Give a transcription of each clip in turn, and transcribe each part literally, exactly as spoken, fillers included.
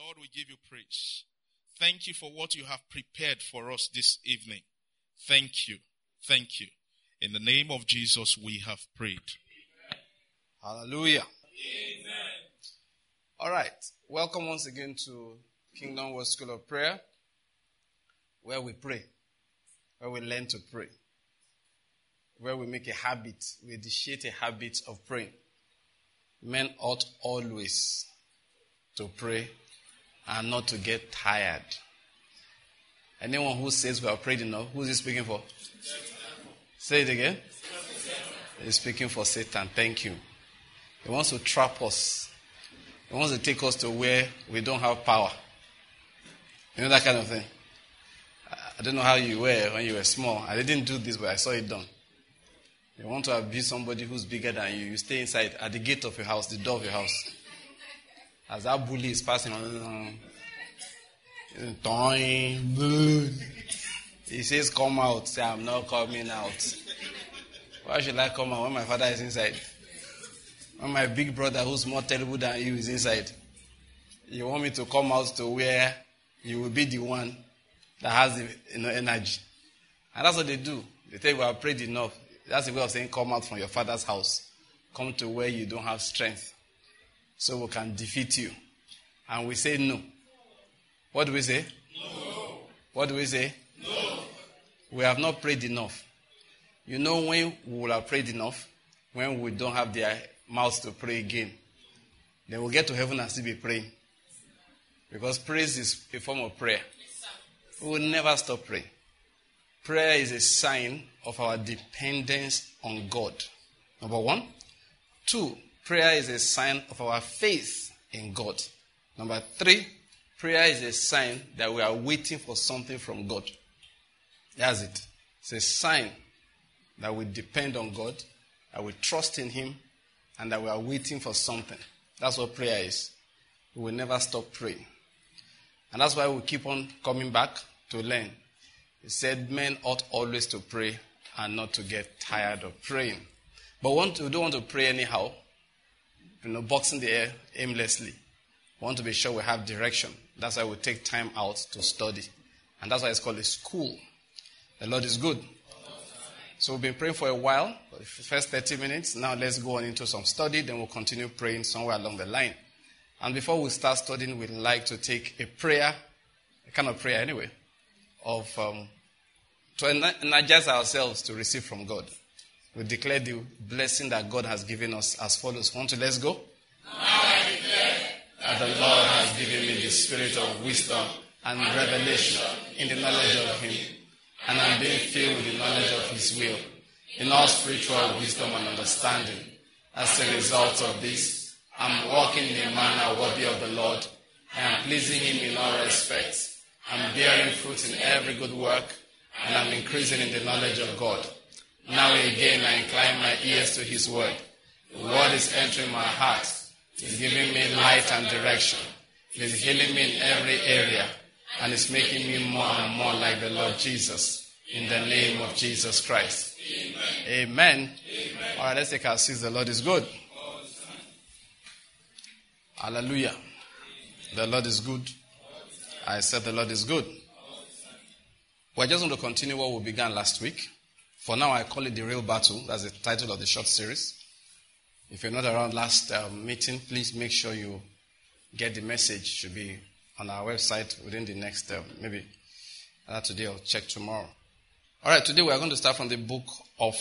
Lord, we give you praise. Thank you for what you have prepared for us this evening. Thank you. Thank you. In the name of Jesus, we have prayed. Hallelujah. Amen. All right. Welcome once again to Kingdom World School of Prayer, where we pray, where we learn to pray, where we make a habit, we initiate a habit of praying. Men ought always to pray and not to get tired. Anyone who says we are prayed enough, who is he speaking for? Say it again. He's speaking for Satan. Thank you. He wants to trap us. He wants to take us to where we don't have power. You know that kind of thing? I don't know how you were when you were small. I didn't do this, but I saw it done. You want to abuse somebody who's bigger than you, you stay inside at the gate of your house, the door of your house. As that bully is passing on, he says, come out. Say, I'm not coming out. Why should I come out when my father is inside? When my big brother, who's more terrible than you, is inside. You want me to come out to where you will be the one that has the you know, energy. And that's what they do. They tell you, we have prayed enough. That's the way of saying, come out from your father's house. Come to where you don't have strength. So we can defeat you. And we say no. What do we say? No. What do we say? No. We have not prayed enough. You know when we will have prayed enough? When we don't have their mouths to pray again. Then we'll get to heaven and still be praying. Because praise is a form of prayer. We will never stop praying. Prayer is a sign of our dependence on God. Number one. Two, prayer is a sign of our faith in God. Number three, prayer is a sign that we are waiting for something from God. That's it. It's a sign that we depend on God, that we trust in Him, and that we are waiting for something. That's what prayer is. We will never stop praying. And that's why we keep on coming back to learn. He said men ought always to pray and not to get tired of praying. But we don't want to pray anyhow, you know, boxing the air aimlessly. We want to be sure we have direction. That's why we take time out to study. And that's why it's called a school. The Lord is good. So we've been praying for a while, for the first thirty minutes. Now let's go on into some study, then we'll continue praying somewhere along the line. And before we start studying, we'd like to take a prayer, a kind of prayer anyway, of um, to energize ourselves to receive from God. We declare the blessing that God has given us as follows. Want to let's go? Now I declare that the Lord has given me the spirit of wisdom and revelation in the knowledge of Him, and I'm being filled with the knowledge of His will, in all spiritual wisdom and understanding. As a result of this, I'm walking in a manner worthy of the Lord. I am pleasing Him in all respects. I'm bearing fruit in every good work, and I'm increasing in the knowledge of God. Now again I incline my ears to His word. The word is entering my heart. It's giving me light and direction. It is healing me in every area, and it's making me more and more like the Lord Jesus. In the name of Jesus Christ. Amen. Amen. Amen. All right, let's take our seats. The Lord is good. Hallelujah. The Lord is good. I said the Lord is good. We're just going to continue what we began last week. For now, I call it The Real Battle. That's the title of the short series. If you're not around last um, meeting, please make sure you get the message. It should be on our website within the next, uh, maybe either today or check tomorrow. All right, today we are going to start from the book of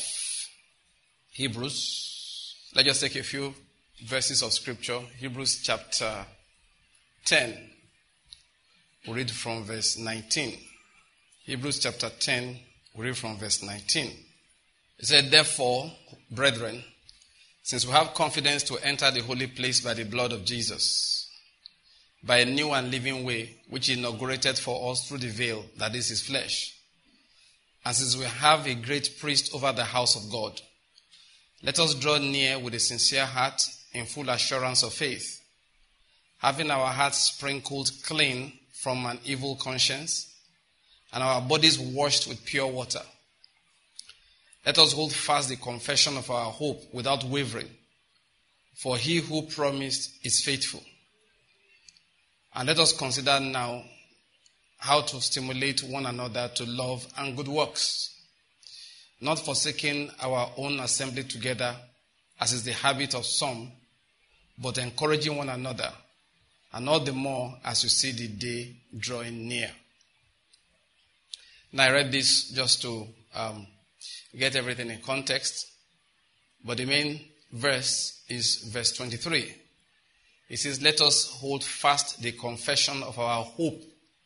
Hebrews. Let's just take a few verses of scripture. Hebrews chapter ten. We read from verse nineteen. Hebrews chapter ten. We read from verse nineteen. It said, therefore, brethren, since we have confidence to enter the holy place by the blood of Jesus, by a new and living way, which he inaugurated for us through the veil, that is his flesh. And since we have a great priest over the house of God, let us draw near with a sincere heart in full assurance of faith, having our hearts sprinkled clean from an evil conscience, and our bodies washed with pure water. Let us hold fast the confession of our hope without wavering, for he who promised is faithful. And let us consider now how to stimulate one another to love and good works, not forsaking our own assembly together, as is the habit of some, but encouraging one another, and all the more as you see the day drawing near. Now I read this just to um, get everything in context, but the main verse is verse twenty-three. It says, let us hold fast the confession of our hope,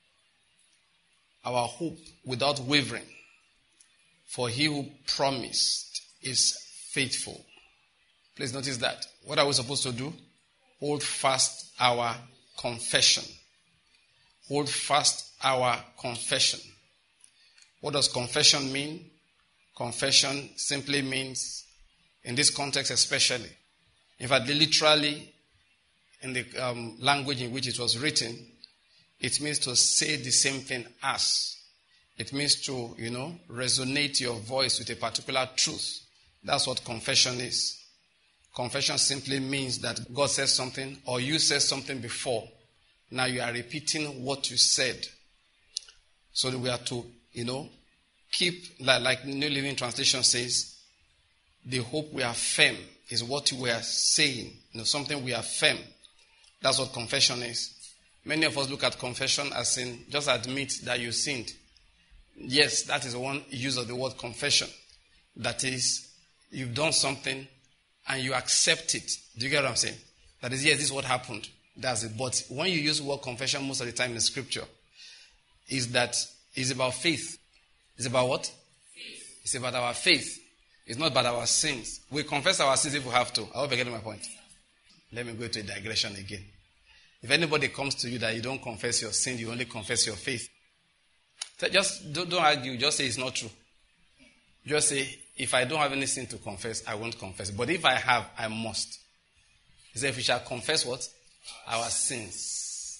our hope without wavering, for he who promised is faithful. Please notice that. What are we supposed to do? Hold fast our confession. Hold fast our confession. What does confession mean? Confession simply means, in this context especially, in fact, literally, in the um, language in which it was written, it means to say the same thing as. It means to, you know, resonate your voice with a particular truth. That's what confession is. Confession simply means that God says something or you said something before. Now you are repeating what you said. So that we are to, you know, keep, like, like New Living Translation says, the hope we affirm is what we are saying. You know, something we affirm. That's what confession is. Many of us look at confession as in just admit that you sinned. Yes, that is one use of the word confession. That is, you've done something and you accept it. Do you get what I'm saying? That is, yes, this is what happened. That's it. But when you use the word confession most of the time in Scripture, is that it's about faith. It's about what? Faith. It's about our faith. It's not about our sins. We confess our sins if we have to. I hope you're getting my point. Let me go to a digression again. If anybody comes to you that you don't confess your sin, you only confess your faith. So just don't, don't argue. Just say it's not true. Just say, if I don't have any sin to confess, I won't confess. But if I have, I must. He said, if we shall confess what? Our sins.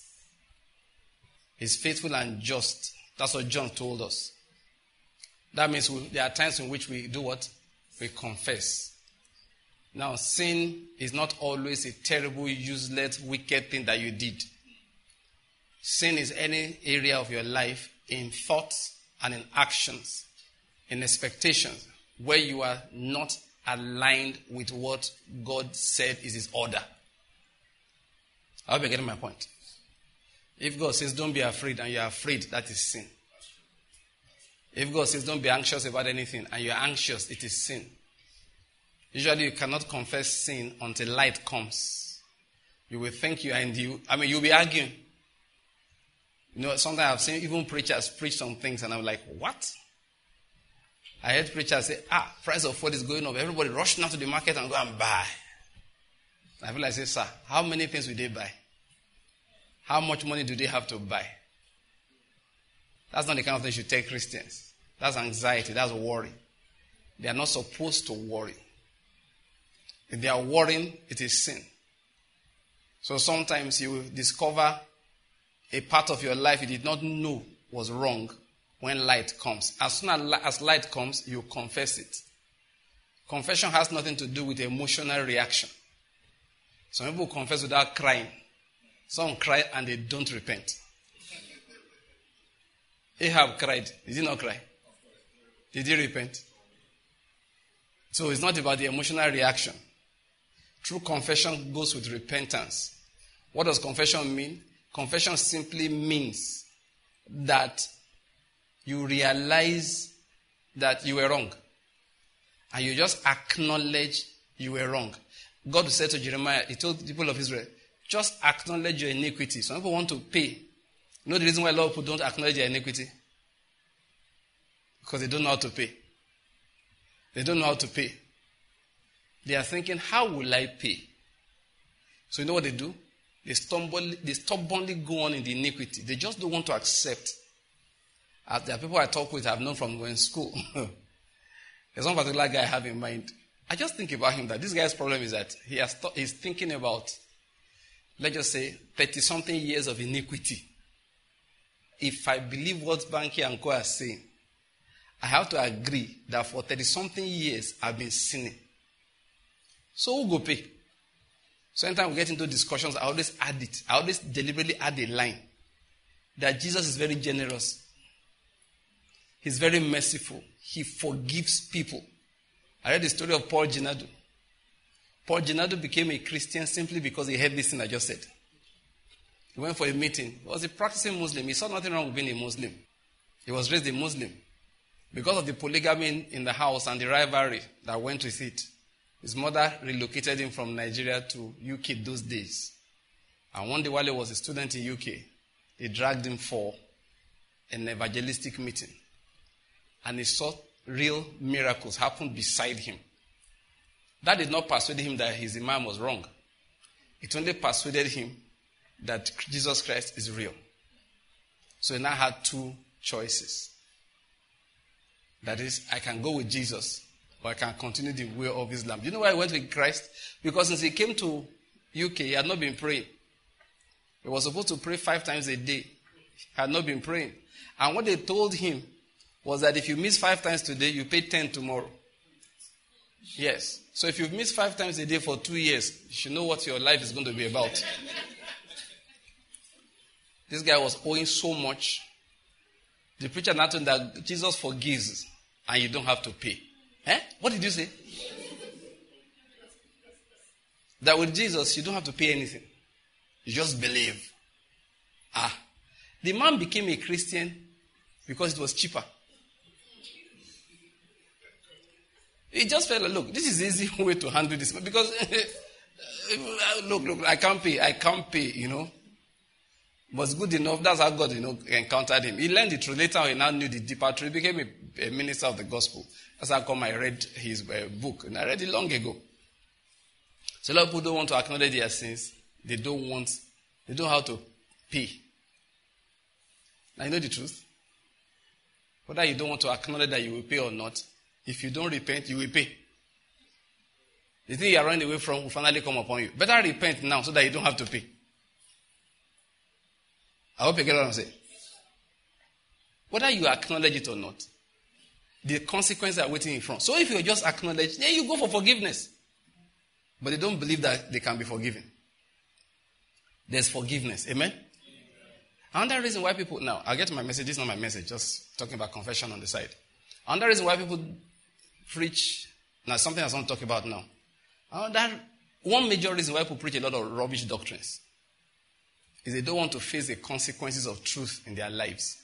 He's faithful and just. That's what John told us. That means we, there are times in which we do what? We confess. Now, sin is not always a terrible, useless, wicked thing that you did. Sin is any area of your life in thoughts and in actions, in expectations, where you are not aligned with what God said is his order. I hope you're getting my point. If God says don't be afraid and you're afraid, that is sin. If God says don't be anxious about anything and you're anxious, it is sin. Usually you cannot confess sin until light comes. You will think you are in the, I mean, you'll be arguing. You know, sometimes I've seen even preachers preach some things and I'm like, what? I heard preachers say, ah, price of food is going up. Everybody rush now to the market and go and buy. I feel like I say, sir, how many things will they buy? How much money do they have to buy? That's not the kind of thing you tell Christians. That's anxiety. That's worry. They are not supposed to worry. If they are worrying, it is sin. So sometimes you will discover a part of your life you did not know was wrong when light comes. As soon as light comes, you confess it. Confession has nothing to do with emotional reaction. Some people confess without crying. Some cry and they don't repent. Ahab cried. Did he not cry? Did he repent? So it's not about the emotional reaction. True confession goes with repentance. What does confession mean? Confession simply means that you realize that you were wrong. And you just acknowledge you were wrong. God said to Jeremiah, he told the people of Israel, just acknowledge your iniquity. Some people want to pay. You know the reason why a lot of people don't acknowledge their iniquity? Because they don't know how to pay. They don't know how to pay. They are thinking, how will I pay? So you know what they do? They stubbornly, they stubbornly go on in the iniquity. They just don't want to accept. As there are people I talk with I've known from when school. There's one particular guy I have in mind. I just think about him that this guy's problem is that he has th- he's thinking about, let's just say, thirty-something years of iniquity. If I believe what Banky and Co are saying, I have to agree that for thirty-something years I've been sinning. So who go pay? So anytime we get into discussions, I always add it. I always deliberately add a line that Jesus is very generous. He's very merciful. He forgives people. I read the story of Paul Ginado. Paul Ginado became a Christian simply because he heard this thing I just said. He went for a meeting. He was a practicing Muslim. He saw nothing wrong with being a Muslim. He was raised a Muslim. Because of the polygamy in the house and the rivalry that went with it, his mother relocated him from Nigeria to U K those days. And one day while he was a student in U K, they dragged him for an evangelistic meeting. And he saw real miracles happen beside him. That did not persuade him that his imam was wrong. It only persuaded him that Jesus Christ is real. So he now had two choices. That is, I can go with Jesus, or I can continue the way of Islam. Do you know why he went with Christ? Because since he came to U K, he had not been praying. He was supposed to pray five times a day. He had not been praying. And what they told him was that if you miss five times today, you pay ten tomorrow. Yes. So if you've missed five times a day for two years, you should know what your life is going to be about. This guy was owing so much. The preacher now told him that Jesus forgives and you don't have to pay. Eh? What did you say? That with Jesus, you don't have to pay anything. You just believe. Ah. The man became a Christian because it was cheaper. He just felt like, look, this is the easy way to handle this. Because, look, look, I can't pay. I can't pay, you know. But it's good enough. That's how God, you know, encountered him. He learned the truth. Later, he now knew the deeper truth. He became a, a minister of the gospel. That's how come I read his uh, book. And I read it long ago. So a lot of people don't want to acknowledge their sins. They don't want, they don't know how to pay. Now, you know the truth? Whether you don't want to acknowledge that you will pay or not, if you don't repent, you will pay. The thing you are running away from will finally come upon you. Better repent now so that you don't have to pay. I hope you get what I'm saying. Whether you acknowledge it or not, the consequences are waiting in front. So if you just acknowledge, then you go for forgiveness. But they don't believe that they can be forgiven. There's forgiveness. Amen? Amen. Another reason why people, now, I'll get to my message. This is not my message. Just talking about confession on the side. Another reason why people preach, now something I want to talk about now. Another, one major reason why people preach a lot of rubbish doctrines is they don't want to face the consequences of truth in their lives.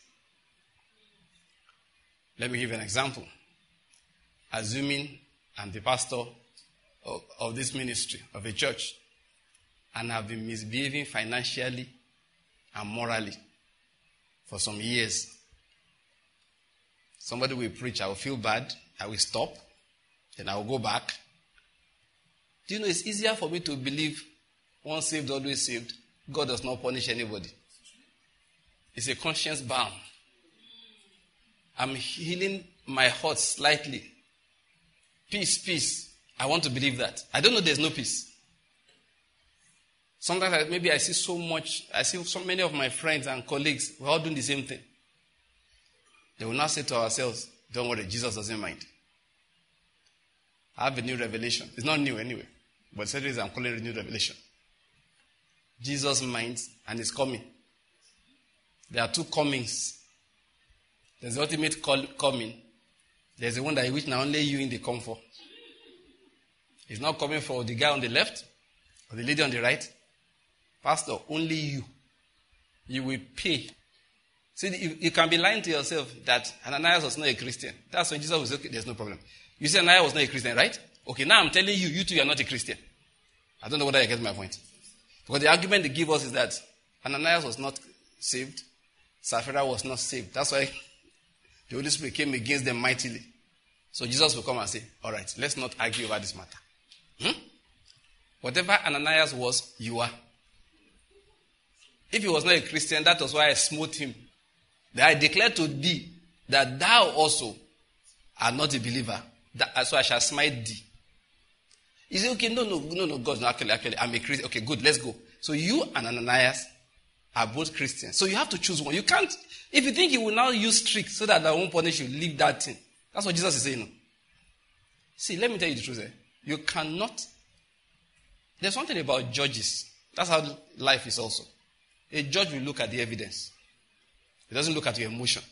Let me give you an example. Assuming I'm the pastor of, of this ministry, of a church, and have been misbehaving financially and morally for some years. Somebody will preach, I will feel bad, I will stop, then I will go back. Do you know it's easier for me to believe once saved, always saved? God does not punish anybody. It's a conscience balm. I'm healing my heart slightly. Peace, peace. I want to believe that. I don't know there's no peace. Sometimes I, maybe I see so much, I see so many of my friends and colleagues, we're all doing the same thing. They will now say to ourselves, don't worry, Jesus doesn't mind. I have a new revelation. It's not new anyway, but the reason I'm calling it a new revelation. Jesus minds and is coming. There are two comings. There's the ultimate call, coming. There's the one that which now only you in the comfort. He's not coming for the guy on the left or the lady on the right. Pastor, only you. You will pay. See, you, you can be lying to yourself that Ananias was not a Christian. That's when Jesus was okay, there's no problem. You say Ananias was not a Christian, right? Okay, now I'm telling you, you two are not a Christian. I don't know whether you get my point. Because the argument they give us is that Ananias was not saved. Sapphira was not saved. That's why the Holy Spirit came against them mightily. So Jesus will come and say, all right, let's not argue about this matter. Hmm? Whatever Ananias was, you are. If he was not a Christian, that was why I smote him. That I declare to thee that thou also art not a believer. That, so I shall smite thee. He said, okay, no, no, no, no, God, no, actually, actually, I'm a Christian. Okay, good, let's go. So you and Ananias are both Christians. So you have to choose one. You can't, if you think he will now use tricks so that I won't punish you, leave that thing. That's what Jesus is saying. See, let me tell you the truth. Eh? You cannot, There's something about judges. That's how life is also. A judge will look at the evidence. It doesn't look at your emotion.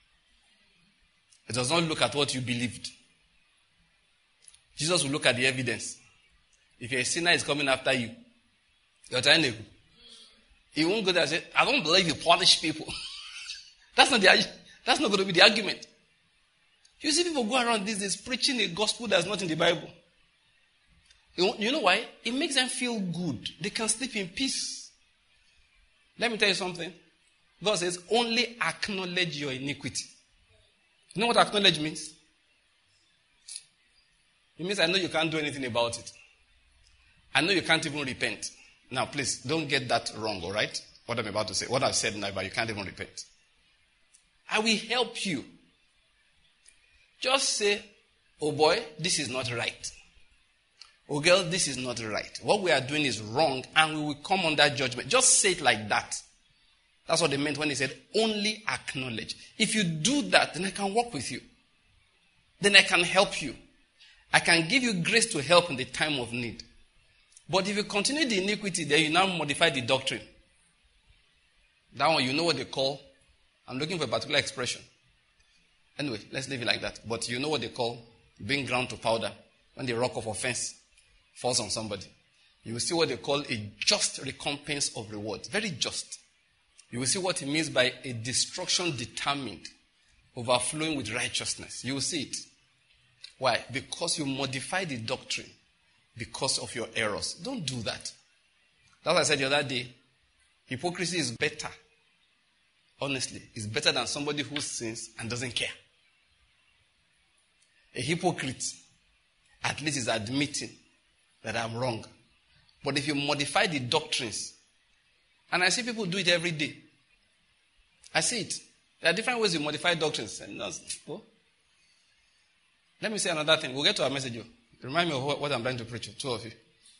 It does not look at what you believed. Jesus will look at the evidence. If a sinner is coming after you, you're trying to. He won't go there and say, I don't believe you punish people. that's not the that's not going to be the argument. You see people go around these days preaching a gospel that's not in the Bible. You know why? It makes them feel good. They can sleep in peace. Let me tell you something. God says, only acknowledge your iniquity. You know what acknowledge means? It means I know you can't do anything about it. I know you can't even repent. Now, please, don't get that wrong, all right? What I'm about to say. What I've said now, but you can't even repent. I will help you. Just say, oh boy, this is not right. Oh girl, this is not right. What we are doing is wrong, and we will come under judgment. Just say it like that. That's what they meant when he said, only acknowledge. If you do that, then I can work with you. Then I can help you. I can give you grace to help in the time of need. But if you continue the iniquity, then you now modify the doctrine. That one, you know what they call, I'm looking for a particular expression. Anyway, let's leave it like that. But you know what they call being ground to powder when the rock of offense falls on somebody. You will see what they call a just recompense of reward. Very just. You will see what it means by a destruction determined, overflowing with righteousness. You will see it. Why? Because you modify the doctrine because of your errors. Don't do that. That's what I said the other day. Hypocrisy is better. Honestly, it's better than somebody who sins and doesn't care. A hypocrite, at least, is admitting that I'm wrong. But if you modify the doctrines, and I see people do it every day. I see it. There are different ways you modify doctrines. And well, let me say another thing. We'll get to our message. Remind me of what I'm trying to preach to, two of you.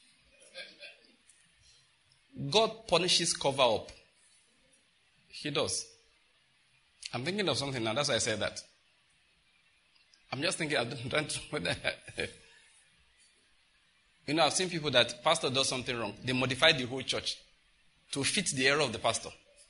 God punishes cover up. He does. I'm thinking of something now. That's why I said that. I'm just thinking, I'm trying to... You know, I've seen people that pastor does something wrong. They modify the whole church to fit the error of the pastor.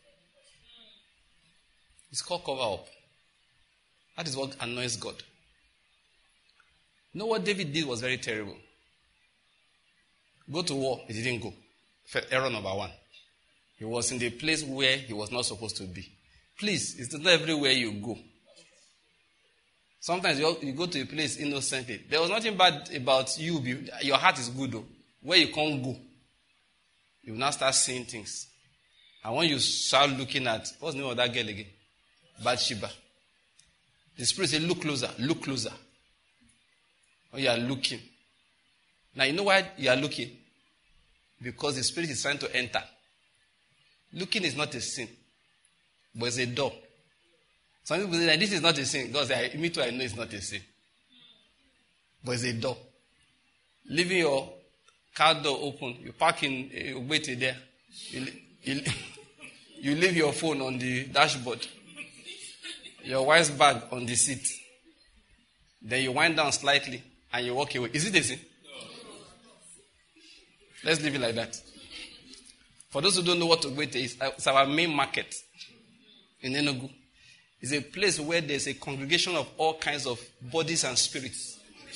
It's called cover up. That is what annoys God. You know what David did was very terrible. Go to war, he didn't go. Error number one. He was in the place where he was not supposed to be. Please, it's not everywhere you go. Sometimes you, you go to a place innocently. There was nothing bad about you. Your heart is good though. Where you can't go, you will now start seeing things. And when you start looking at, what's the name of that girl again? Bathsheba. The Spirit says, look closer, look closer. When you are looking. Now you know why you are looking? Because the Spirit is trying to enter. Looking is not a sin, but it's a door. Some people say that this is not a sin. God says, me too, I know it's not a sin. But it's a door. Leaving your car door open, you park in a wait there. You, you, you leave your phone on the dashboard. Your wife's bag on the seat. Then you wind down slightly and you walk away. Is it a sin? No. Let's leave it like that. For those who don't know what Ogbete is, it's our main market in Enugu. It's a place where there's a congregation of all kinds of bodies and spirits.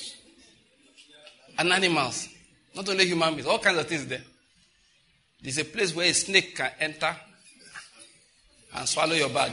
And animals. Not only human beings, all kinds of things there. It's a place where a snake can enter and swallow your bag.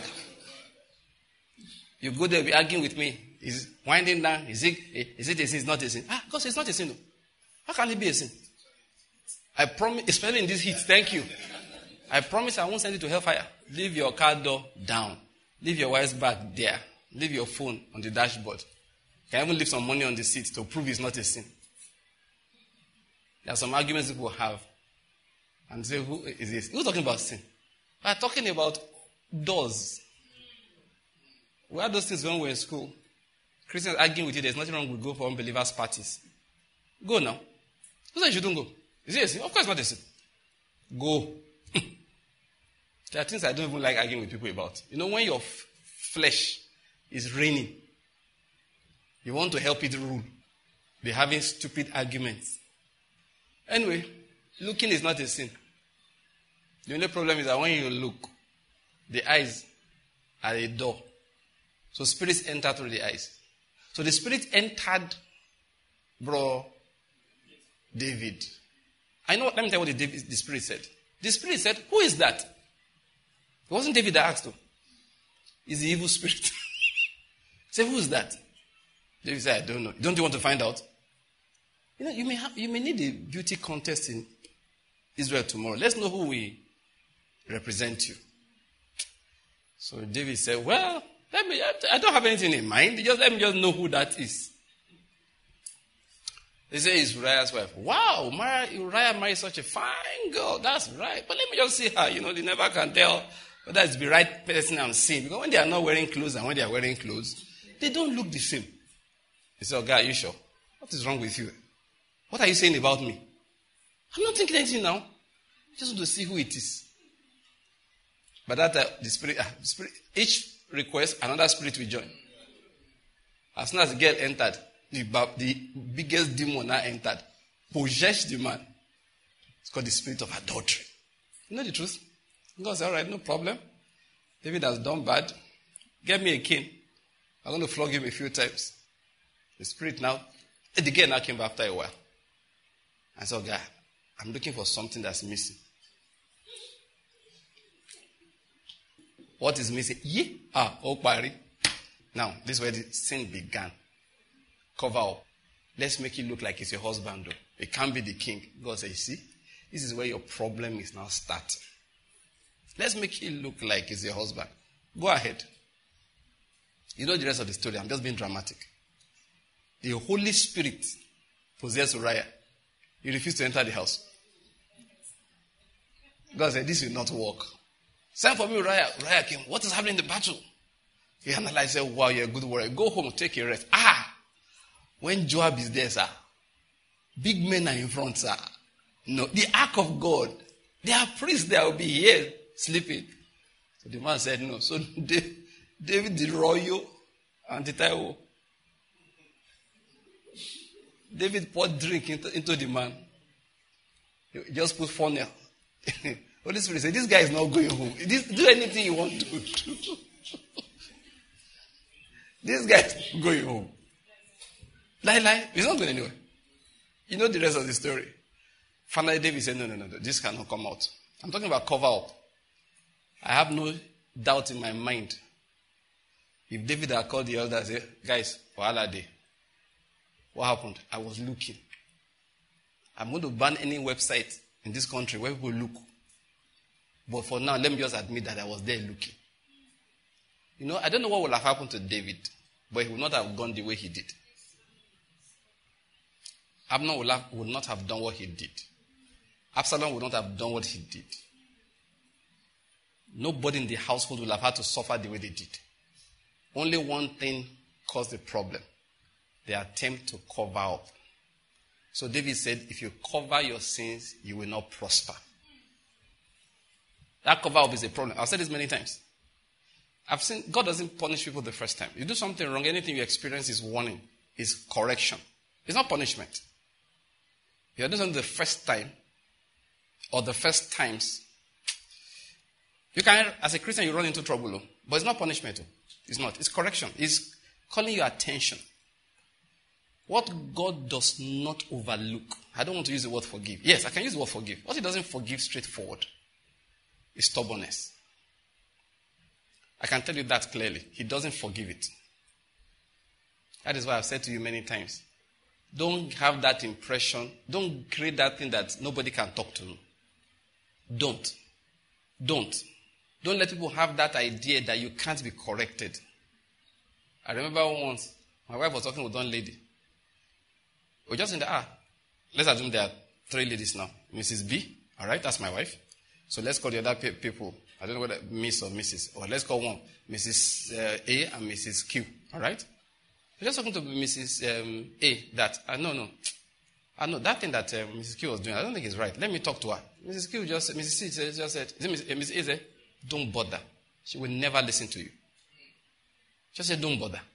You go there, be arguing with me. Is winding down. Is it, is it a sin? It's not a sin. Ah, God says it's not a sin. No. How can it be a sin? I promise, especially in this heat, thank you. I promise I won't send you to hellfire. Leave your car door down. Leave your wife's bag there. Leave your phone on the dashboard. You can even leave some money on the seat to prove it's not a sin. There are some arguments people have. And say, who is this? Who's talking about sin? We are talking about doors. We had those things when we were in school. Christians arguing with you, there's nothing wrong with go for unbelievers' parties. Go now. Who said you shouldn't go? Is it a sin? Of course not a sin. Go. There are things I don't even like arguing with people about. You know, when your f- flesh is reigning, you want to help it rule. They're having stupid arguments. Anyway, Looking is not a sin. The only problem is that when you look, the eyes are a door. So spirits enter through the eyes. So the spirit entered, bro, David. I know, let me tell you what the, the spirit said. The spirit said, who is that? It wasn't David that asked him. It's the evil spirit. Say, who is that? David said, I don't know. Don't you want to find out? You know, you may have, you may need a beauty contest in Israel tomorrow. Let's know who we represent you. So David said, well, let me, I don't have anything in mind. Just let me just know who that is. They say it's Uriah's wife. Wow, Uriah married such a fine girl. That's right. But let me just see her. You know, they never can tell whether it's the right person I'm seeing. Because when they are not wearing clothes and when they are wearing clothes, they don't look the same. He said, oh, God, are you sure? What is wrong with you? What are you saying about me? I'm not thinking anything now. I just want to see who it is. But that uh, the spirit, uh, the spirit, each request, another spirit will join. As soon as the girl entered, the, the biggest demon now entered, possessed the man. It's called the spirit of adultery. You know the truth? God said, all right, no problem. David has done bad. Get me a king. I'm going to flog him a few times. The spirit now, the girl now came back after a while. I said, God, I'm looking for something that's missing. What is missing? Ye? Ah, oh, Pari. Now, this is where the sin began. Cover up. Let's make it look like it's your husband, though. It can't be the king. God says, see, this is where your problem is now starting. Let's make it look like it's your husband. Go ahead. You know the rest of the story. I'm just being dramatic. The Holy Spirit possessed Uriah. He refused to enter the house. God said, this will not work. Send for me Uriah. Uriah came. What is happening in the battle? He analyzed and said, wow, you're a good warrior. Go home, take a rest. Ah! When Joab is there, sir, big men are in front, sir. No, the ark of God. There are priests that will be here sleeping. So the man said, no. So David did royal and the Taiwo. David poured drink into, into the man. He just put funnel. Holy Spirit said, this guy is not going home. This, do anything you want to do. This guy is going home. Lie, lie. He's not going anywhere. You know the rest of the story. Finally, David said, no, no, no, no. This cannot come out. I'm talking about cover up. I have no doubt in my mind. If David had called the elders and said, guys, wahala day. What happened? I was looking. I'm going to ban any website in this country where people look. But for now, let me just admit that I was there looking. You know, I don't know what would have happened to David, but he would not have gone the way he did. Abner would, have, would not have done what he did. Absalom would not have done what he did. Nobody in the household would have had to suffer the way they did. Only one thing caused the problem. The attempt to cover up. So David said, if you cover your sins, you will not prosper. That cover up is a problem. I've said this many times. I've seen, God doesn't punish people the first time. You do something wrong, anything you experience is warning, is correction. It's not punishment. If you're doing something the first time, or the first times, you can, as a Christian, you run into trouble, but it's not punishment. It's not. It's correction. It's calling your attention. What God does not overlook, I don't want to use the word forgive. Yes, I can use the word forgive. What He doesn't forgive straightforward is stubbornness. I can tell you that clearly. He doesn't forgive it. That is why I've said to you many times, don't have that impression. Don't create that thing that nobody can talk to. Don't. Don't. Don't let people have that idea that you can't be corrected. I remember once, my wife was talking with one lady. We're just in the, ah, let's assume there are three ladies now. Missus B, all right, that's my wife. So let's call the other pe- people. I don't know whether Miss or Missus Or let's call one, Missus Uh, A and Missus Q, all right? We're just talking to Missus Um, A that, uh, no, no. I know that thing that uh, Missus Q was doing, I don't think it's right. Let me talk to her. Missus Q just, Missus C just said, is it Missus A said, don't bother. She will never listen to you. Just said, don't bother.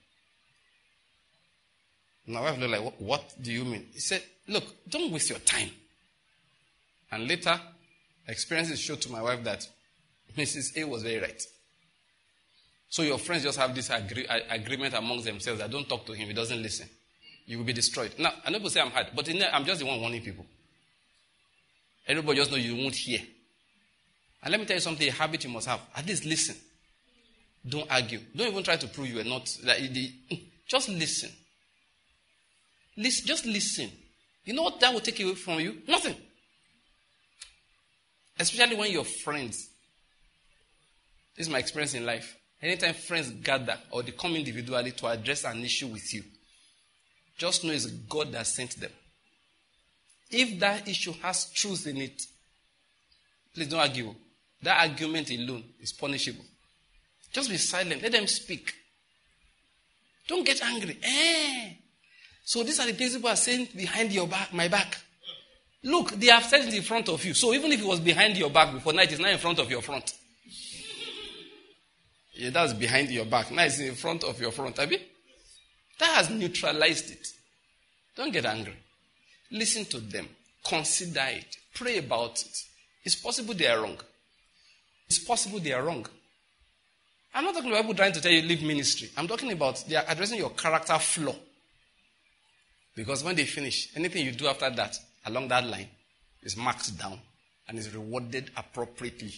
My wife looked like, what, what do you mean? He said, look, don't waste your time. And later, experiences showed to my wife that Missus A was very right. So your friends just have this agree, agreement amongst themselves that don't talk to him, he doesn't listen. You will be destroyed. Now, I know people say I'm hard, but in there, I'm just the one warning people. Everybody just knows you won't hear. And let me tell you something, a habit you must have. At least listen. Don't argue. Don't even try to prove you are not. Like, the, just listen. Listen. Just listen. You know what that will take away from you? Nothing. Especially when you're friends. This is my experience in life. Anytime friends gather or they come individually to address an issue with you, just know it's God that sent them. If that issue has truth in it, please don't argue. That argument alone is punishable. Just be silent. Let them speak. Don't get angry. Eh. So these are the things people are saying behind your back, my back. Look, they have said it in front of you. So even if it was behind your back before, now it is now in front of your front. Yeah, that's behind your back. Now it's in front of your front. Have you? That has neutralized it. Don't get angry. Listen to them. Consider it. Pray about it. It's possible they are wrong. It's possible they are wrong. I'm not talking about people trying to tell you leave ministry. I'm talking about they are addressing your character flaw. Because when they finish, anything you do after that, along that line, is marked down and is rewarded appropriately.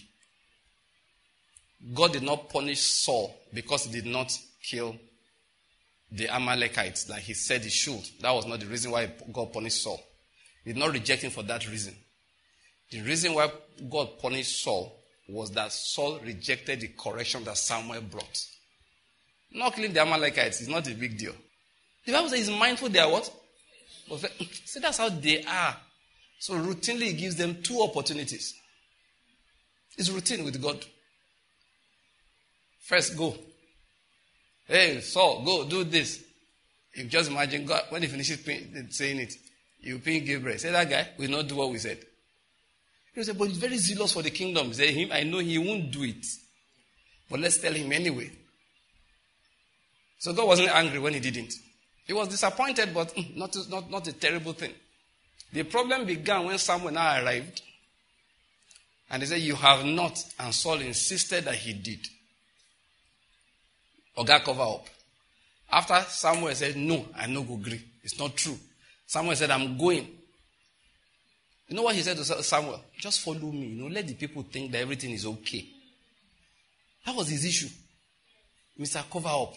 God did not punish Saul because he did not kill the Amalekites like he said he should. That was not the reason why God punished Saul. He did not reject him for that reason. The reason why God punished Saul was that Saul rejected the correction that Samuel brought. Not killing the Amalekites is not a big deal. The Bible says he's mindful they are what? See, that's how they are. So routinely he gives them two opportunities. It's routine with God. First, go. Hey, Saul, go, do this. You just imagine God, when he finishes saying it, you ping Gabriel. Say, that guy will not do what we said. He said, but he's very zealous for the kingdom. He said, him, I know he won't do it. But let's tell him anyway. So God wasn't angry when he didn't. He was disappointed, but not, not, not a terrible thing. The problem began when Samuel now arrived. And he said, you have not. And Saul insisted that he did. Oga cover up. After Samuel said, no, I no go agree. It's not true. Samuel said, I'm going. You know what he said to Samuel? Just follow me. You know, let the people think that everything is okay. That was his issue. Mister Cover Up.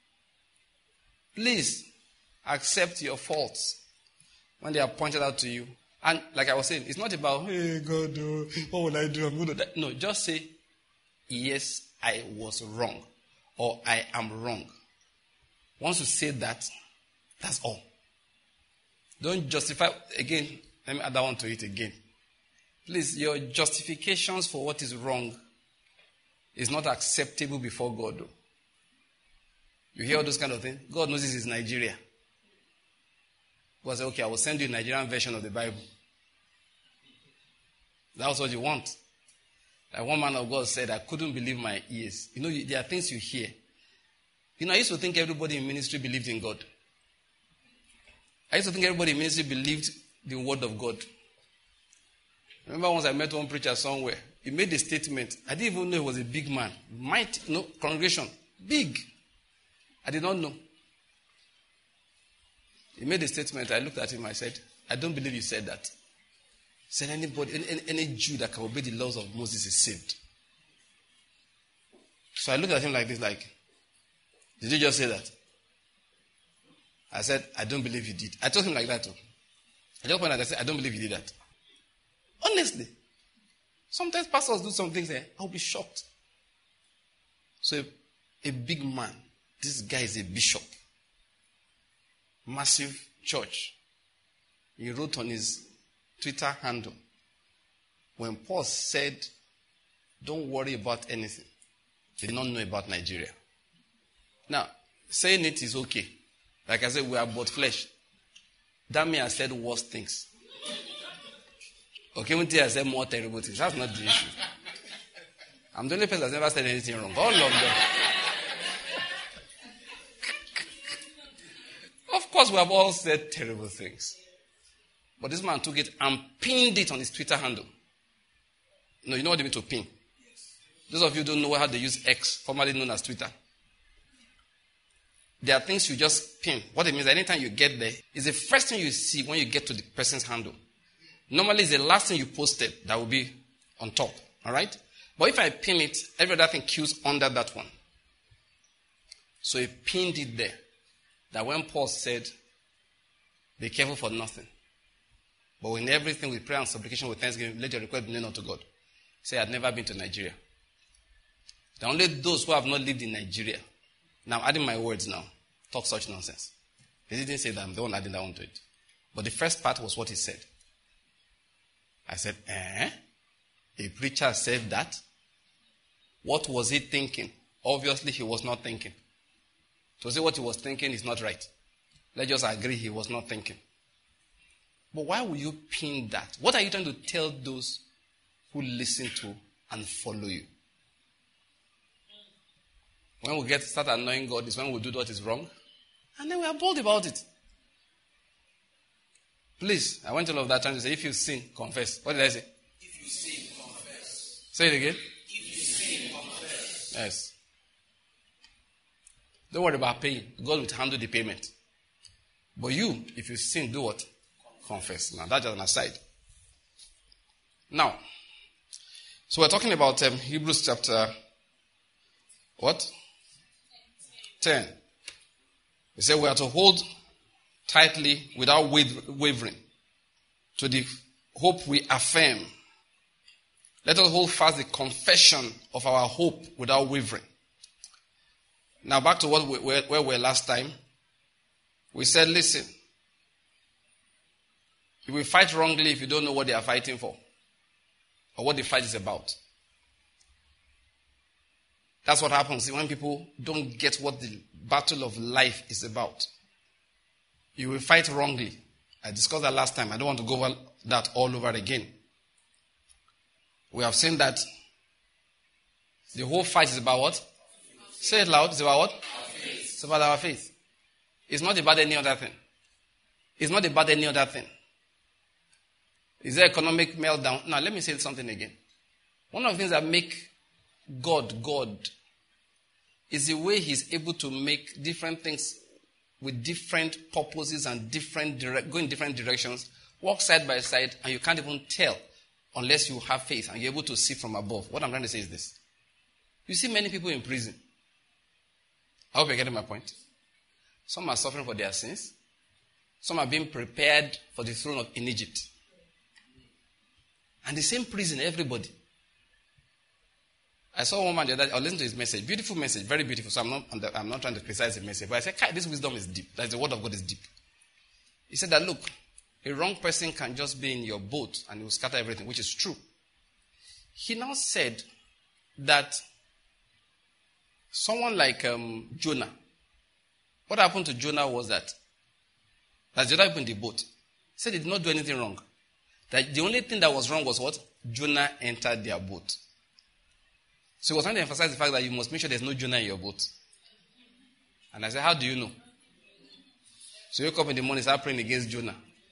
Please accept your faults when they are pointed out to you. And like I was saying, it's not about, hey, God, uh, what will I do? I'm going to die. No, just say, yes, I was wrong. Or I am wrong. Once you say that, that's all. Don't justify, again, let me add that one to it again. Please, your justifications for what is wrong is not acceptable before God. Though. You hear all those kind of things? God knows this is Nigeria. God said, okay, I will send you a Nigerian version of the Bible. That's what you want. Like one man of God said, I couldn't believe my ears. You know, there are things you hear. You know, I used to think everybody in ministry believed in God. I used to think everybody in ministry believed the word of God. I remember once I met one preacher somewhere. He made a statement. I didn't even know he was a big man. Mighty, you know, congregation. Big. I did not know. He made a statement. I looked at him. I said, I don't believe you said that. He said, anybody, any, any Jew that can obey the laws of Moses is saved. So I looked at him like this, like, did you just say that? I said, I don't believe you did. I told him like that too. I just pointed and I said, I don't believe you did that. Honestly. Sometimes pastors do some things there. I'll be shocked. So a, a big man. This guy is a bishop. Massive church. He wrote on his Twitter handle, when Paul said, don't worry about anything, he did not know about Nigeria. Now, saying it is okay. Like I said, we are but flesh. That may have said worse things. Okay, when I said more terrible things. That's not the issue. I'm the only person that's never said anything wrong. All of them. Of course, we have all said terrible things. But this man took it and pinned it on his Twitter handle. No, you know what they mean to pin? Yes. Those of you who don't know how they use X, formerly known as Twitter. There are things you just pin. What it means, anytime you get there, is the first thing you see when you get to the person's handle. Normally, it's the last thing you posted that will be on top. All right? But if I pin it, every other thing queues under that one. So he pinned it there. That when Paul said, be careful for nothing, but in everything with prayer and supplication with thanksgiving, let your request be known unto God. He said, I had never been to Nigeria. There are only those who have not lived in Nigeria. Now, adding my words now, talk such nonsense. They didn't say that. I'm the one adding that one to it. But the first part was what he said. I said, eh? A preacher said that? What was he thinking? Obviously, he was not thinking. To say what he was thinking is not right. Let's just agree he was not thinking. But why will you pin that? What are you trying to tell those who listen to and follow you? When we get start annoying God is when we do what is wrong. And then we are bold about it. Please, I went all of that time to say, if you sin, confess. What did I say? If you sin, confess. Say it again. If you sin, confess. Yes. Don't worry about paying. God will handle the payment. But you, if you sin, do what? Confess. Now, that's just an aside. Now, so we're talking about um, Hebrews chapter, what? ten. We say we are to hold tightly without wavering to the hope we affirm. Let us hold fast the confession of our hope without wavering. Now back to what we, where, where we were last time. We said, listen, you will fight wrongly if you don't know what they are fighting for or what the fight is about. That's what happens when people don't get what the battle of life is about. You will fight wrongly. I discussed that last time. I don't want to go over that all over again. We have seen that the whole fight is about what? Say it loud. It's about what? It's about our faith. It's not about any other thing. It's not about any other thing. Is there economic meltdown? Now, let me say something again. One of the things that make God, God, is the way he's able to make different things with different purposes and different dire- go in different directions, walk side by side, and you can't even tell unless you have faith and you're able to see from above. What I'm trying to say is this. You see many people in prison. I hope you're getting my point. Some are suffering for their sins. Some are being prepared for the throne of in Egypt. And the same prison, everybody. I saw one man the other day, I listened to his message. Beautiful message, very beautiful. So I'm not, I'm not trying to criticize the message. But I said, Kai, this wisdom is deep. Like the word of God is deep. He said that, look, a wrong person can just be in your boat and it will scatter everything, which is true. He now said that someone like um, Jonah, what happened to Jonah was that, that the other people in the boat, he said he did not do anything wrong. That the only thing that was wrong was what? Jonah entered their boat. So he was trying to emphasize the fact that you must make sure there's no Jonah in your boat. And I said, how do you know? So you wake up in the morning and start praying against Jonah.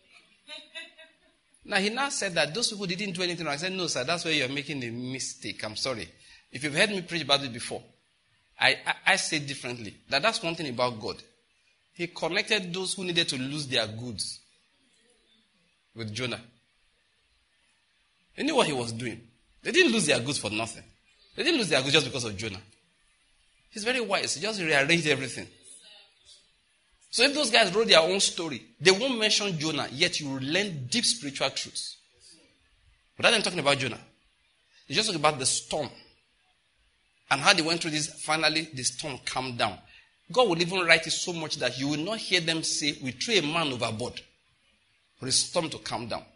Now he now said that those people didn't do anything wrong. I said, no, sir, that's where you're making a mistake. I'm sorry. If you've heard me preach about it before, I, I, I say differently. That that's one thing about God. He connected those who needed to lose their goods with Jonah. He knew what he was doing. They didn't lose their goods for nothing. They didn't lose their goods just because of Jonah. He's very wise. He just rearranged everything. So if those guys wrote their own story, they won't mention Jonah, yet you will learn deep spiritual truths. Without them talking about Jonah. They just talk about the storm. And how they went through this, finally the storm calmed down. God will even write it so much that you will not hear them say, we threw a man overboard for the storm to calm down.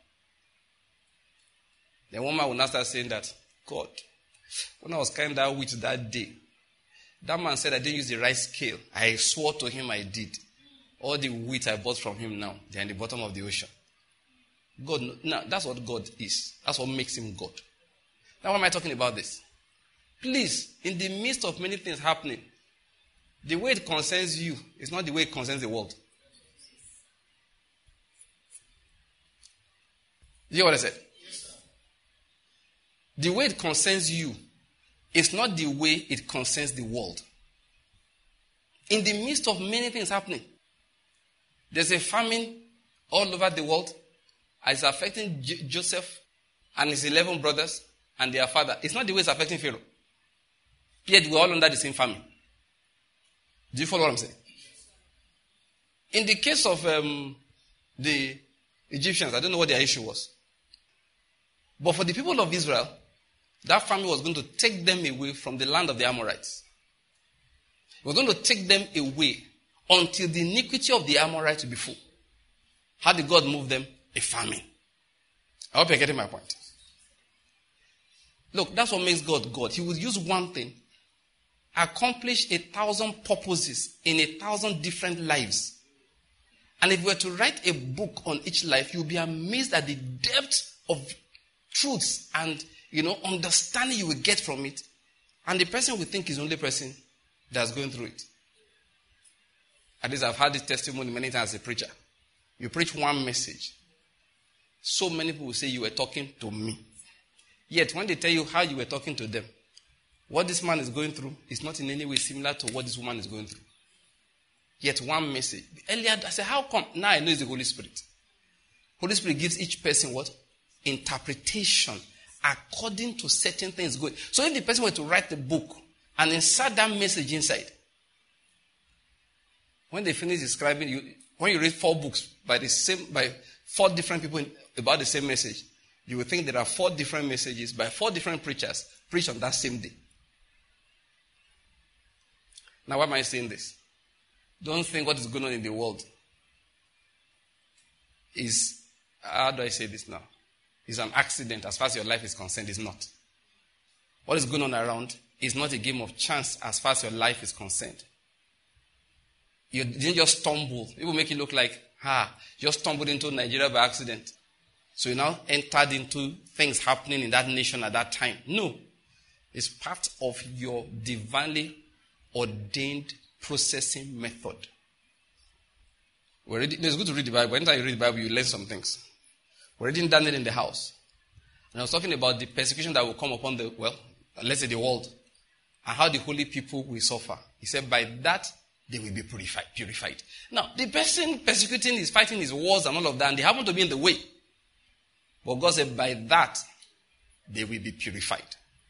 Then one man will now start saying that, God, when I was carrying that wheat that day, that man said I didn't use the right scale. I swore to him I did. All the wheat I bought from him now, they're in the bottom of the ocean. God, now that's what God is. That's what makes him God. Now why am I talking about this? Please, in the midst of many things happening, the way it concerns you is not the way it concerns the world. You hear what I said? Yes, the way it concerns you is not the way it concerns the world. In the midst of many things happening, there's a famine all over the world. It's affecting J- Joseph and his eleven brothers and their father. It's not the way it's affecting Pharaoh. Yet we're all under the same famine. Do you follow what I'm saying? In the case of um, the Egyptians, I don't know what their issue was. But for the people of Israel, that famine was going to take them away from the land of the Amorites. It was going to take them away until the iniquity of the Amorites will be full. How did God move them? A famine. I hope you're getting my point. Look, that's what makes God God. He would use one thing, accomplish a thousand purposes in a thousand different lives. And if we were to write a book on each life, you'll be amazed at the depth of truths and, you know, understanding you will get from it. And the person we think is the only person that's going through it. At least I've had this testimony many times as a preacher. You preach one message. So many people will say you were talking to me. Yet when they tell you how you were talking to them, what this man is going through is not in any way similar to what this woman is going through. Yet one message. Earlier I said, how come? Now I know it's the Holy Spirit. Holy Spirit gives each person what? Interpretation according to certain things going. So if the person were to write the book and insert that message inside, when they finish describing you, when you read four books by the same by four different people about the same message, you will think there are four different messages by four different preachers preached on that same day. Now, why am I saying this? Don't think what is going on in the world is, how do I say this now? Is an accident as far as your life is concerned. It's not. What is going on around is not a game of chance as far as your life is concerned. You didn't just stumble. People make it look like, ah, you just stumbled into Nigeria by accident. So you now entered into things happening in that nation at that time. No. It's part of your divinely ordained processing method. We're reading, it's good to read the Bible. Anytime you read the Bible, you learn some things. We're reading Daniel in the house. And I was talking about the persecution that will come upon the, well, let's say the world. And how the holy people will suffer. He said, by that, they will be purified. purified. Now, the person persecuting is fighting his wars and all of that, and they happen to be in the way. But God said, by that, they will be purified.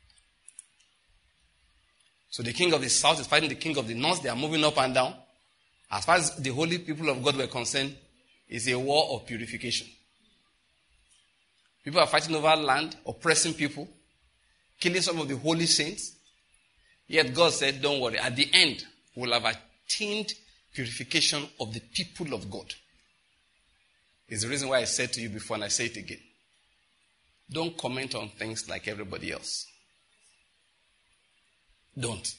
So the king of the south is fighting the king of the north. They are moving up and down. As far as the holy people of God were concerned, it's a war of purification. People are fighting over land, oppressing people, killing some of the holy saints. Yet God said, don't worry, at the end, we'll have attained purification of the people of God. It's the reason why I said to you before, and I say it again. Don't comment on things like everybody else. Don't.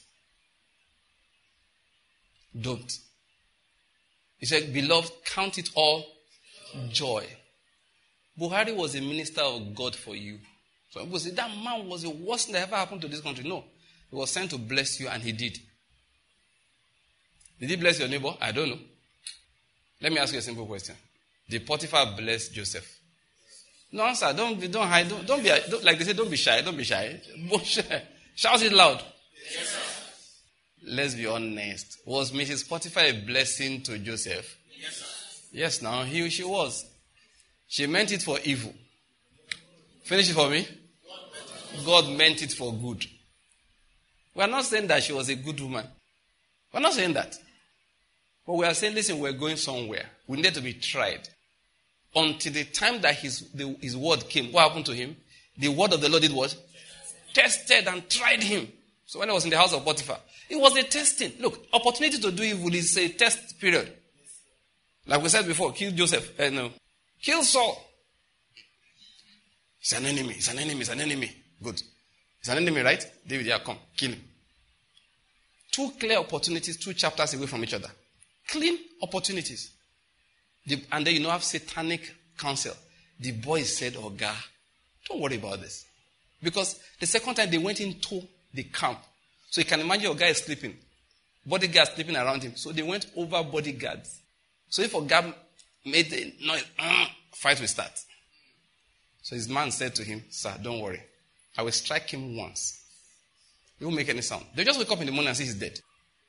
Don't. He said, beloved, count it all joy. Buhari was a minister of God for you. So people say, that man was the worst thing that ever happened to this country. No. He was sent to bless you, and he did. Did he bless your neighbor? I don't know. Let me ask you a simple question. Did Potiphar bless Joseph? No answer. Don't be, don't hide. Don't, don't be, don't, like they say, don't be shy. Don't be shy. Shout it loud. Yes, sir. Let's be honest. Was Missus Potiphar a blessing to Joseph? Yes, sir. Yes, now he she was. She meant it for evil. Finish it for me. God meant it for good. We are not saying that she was a good woman. We are not saying that. But we are saying, listen, we're going somewhere. We need to be tried. Until the time that his, the, his word came, what happened to him? The word of the Lord did what? Tested and tried him. So when I was in the house of Potiphar, it was a testing. Look, opportunity to do evil is a test period. Like we said before, kill Joseph. Uh, no. Kill Saul. He's an enemy. He's an enemy. He's an enemy. Good. He's an enemy, right? David, yeah, come. Kill him. Two clear opportunities, two chapters away from each other. Clean opportunities. The, and then you know have satanic counsel. The boys said, oh God, don't worry about this. Because the second time they went into the camp. So you can imagine your guy is sleeping. Bodyguards sleeping around him. So they went over bodyguards. So if a guy made the noise, uh, fight will start. So his man said to him, sir, don't worry. I will strike him once. He won't make any sound. They just wake up in the morning and see he's dead.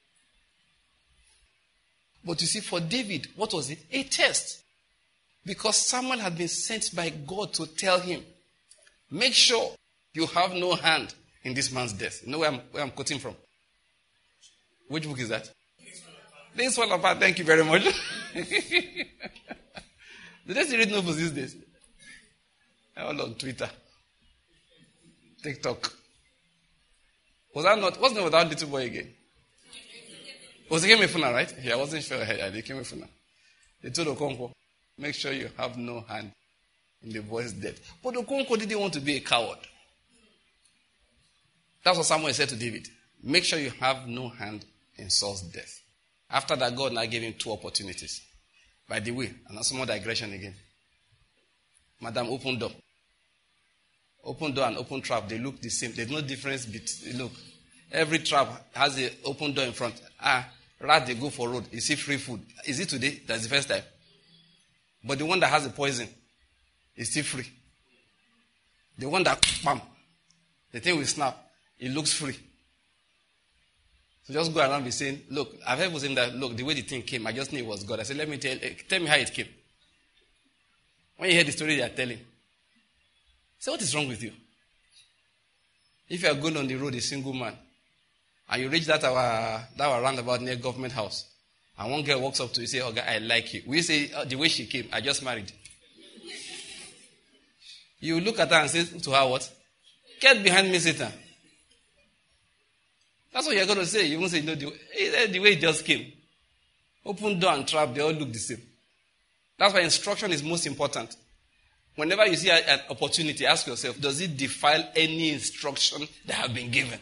But you see, for David, what was it? A test. Because Samuel had been sent by God to tell him, make sure you have no hand in this man's death. You know where I'm, where I'm quoting from? Which book is that? This one apart. Thank you very much. Do they still read novels these days? All on Twitter, TikTok. Was that not? What's the name of that little boy again? Was it Kemefuna, right? Yeah, I wasn't sure. Yeah, they Kemefuna. They told Okonkwo, make sure you have no hand in the boy's death. But Okonkwo didn't want to be a coward. That's what Samuel said to David. Make sure you have no hand in Saul's death. After that, God now gave him two opportunities. By the way, and that's more digression again. Madam, open door. Open door and open trap, they look the same. There's no difference between, look, every trap has an open door in front. Ah, rat, they go for road. You see free food. Is it today? That's the first time. But the one that has the poison is still free. The one that, bam, the thing will snap, it looks free. So just go around and be saying, look, I've heard people saying that, look, the way the thing came, I just knew it was God. I said, let me tell tell me how it came. When you hear the story they are telling, say, what is wrong with you? If you are going on the road, a single man, and you reach that our, that our roundabout near government house, and one girl walks up to you and say, oh, God, I like you. We say, oh, the way she came, I just married. You look at her and say to her, what? Get behind me, Satan. That's what you're going to say. You won't say, no, the way, the way it just came. Open door and trap, they all look the same. That's why instruction is most important. Whenever you see an opportunity, ask yourself, does it defile any instruction that have been given?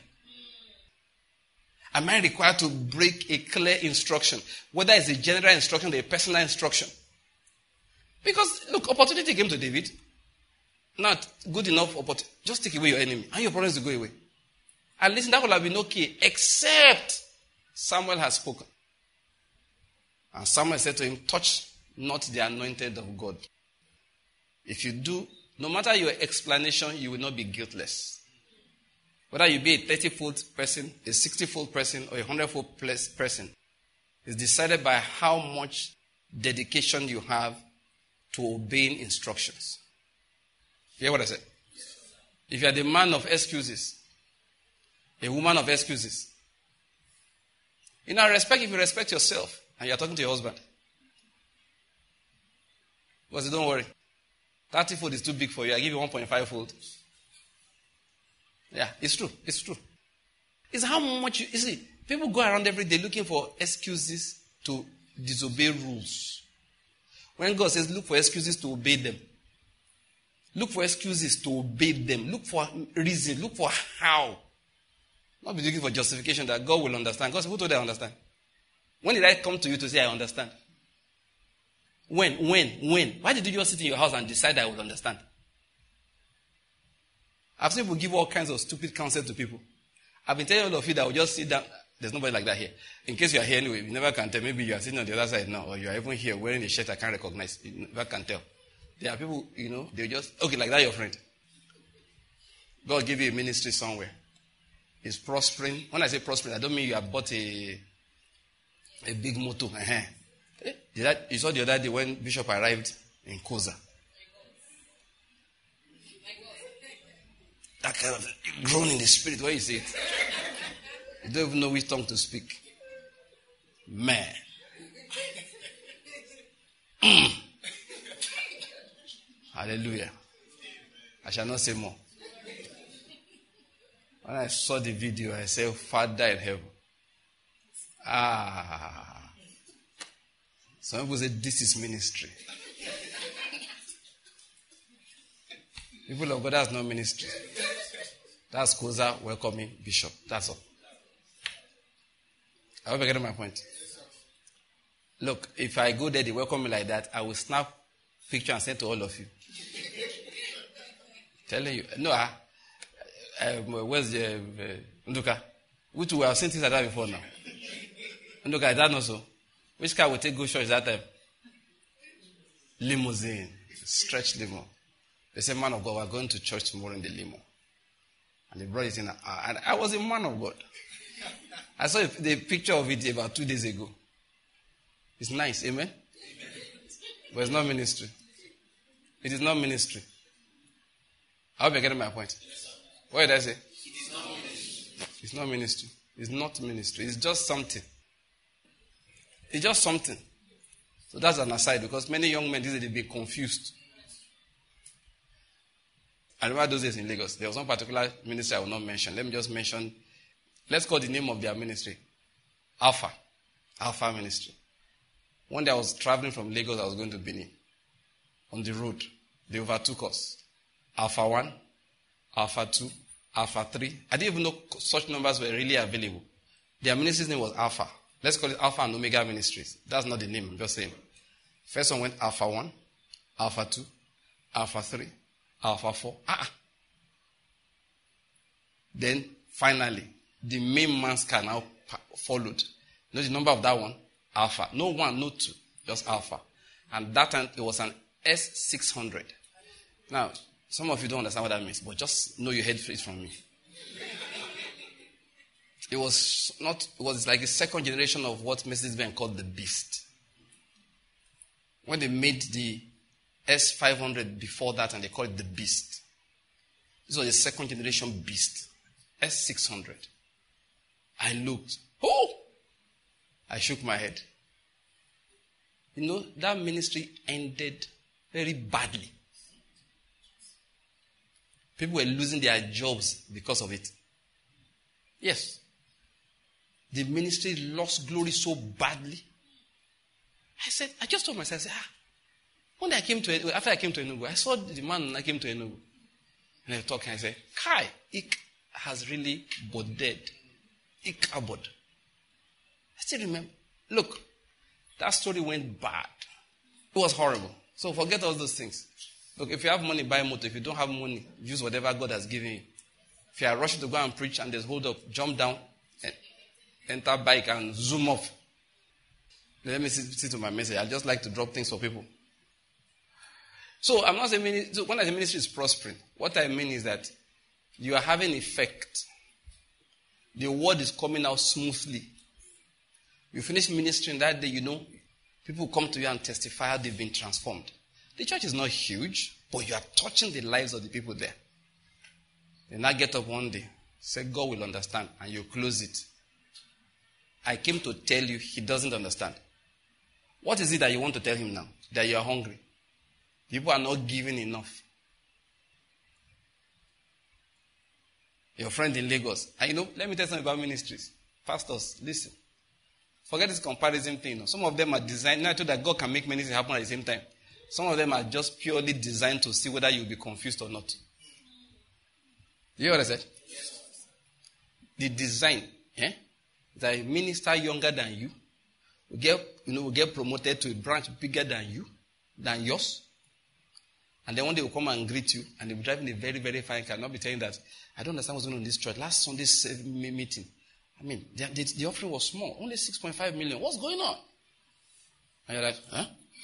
Am I required to break a clear instruction? Whether it's a general instruction or a personal instruction. Because, look, opportunity came to David. Not good enough opportunity. Just take away your enemy, and your problems will go away. And listen, that would have been okay, except Samuel has spoken. And Samuel said to him, touch not the anointed of God. If you do, no matter your explanation, you will not be guiltless. Whether you be a thirty-fold person, a sixty-fold person, or a hundred-fold person, is decided by how much dedication you have to obeying instructions. You hear what I said? If you are the man of excuses, a woman of excuses, in our respect, if you respect yourself, and you are talking to your husband, because don't worry, thirty fold is too big for you. I give you one point five fold. Yeah, it's true. It's true. It's how much you, you see, people go around every day looking for excuses to disobey rules. When God says, look for excuses to obey them. Look for excuses to obey them. Look for reason. Look for how. Not be looking for justification that God will understand. God said, who told you I understand? When did I come to you to say I understand? When? When? When? Why did you just sit in your house and decide I would understand? I've seen people give all kinds of stupid counsel to people. I've been telling all of you that I will just sit down. There's nobody like that here. In case you are here anyway, you never can tell. Maybe you are sitting on the other side now, or you are even here wearing a shirt I can't recognize. You never can tell. There are people, you know, they just, okay, like that, your friend. God give you a ministry somewhere. It's prospering. When I say prospering, I don't mean you have bought a a big motor. Uh-huh. Did that, you saw the other day when Bishop arrived in Koza. That kind of groan in the spirit, where you see it. You don't even know which tongue to speak. Man. Mm. Hallelujah. I shall not say more. When I saw the video, I said, Father in heaven. Ah. Some people say, this is ministry. People of God, that's not ministry. That's Koza welcoming Bishop. That's all. I hope you get my point. Look, if I go there, they welcome me like that, I will snap picture and send to all of you. Telling you. No, I, um, where's the, uh, Nduka? We too have seen things like that before now. Nduka, is that not so? Which car will take good church that time? Limousine. Stretch limo. They said, man of God, we're going to church tomorrow in the limo. And they brought it in. Uh, and I was a man of God. I saw the picture of it about two days ago. It's nice, amen? Amen. But it's not ministry. It is not ministry. I hope you're getting my point. Yes, what did I say? It is not ministry. It's not ministry. It's not ministry. It's just something. It's just something. So that's an aside, because many young men, they've been confused. I remember those days in Lagos. There was one particular ministry I will not mention. Let me just mention, let's call the name of their ministry Alpha. Alpha Ministry. One day I was traveling from Lagos, I was going to Benin. On the road, they overtook us. Alpha one, Alpha two, Alpha three. I didn't even know such numbers were really available. Their ministry's name was Alpha. Let's call it Alpha and Omega Ministries. That's not the name, I'm just saying. First one went Alpha one, Alpha two, Alpha three, Alpha four. Ah. Then, finally, the main man's car now followed. You know the number of that one? Alpha. No one, no two. Just Alpha. And that time, it was an S six hundred. Now, some of you don't understand what that means, but just know you heard it from me. It was not, it was like a second generation of what Mercedes-Benz called the Beast. When they made the S five hundred before that, and they called it the Beast. This was a second generation Beast. S six hundred. I looked. Oh! I shook my head. You know, that ministry ended very badly. People were losing their jobs because of it. Yes. The ministry lost glory so badly. I said, I just told myself, I said, ah, one day I came to, after I came to Enugu, I saw the man and I came to Enugu. And I talked and I said, Kai, ik has really boded. Ik abod. I still remember. Look, that story went bad. It was horrible. So forget all those things. Look, if you have money, buy a motor. If you don't have money, use whatever God has given you. If you are rushing to go and preach and there's hold up, jump down, enter bike and zoom off. Let me see, see to my message. I just like to drop things for people. So I'm not saying, so when I say ministry is prospering, what I mean is that you are having effect. The word is coming out smoothly. You finish ministering that day, you know, people come to you and testify how they've been transformed. The church is not huge, but you are touching the lives of the people there. Then I get up one day, say, God will understand, and you close it. I came to tell you he doesn't understand. What is it that you want to tell him now? That you are hungry. People are not giving enough. Your friend in Lagos. And you know, let me tell you something about ministries. Pastors, listen. Forget this comparison thing. You know. Some of them are designed, not that God can make many things happen at the same time. Some of them are just purely designed to see whether you'll be confused or not. You hear what I said? Yes. The design, eh? That a minister younger than you will get, you know, will get promoted to a branch bigger than you, than yours. And then one day will come and greet you, and they'll be driving a very, very fine car. Not be telling that, I don't understand what's going on in this church. Last Sunday's meeting, I mean, the, the, the offering was small, only six point five million. What's going on? And you're like, huh?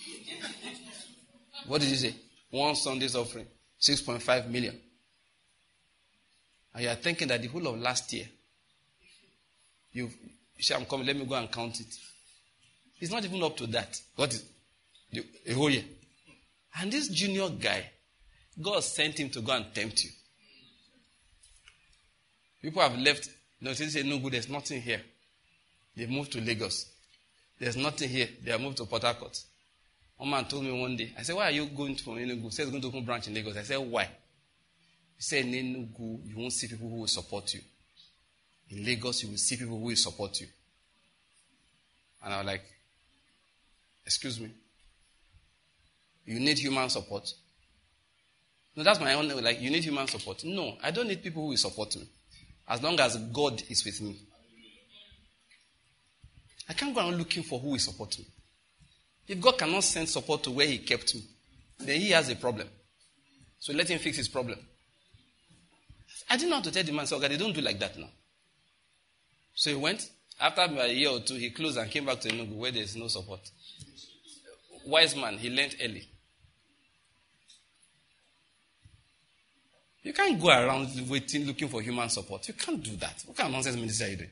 What did you say? One Sunday's offering, six point five million. And you are thinking that the whole of last year, you, you say, I'm coming, let me go and count it. It's not even up to that. What is the, a whole year? And this junior guy, God sent him to go and tempt you. People have left. No, they say, no good, there's nothing here. They moved to Lagos. There's nothing here. They have moved to Port Harcourt. One man told me one day, I said, why are you going to Enugu? He said, he's going to open a branch in Lagos. I said, why? He said, in Enugu, you won't see people who will support you. In Lagos, you will see people who will support you. And I was like, excuse me. You need human support? No, that's my own, like, you need human support. No, I don't need people who will support me. As long as God is with me. I can't go around looking for who will support me. If God cannot send support to where he kept me, then he has a problem. So let him fix his problem. I didn't know how to tell the man, so okay, they don't do like that now. So he went. After a year or two, he closed and came back to Enugu where there is no support. Wise man, he learned early. You can't go around waiting, looking for human support. You can't do that. What kind of nonsense ministry are you doing?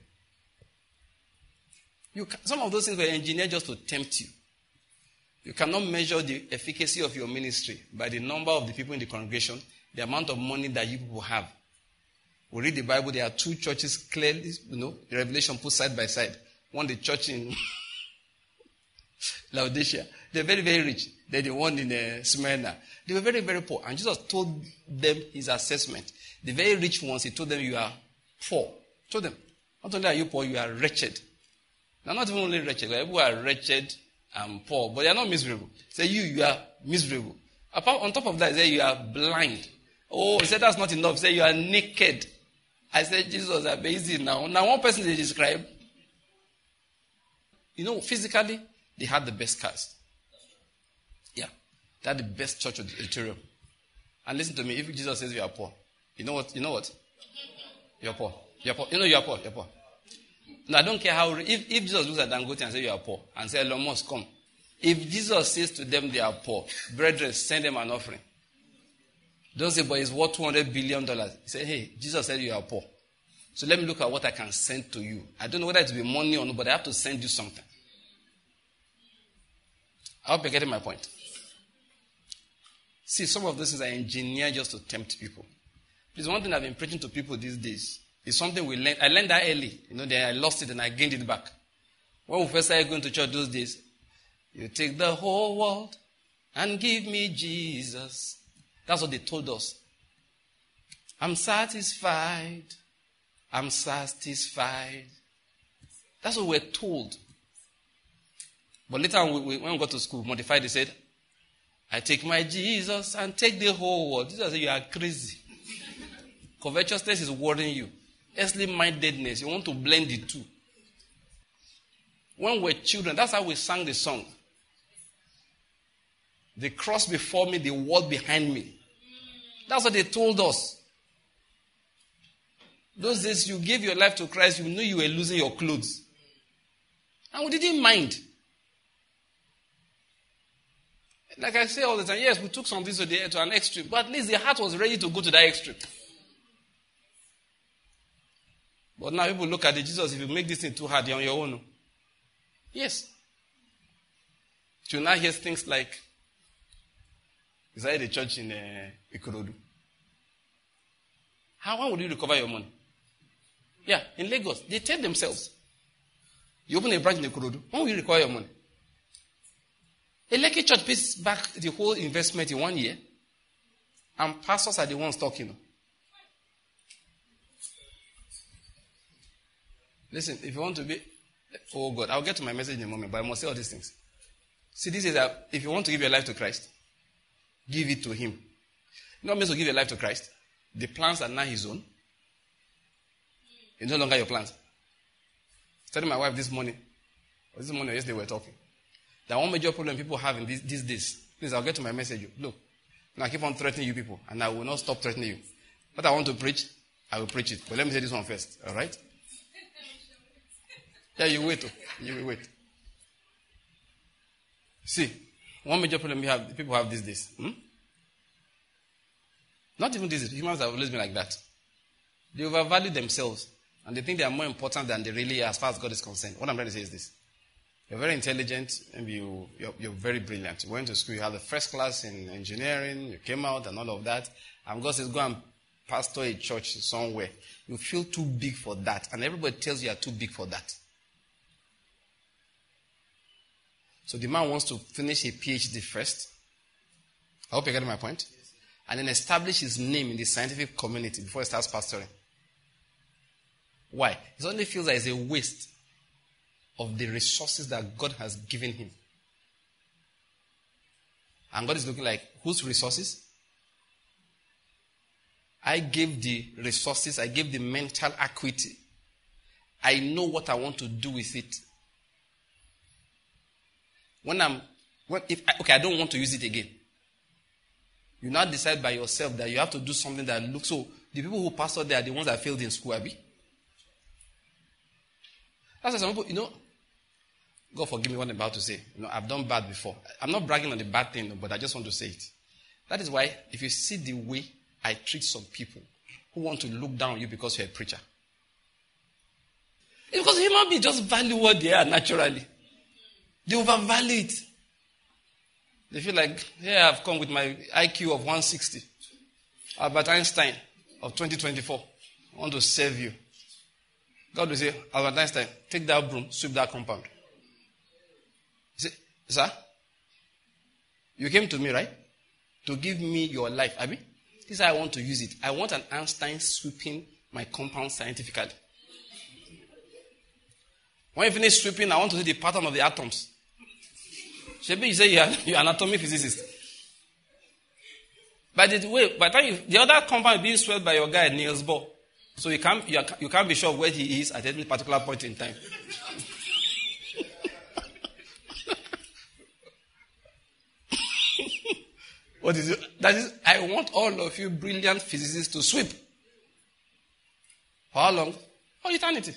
You can, some of those things were engineered just to tempt you. You cannot measure the efficacy of your ministry by the number of the people in the congregation, the amount of money that you people have. We read the Bible, there are two churches clearly, you know, the Revelation put side by side. One, the church in Laodicea. They're very, very rich. Then the one in uh, Smyrna. They were very, very poor. And Jesus told them his assessment. The very rich ones, he told them, you are poor. He told them, not only are you poor, you are wretched. Now, not even only wretched, people are wretched and poor, but they are not miserable. Say, you, you are miserable. Apart, on top of that, say, you are blind. Oh, he said, that's not enough. He said, you are naked. I said, Jesus, I'm busy now. Now, one person they describe, you know, physically, they had the best cars. Yeah. They had the best church auditorium. And listen to me, if Jesus says you are poor, you know what? You know what? You're poor. You're poor. You know you are poor. You're poor. No, I don't care how, if, if Jesus looks at Dangote and says you are poor, and say, Elon Musk, come. If Jesus says to them they are poor, brethren, send them an offering. Don't say, but it's worth two hundred billion dollars. He said, hey, Jesus said you are poor. So let me look at what I can send to you. I don't know whether it will be money or not, but I have to send you something. I hope you're getting my point. See, some of these things are engineered just to tempt people. There's one thing I've been preaching to people these days. It's something we learned. I learned that early. You know, then I lost it and I gained it back. When we first started going to church those days, you take the whole world and give me Jesus. That's what they told us. I'm satisfied. I'm satisfied. That's what we're told. But later on, we, we, when we got to school, modified, they said, I take my Jesus and take the whole world. Jesus said, you are crazy. Covetousness is worrying you. Earthly mindedness, you want to blend the two. When we're children, that's how we sang the song. The cross before me, the world behind me. That's what they told us. Those days you gave your life to Christ, you knew you were losing your clothes. And we didn't mind. Like I say all the time, yes, we took some things to, the, to an extreme, but at least the heart was ready to go to that extreme. But now people look at it, Jesus, if you make this thing too hard, you're on your own. Yes. You now hear things like, is that the church in uh, Ikorodu? How when would you recover your money? Yeah, in Lagos, they tell themselves, you open a branch in Ikorodu, when will you recover your money? A Lekki church pays back the whole investment in one year, and pastors are the ones talking. Listen, if you want to be, oh God, I'll get to my message in a moment, but I must say all these things. See, this is that if you want to give your life to Christ, give it to Him. You know what it means to give your life to Christ? The plans are not His own. It's no longer your plans. I was telling my wife this morning, or this morning or yesterday we were talking, that one major problem people have in these, these days, please, I'll get to my message. Look, now I keep on threatening you people, and I will not stop threatening you. What I want to preach, I will preach it. But let me say this one first, all right? Yeah, you wait. You will wait. See, one major problem we have, people have these days. Hmm? Not even these days. Humans have always been like that. They overvalue themselves, and they think they are more important than they really are as far as God is concerned. What I'm trying to say is this. You're very intelligent, maybe you, you're, you're very brilliant. You went to school, you had the first class in engineering, you came out and all of that, and God says, go and pastor a church somewhere. You feel too big for that, and everybody tells you you're too big for that. So the man wants to finish a PhD first. I hope you're getting my point. And then establish his name in the scientific community before he starts pastoring. Why? He suddenly feels that it's a waste of the resources that God has given him. And God is looking like, whose resources? I gave the resources, I gave the mental acuity. I know what I want to do with it. When I'm, when, if I, okay, I don't want to use it again. You now decide by yourself that you have to do something that looks, so the people who pastor there are the ones that failed in school, Abi. That's why some people, you know, God forgive me what I'm about to say. You know, I've done bad before. I'm not bragging on the bad thing, but I just want to say it. That is why, if you see the way I treat some people who want to look down on you because you're a preacher. It's because human beings just value what they are naturally. They overvalue it. They feel like, yeah, I've come with my I Q of one sixty. Albert Einstein of twenty twenty-four. I want to serve you. God will say, Albert Einstein, take that broom, sweep that compound. He say, sir, you came to me, right? To give me your life, Abi? This is how I want to use it. I want an Einstein sweeping my compound scientifically. When you finish sweeping, I want to see the pattern of the atoms. Shebi, you say you're, you're an atomic physicist. By the way, by the time you, the other compound is being swept by your guy, Niels Bohr. So you can't, you, you can't be sure where he is at any particular point in time. What is it? That is, I want all of you brilliant physicists to sweep. For how long? For eternity.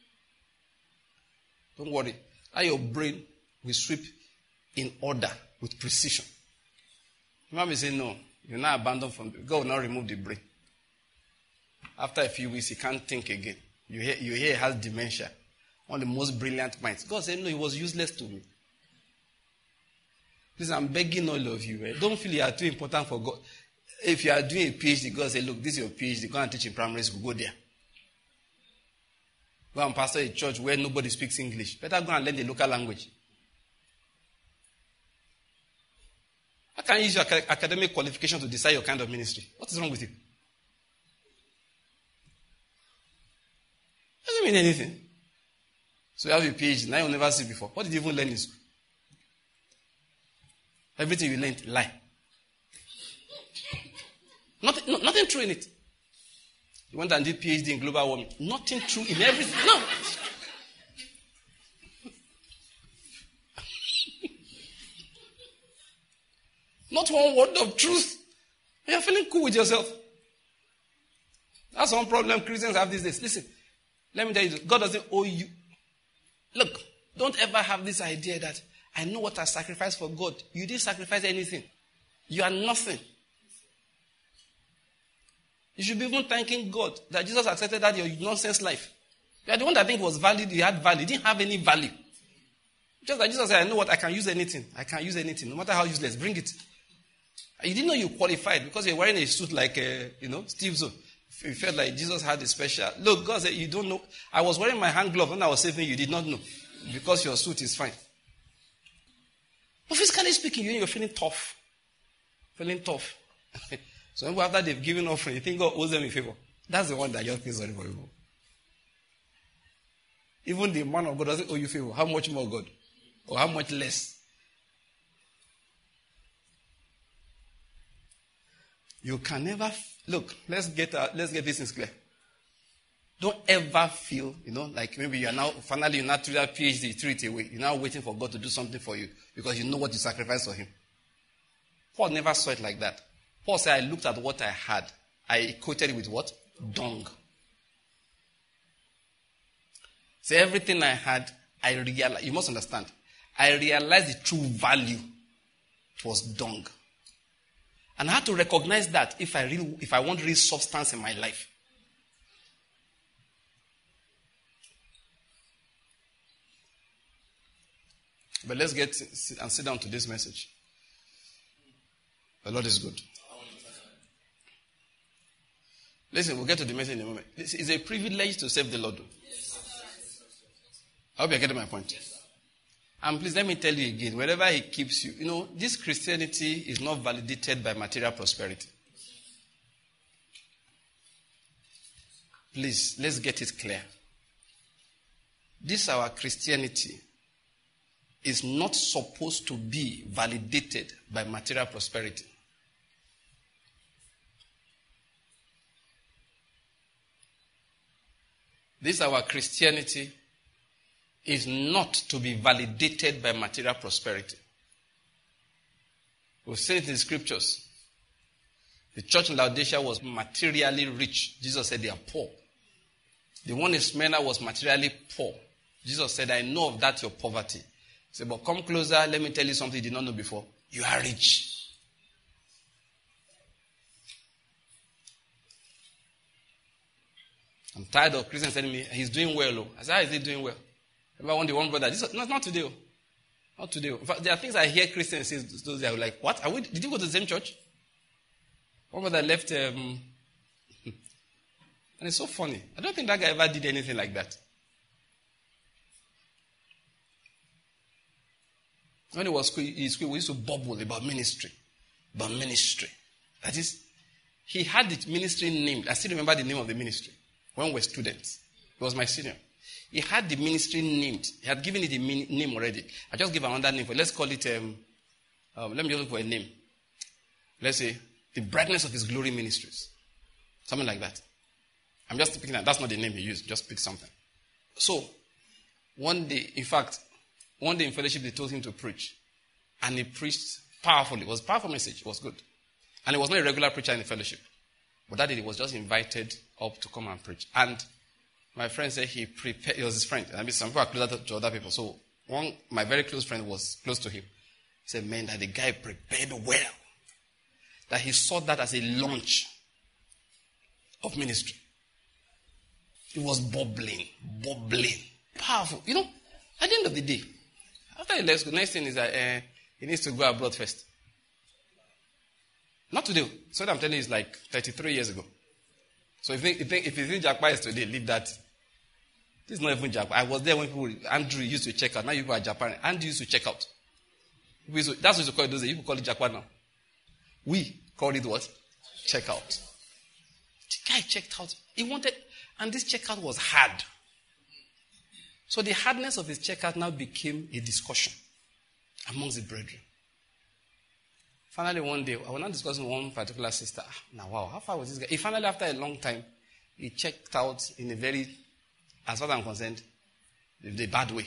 Don't worry. Now your brain will sweep in order with precision. You might be saying, no, you're not abandoned from the, God will not remove the brain. After a few weeks, he can't think again. You hear, you hear he has dementia. One of the most brilliant minds. God said, no, he was useless to me. Please, I'm begging all of you. Eh? Don't feel you are too important for God. If you are doing a PhD, God said, look, this is your PhD. Go and teach in primary school. Go there. Go and pastor a church where nobody speaks English. Better go and learn the local language. How can you use your academic qualification to decide your kind of ministry? What is wrong with you? Doesn't mean anything. So you have a PhD. Now you'll never see before. What did you even learn in school? Everything you learned, lie. Nothing, no, nothing true in it. You went and did PhD in global warming. Nothing true in everything. No. Not one word of truth. You're feeling cool with yourself. That's one problem Christians have these days. Listen, let me tell you, God doesn't owe you. Look, don't ever have this idea that I know what I sacrificed for God. You didn't sacrifice anything. You are nothing. You should be even thanking God that Jesus accepted that your nonsense life. You are the one that think was valid, you had value. You didn't have any value. Just like Jesus said, I know what I can use anything. I can use anything, no matter how useless. Bring it. You didn't know you qualified because you're wearing a suit like, uh, you know, Steve Zone. You felt like Jesus had a special. Look, God said, you don't know. I was wearing my hand glove when I was saving you. You did not know because your suit is fine. But physically speaking, you're feeling tough. Feeling tough. So after they've given offering, you think God owes them a favor. That's the one that just feels sorry for you. Even the man of God doesn't owe you a favor. How much more God? Or how much less? You can never look. Let's get uh, let's get this in clear. Don't ever feel, you know, like maybe you are now finally you're not through that PhD, threw it away. You're now waiting for God to do something for you because you know what you sacrificed for Him. Paul never saw it like that. Paul said, "I looked at what I had. I equated it with what? Dung." So everything I had, I realized. You must understand. I realized the true value. It was dung. And I had to recognize that if I really, if I want real substance in my life. But let's get and sit down to this message. The Lord is good. Listen, we'll get to the message in a moment. It's a privilege to serve the Lord. I hope you're getting my point. And please let me tell you again, wherever He keeps you, you know, this Christianity is not validated by material prosperity. Please, let's get it clear. This our Christianity is not supposed to be validated by material prosperity. This our Christianity is not to be validated by material prosperity. We've seen it in the scriptures. The church in Laodicea was materially rich. Jesus said they are poor. The one in Smyrna was materially poor. Jesus said, I know of that your poverty. He said, but come closer, let me tell you something you did not know before. You are rich. I'm tired of Christians telling me he's doing well. Oh. I said, how is he doing well? Remember one day, one brother, this, no, not today. Oh. Not today. Oh. In fact, there are things I hear Christians say, those they are like, what? Are we, did you go to the same church? One brother left, um, and it's so funny. I don't think that guy ever did anything like that. When he was school, in school, we used to bubble about ministry. About ministry. That is, he had the ministry named. I still remember the name of the ministry when we were students. He was my senior. He had the ministry named. He had given it a name already. I just give another name for it. Let's call it, um, um, let me just look for a name. Let's say, the brightness of his glory ministries. Something like that. I'm just picking that. That's not the name he used. Just pick something. So, one day, in fact, one day in fellowship, they told him to preach. And he preached powerfully. It was a powerful message. It was good. And he was not a regular preacher in the fellowship. But that day, he was just invited up to come and preach. And my friend said he prepared, it was his friend. I mean, some people are closer to other people. So, one, my very close friend was close to him. He said, man, that the guy prepared well. That he saw that as a launch of ministry. It was bubbling, bubbling, powerful. You know, at the end of the day, after he left school, the next thing is that uh, he needs to go abroad first. Not today. So what I'm telling you is like thirty-three years ago. So if you think, if you think Jackpot is today, leave that. This is not even Jackpot. I was there when people, Andrew used to check out. Now you people are Japan. Andrew used to check out. That's what you call it those days. You call it Jackpot now. We called it what? Check out. The guy checked out. He wanted, and this checkout was hard. So the hardness of his checkout now became a discussion amongst the brethren. Finally, one day, I was not discussing with one particular sister. Ah, now, wow, how far was this guy? He finally, after a long time, he checked out in a very, as far as I'm concerned, the bad way.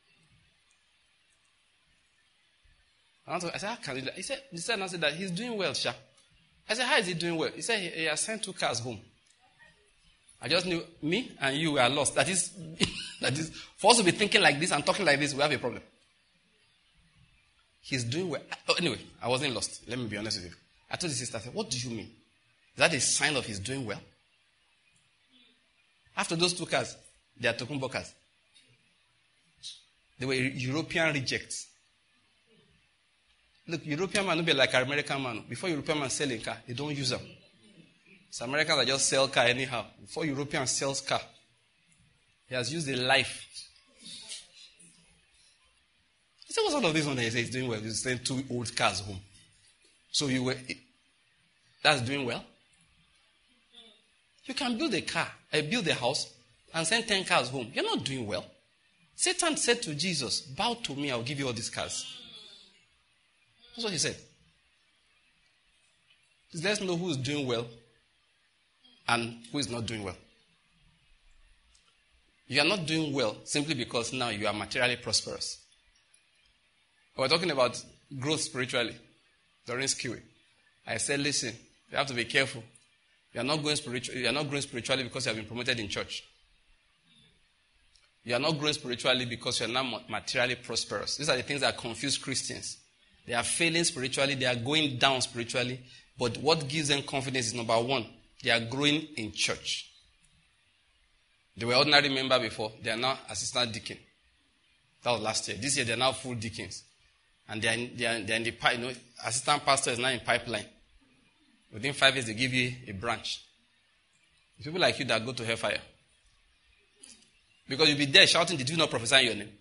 I said, how can he do that? He said, he said, said that he's doing well, Sha. I said, how is he doing well? He said, he, he has sent two cars home. I just knew me and you were lost. That is, that is, for us to be thinking like this and talking like this, we have a problem. He's doing well. Oh, anyway, I wasn't lost. Let me be honest with you. I told the sister, I said, what do you mean? Is that a sign of he's doing well? After those two cars, they are Tokumbo cars. They were European rejects. Look, European man don't be like an American man. Before European man sell a car, they don't use them. So Americans that just sell car anyhow. Before European sells car, he has used a life. He said, what's all of this one that he says he's doing well? He's sending two old cars home. So you were, that's doing well? You can build a car, uh, build a house, and send ten cars home. You're not doing well. Satan said to Jesus, bow to me, I'll give you all these cars. That's what he said. Let's know who is doing well and who is not doing well. You are not doing well simply because now you are materially prosperous. We're talking about growth spiritually during skewing. I said, listen, you have to be careful. You are not going spiritual. You are not growing spiritually because you have been promoted in church. You are not growing spiritually because you are not materially prosperous. These are the things that confuse Christians. They are failing spiritually. They are going down spiritually. But what gives them confidence is number one, they are growing in church. They were ordinary member before. They are now assistant deacon. That was last year. This year they are now full deacons. And they are, they are, they are in the pipe. You know, assistant pastor is now in pipeline. Within five years they give you a branch. People like you that go to hellfire. Because you'll be there shouting, did you not prophesy in your name?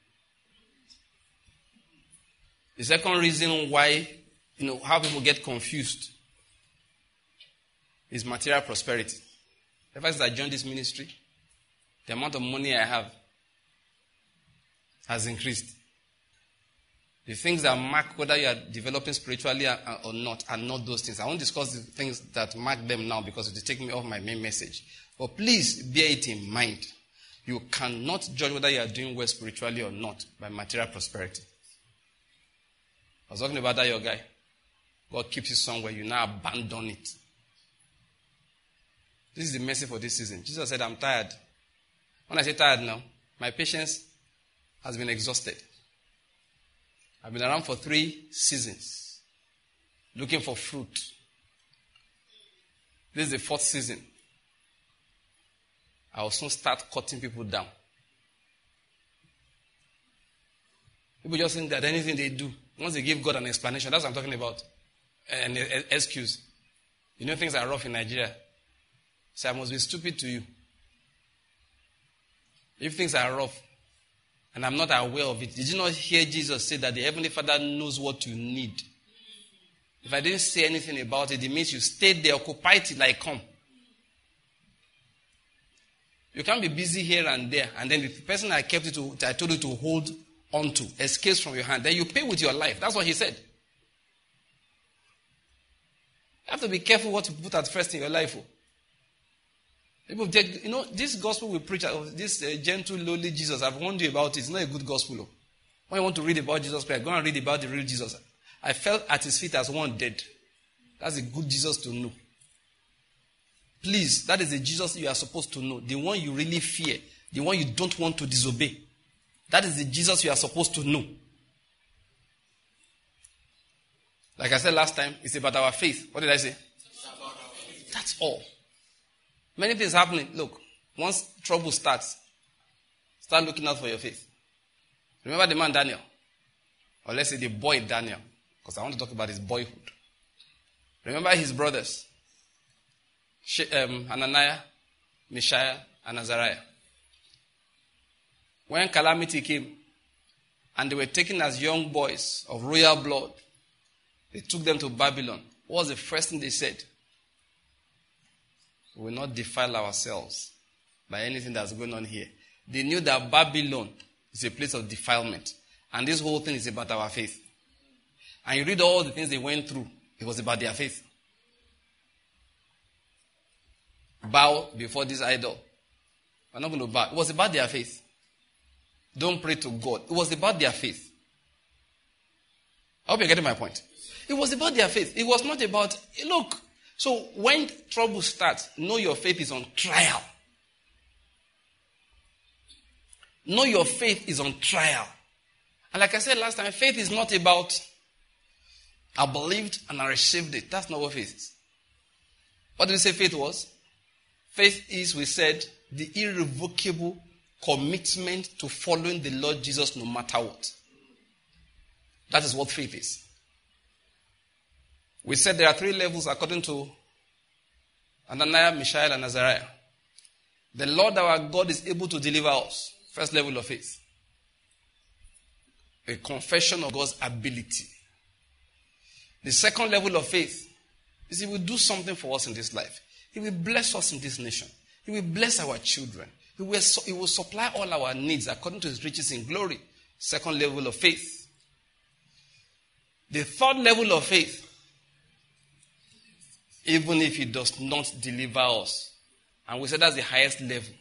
The second reason why, you know, how people get confused is material prosperity. Ever since I joined this ministry, the amount of money I have has increased. The things that mark whether you are developing spiritually or not are not those things. I won't discuss the things that mark them now because it will take me off my main message. But please bear it in mind. You cannot judge whether you are doing well spiritually or not by material prosperity. I was talking about that your guy. God keeps you somewhere, you now abandon it. This is the message for this season. Jesus said, I'm tired. When I say tired now, my patience has been exhausted. I've been around for three seasons, looking for fruit. This is the fourth season. I will soon start cutting people down. People just think that anything they do, once they give God an explanation, that's what I'm talking about. An excuse. You know things are rough in Nigeria. So I must be stupid to you. If things are rough, and I'm not aware of it, did you not hear Jesus say that the Heavenly Father knows what you need? If I didn't say anything about it, it means you stayed there, occupied till I come. You can't be busy here and there, and then the person I kept you to, I told you to hold on to, escapes from your hand. Then you pay with your life. That's what he said. You have to be careful what you put at first in your life. People take, you know, this gospel we preach, this uh, gentle, lowly Jesus, I've warned you about it. It's not a good gospel. When you want to read about Jesus Christ, go and read about the real Jesus. I fell at his feet as one dead. That's a good Jesus to know. Please, that is the Jesus you are supposed to know. The one you really fear. The one you don't want to disobey. That is the Jesus you are supposed to know. Like I said last time, it's about our faith. What did I say? That's all. Many things happening. Look, once trouble starts, start looking out for your faith. Remember the man Daniel? Or let's say the boy Daniel. Because I want to talk about his boyhood. Remember his brothers. Um, Hananiah, Mishael, and Azariah. When calamity came, and they were taken as young boys of royal blood, they took them to Babylon. What was the first thing they said? We will not defile ourselves by anything that's going on here. They knew that Babylon is a place of defilement. And this whole thing is about our faith. And you read all the things they went through. It was about their faith. Bow before this idol. We're not going to bow. It was about their faith. Don't pray to God. It was about their faith. I hope you're getting my point. It was about their faith. It was not about, look, so when trouble starts, know your faith is on trial. Know your faith is on trial. And like I said last time, faith is not about, I believed and I received it. That's not what faith is. What did we say faith was? Faith is, we said, the irrevocable commitment to following the Lord Jesus no matter what. That is what faith is. We said there are three levels according to Hananiah, Mishael, and Azariah. The Lord our God is able to deliver us. First level of faith. A confession of God's ability. The second level of faith is He will do something for us in this life. He will bless us in this nation. He will bless our children. He will, he will supply all our needs according to His riches in glory. Second level of faith. The third level of faith, even if He does not deliver us. And we said that's the highest level.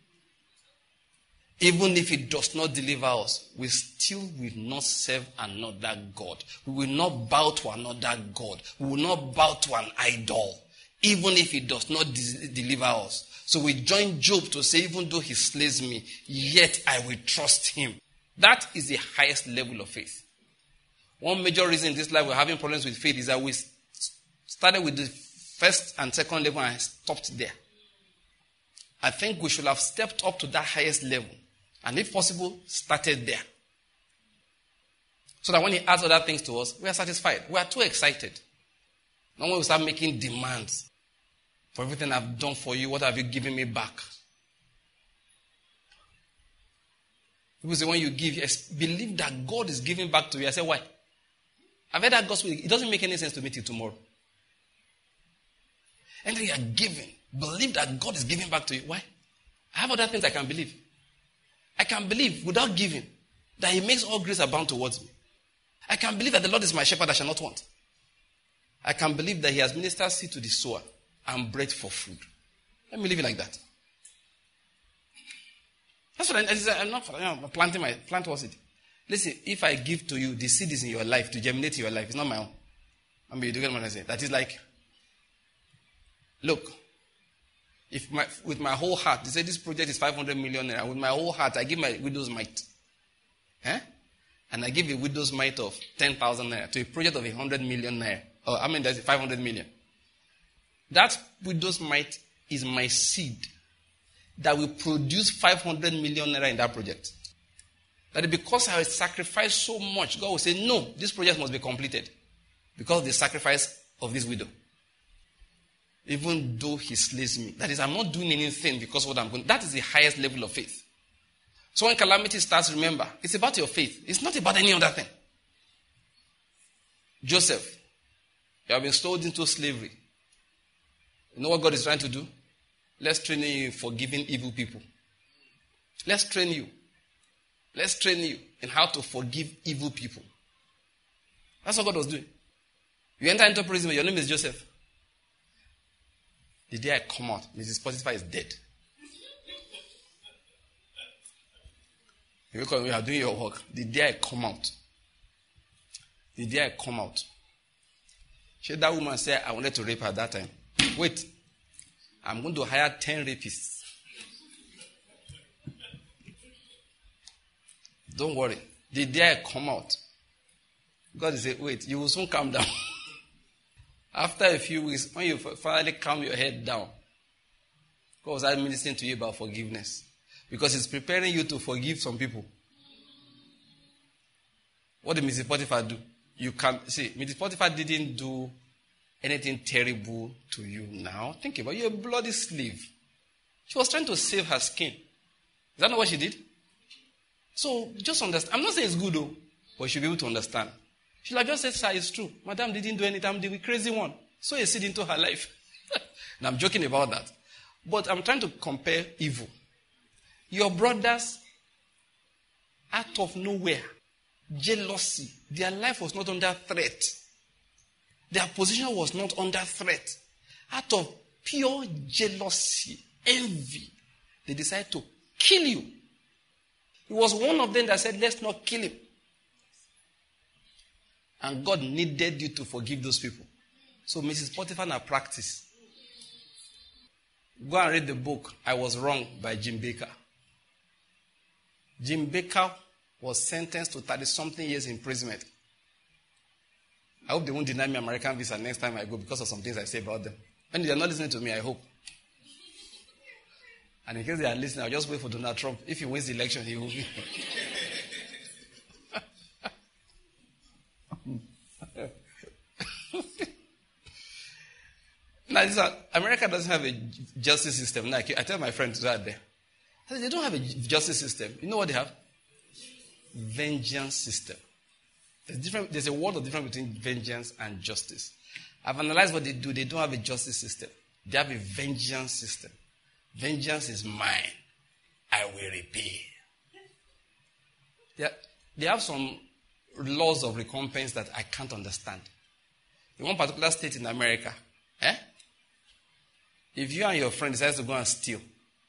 Even if He does not deliver us, we still will not serve another God. We will not bow to another God. We will not bow to an idol. Even if He does not de- deliver us. So we join Job to say, even though he slays me, yet I will trust him. That is the highest level of faith. One major reason in this life we're having problems with faith is that we started with the first and second level and stopped there. I think we should have stepped up to that highest level. And if possible, started there. So that when He adds other things to us, we are satisfied. We are too excited. Now when we start making demands, for everything I've done for you, what have you given me back? People say when you give, yes, believe that God is giving back to you. I say, why? I've heard that gospel. It doesn't make any sense to me till tomorrow. And then you are giving. Believe that God is giving back to you. Why? I have other things I can believe. I can believe without giving that He makes all grace abound towards me. I can believe that the Lord is my shepherd, I shall not want. I can believe that He has ministered seed to the sower and bread for food. Let me leave it like that. That's what I, I said. I'm not I'm planting my plant was it. Listen, if I give to you, the seed is in your life to germinate in your life. It's not my own. I mean, you do get what I say. That is like, look, if my with my whole heart, they say this project is five hundred million naira. With my whole heart, I give my widow's mite. Eh? And I give a widow's mite of ten thousand naira to a project of one hundred million naira. Or, I mean, that's five hundred million. That widow's mite is my seed. that will produce five hundred million naira in that project. That because I sacrificed so much, God will say, no, this project must be completed. Because of the sacrifice of this widow. Even though he slays me. That is, I'm not doing anything because of what I'm going. That is the highest level of faith. So when calamity starts, remember, it's about your faith. It's not about any other thing. Joseph, you have been sold into slavery. You know what God is trying to do? Let's train you in forgiving evil people. Let's train you. Let's train you in how to forgive evil people. That's what God was doing. You enter into prison, your name is Joseph. The day I come out, Missus Potiphar is dead. You are doing your work. The day I come out, the day I come out, should that woman say I wanted to rape her at that time? Wait, I'm going to hire ten rapists. Don't worry. The day I come out, God is saying, wait, you will soon calm down. After a few weeks, when you finally calm your head down, God was ministering to you about forgiveness. Because He's preparing you to forgive some people. What did Missus Potiphar do? You can see, Missus Potiphar didn't do anything terrible to you now. Think about it. You're a bloody slave. She was trying to save her skin. Is that not what she did? So just understand. I'm not saying it's good though, but you should be able to understand. She like just said, sir, it's true. Madam didn't do anything. I'm the crazy one. So a seed into her life. And I'm joking about that. But I'm trying to compare evil. Your brothers, out of nowhere, jealousy, their life was not under threat. Their position was not under threat. Out of pure jealousy, envy, they decided to kill you. It was one of them that said, let's not kill him. And God needed you to forgive those people. So Missus Potiphar now practice. Go and read the book, I Was Wrong by Jim Baker. Jim Baker was sentenced to thirty-something years imprisonment. I hope they won't deny me American visa next time I go because of some things I say about them. And they are not listening to me, I hope. And in case they are listening, I'll just wait for Donald Trump. If he wins the election, he will be. Now, this is, America doesn't have a justice system. Now, I tell my friends right there, I said, they don't have a justice system. You know what they have? Vengeance system. There's, different, there's a world of difference between vengeance and justice. I've analyzed what they do. They don't have a justice system. They have a vengeance system. Vengeance is mine. I will repay. They, are, they have some laws of recompense that I can't understand. In one particular state in America, eh? If you and your friend decide to go and steal,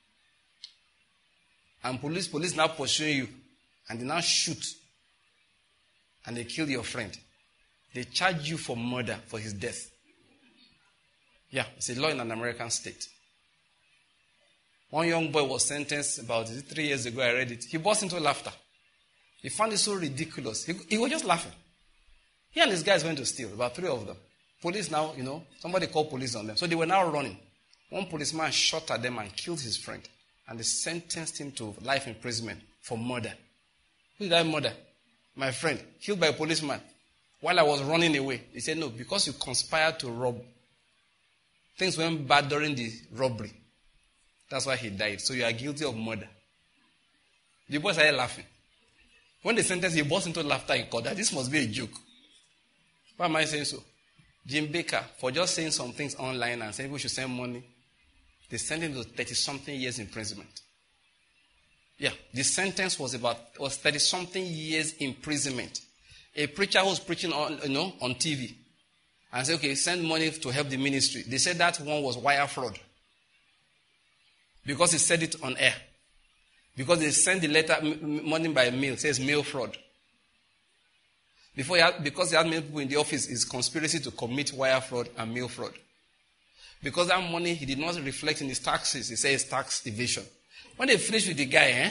and police police now pursuing you, and they now shoot, and they kill your friend, they charge you for murder for his death. Yeah, it's a law in an American state. One young boy was sentenced about three years ago. I read it. He burst into laughter. He found it so ridiculous. He, he was just laughing. He and his guys went to steal, about three of them. Police now, you know, somebody called police on them. So they were now running. One policeman shot at them and killed his friend. And they sentenced him to life imprisonment for murder. Who did I murder? My friend, killed by a policeman. While I was running away, he said, no, because you conspired to rob. Things went bad during the robbery. That's why he died. So you are guilty of murder. The boy started laughing. When they sentenced him, he burst into laughter in court. That this must be a joke. Why am I saying so? Jim Baker, for just saying some things online and saying we should send money, they sent him to thirty-something years imprisonment. Yeah, the sentence was about was thirty-something years imprisonment. A preacher who was preaching on, you know, on T V and said, okay, send money to help the ministry. They said that one was wire fraud. Because he said it on air. Because they sent the letter, money by mail, it says mail fraud. Before he had, because he had many people in the office, it's conspiracy to commit wire fraud and mail fraud. Because that money, he did not reflect in his taxes. He says tax evasion. When they finish with the guy, eh?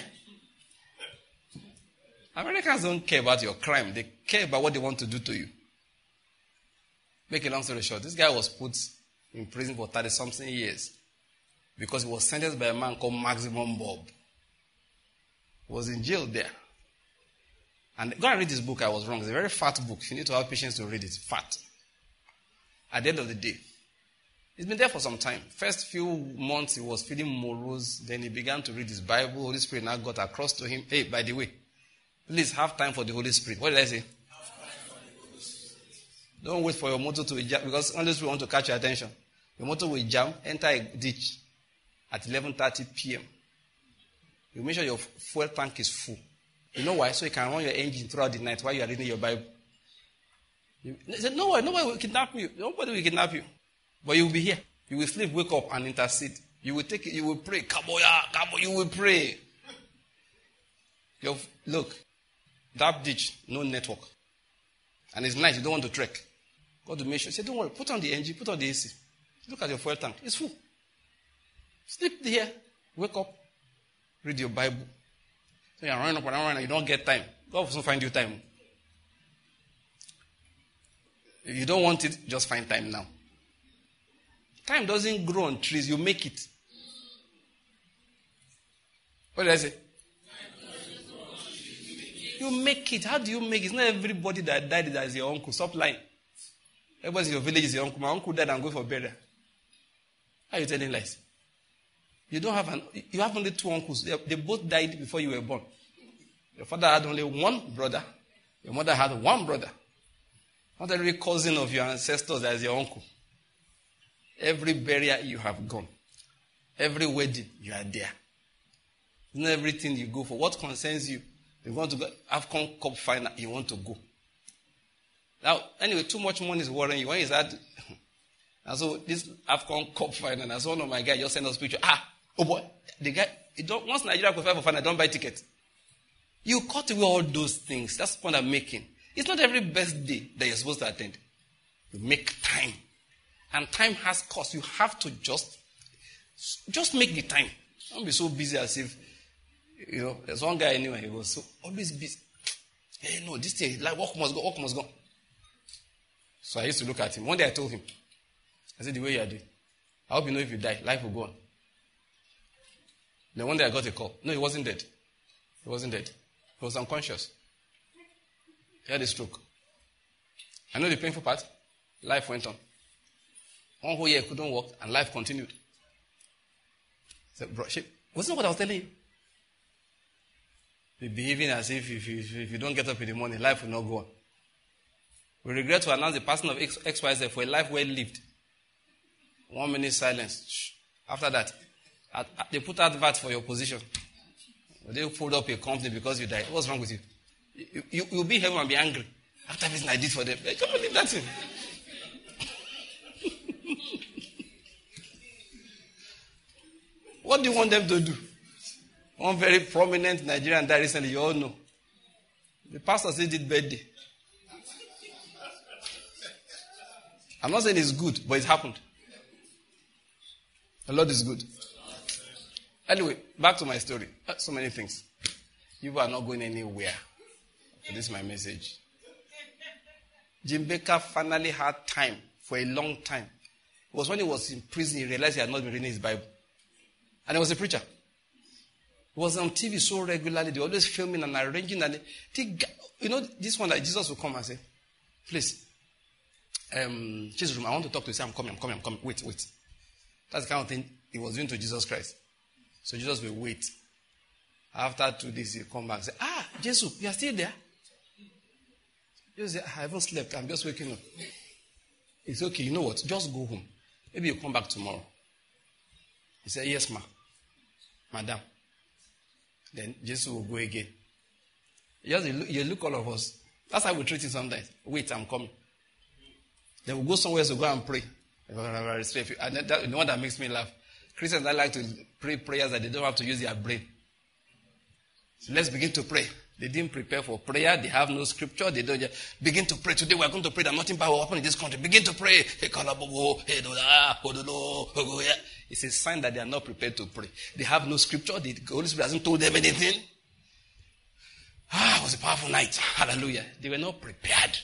Americans don't care about your crime. They care about what they want to do to you. Make a long story short, this guy was put in prison for thirty-something years. because he was sentenced by a man called Maximum Bob. He was in jail there. And go and read this book. I was wrong. It's a very fat book. You need to have patience to read it. Fat. At the end of the day, he's been there for some time. First few months, he was feeling morose. Then he began to read his Bible. Holy Spirit now got across to him. Hey, by the way, please have time for the Holy Spirit. What did I say? Don't wait for your motor to jam, because Holy Spirit want to catch your attention. Your motor will jam, enter a ditch at eleven thirty p.m. You make sure your fuel tank is full. You know why? So you can run your engine throughout the night while you are reading your Bible. You said, no way, nobody will kidnap you. Nobody will kidnap you. But you will be here. You will sleep, wake up, and intercede. You will take it, you will pray. Kaboya, kabo, you will pray. Your, look, that ditch, no network. And it's night, you don't want to trek. Go to make sure. Say, don't worry, put on the engine, put on the A C. Look at your fuel tank. It's full. Sleep here, wake up, read your Bible. So you're running up and running, you don't get time. God will soon find you time. If you don't want it, just find time now. Time doesn't grow on trees, you make it. What did I say? You make it. How do you make it? It's not everybody that died that is your uncle. Stop lying. Everybody in your village is your uncle. My uncle died and go for burial. How are you telling lies? You don't have an. You have only two uncles. They, they both died before you were born. Your father had only one brother. Your mother had one brother. Not every cousin of your ancestors that is your uncle. Every burial you have gone. Every wedding you are there. Not everything you go for. What concerns you? You want to go AFCON Cup final, you want to go. Now, anyway, too much money is worrying you. When is that? And so this AFCON Cup final, and so one of my guys just sent us a picture. Ah, oh boy, the guy, he don't, once Nigeria qualify for final, don't buy tickets. You cut away all those things. That's the point I'm making. It's not every birthday that you're supposed to attend. You make time. And time has cost. You have to just, just make the time. Don't be so busy as if, you know, there's one guy anyway, he was so always busy. Hey, no, this thing, like, work must go, work must go. So I used to look at him. One day I told him, I said, the way you are doing, I hope you know if you die, life will go on. Then one day I got a call. No, he wasn't dead. He wasn't dead. He was unconscious. He had a stroke. I know the painful part. Life went on. One whole year couldn't work, and life continued. I said, bro, wasn't that what I was telling you? Be behaving as if if you, if you don't get up in the morning, life will not go on. We regret to announce the passing of X Y Z for a life well lived. One minute silence. Shh. After that, at, at, they put advert for your position. They pulled up a company because you died. What's wrong with you? You, you you'll be in heaven and be angry. After everything I did for them. I can't believe that thing. What do you want them to do? One very prominent Nigerian died recently, you all know. The pastor said it birthday. I'm not saying it's good, but it happened. The Lord is good. Anyway, back to my story. So many things. You are not going anywhere. This is my message. Jim Baker finally had time for a long time. It was when he was in prison, he realized he had not been reading his Bible. And he was a preacher. He was on T V so regularly. They always filming and arranging. And they, you know, this one that Jesus will come and say, please, um, Jesus, I want to talk to you. Say, I'm coming, I'm coming, I'm coming. Wait, wait. That's the kind of thing he was doing to Jesus Christ. So Jesus will wait. After two days, he'll come back and say, ah, Jesus, you are still there? Jesus said, I haven't slept. I'm just waking up. It's okay. You know what? Just go home. Maybe you'll come back tomorrow. He said, yes, ma. Madam. Then Jesus will go again. Just you look, you look all of us. That's how we treat it sometimes. Wait, I'm coming. Then we'll go somewhere to go and pray. And that, the one that makes me laugh. Christians that like to pray prayers that they don't have to use their brain. So let's begin to pray. They didn't prepare for prayer. They have no scripture. They don't just begin to pray. Today we are going to pray that nothing bad will happen in this country. Begin to pray. It's a sign that they are not prepared to pray. They have no scripture. The Holy Spirit hasn't told them anything. Ah, it was a powerful night. Hallelujah. They were not prepared.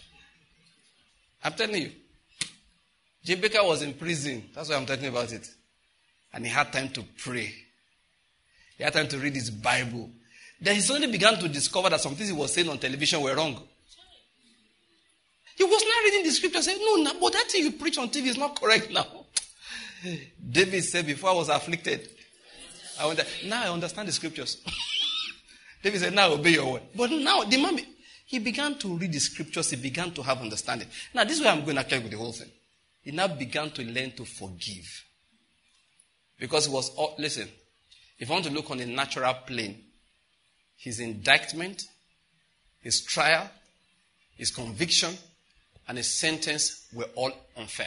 I'm telling you. Jim Baker was in prison. That's why I'm talking about it. And he had time to pray. He had time to read his Bible. Then he suddenly began to discover that some things he was saying on television were wrong. He was not reading the scripture saying, no, no, but that thing you preach on T V is not correct now. David said, before I was afflicted, I went, now I understand the scriptures. David said, now obey your word. But now, the man, he began to read the scriptures. He began to have understanding. Now, this is where I'm going to carry with the whole thing. He now began to learn to forgive. Because it was, all, listen, if you want to look on a natural plane, his indictment, his trial, his conviction, and his sentence were all unfair.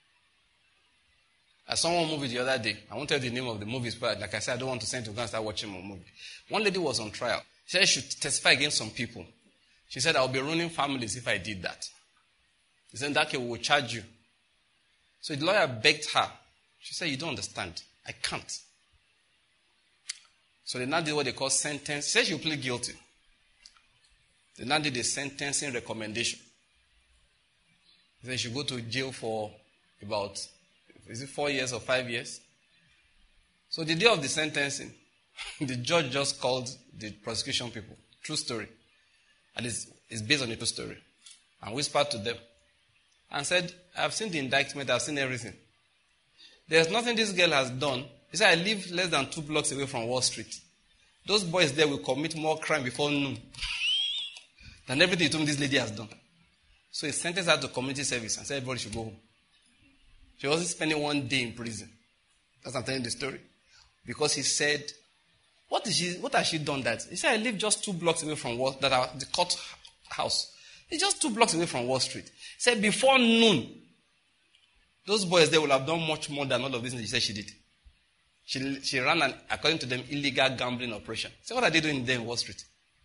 I saw one movie the other day. I won't tell you the name of the movie, but like I said, I don't want to send you to go and start watching my movie. One lady was on trial. She said she should testify against some people. She said, I'll be ruining families if I did that. He said, in that case, we will charge you. So the lawyer begged her. She said, you don't understand. I can't. So they now did what they call sentence. She said she will plead guilty. They now did a sentencing recommendation. They said she should go to jail for about, is it four years or five years? So the day of the sentencing, the judge just called the prosecution people. True story. And it's, it's based on a true story. And whispered to them. And said, I've seen the indictment, I've seen everything. There's nothing this girl has done. He said, I live less than two blocks away from Wall Street. Those boys there will commit more crime before noon than everything you told me this lady has done. So he sentenced her to community service and said everybody should go home. She wasn't spending one day in prison. That's what I'm telling you the story. Because he said, what is she, what has she done that? He said, I live just two blocks away from Wall, that are the court house. It's just two blocks away from Wall Street. He said, before noon, those boys there will have done much more than all of this she said she did. She, she ran an, according to them, illegal gambling operation. So what are they doing there in Wall Street?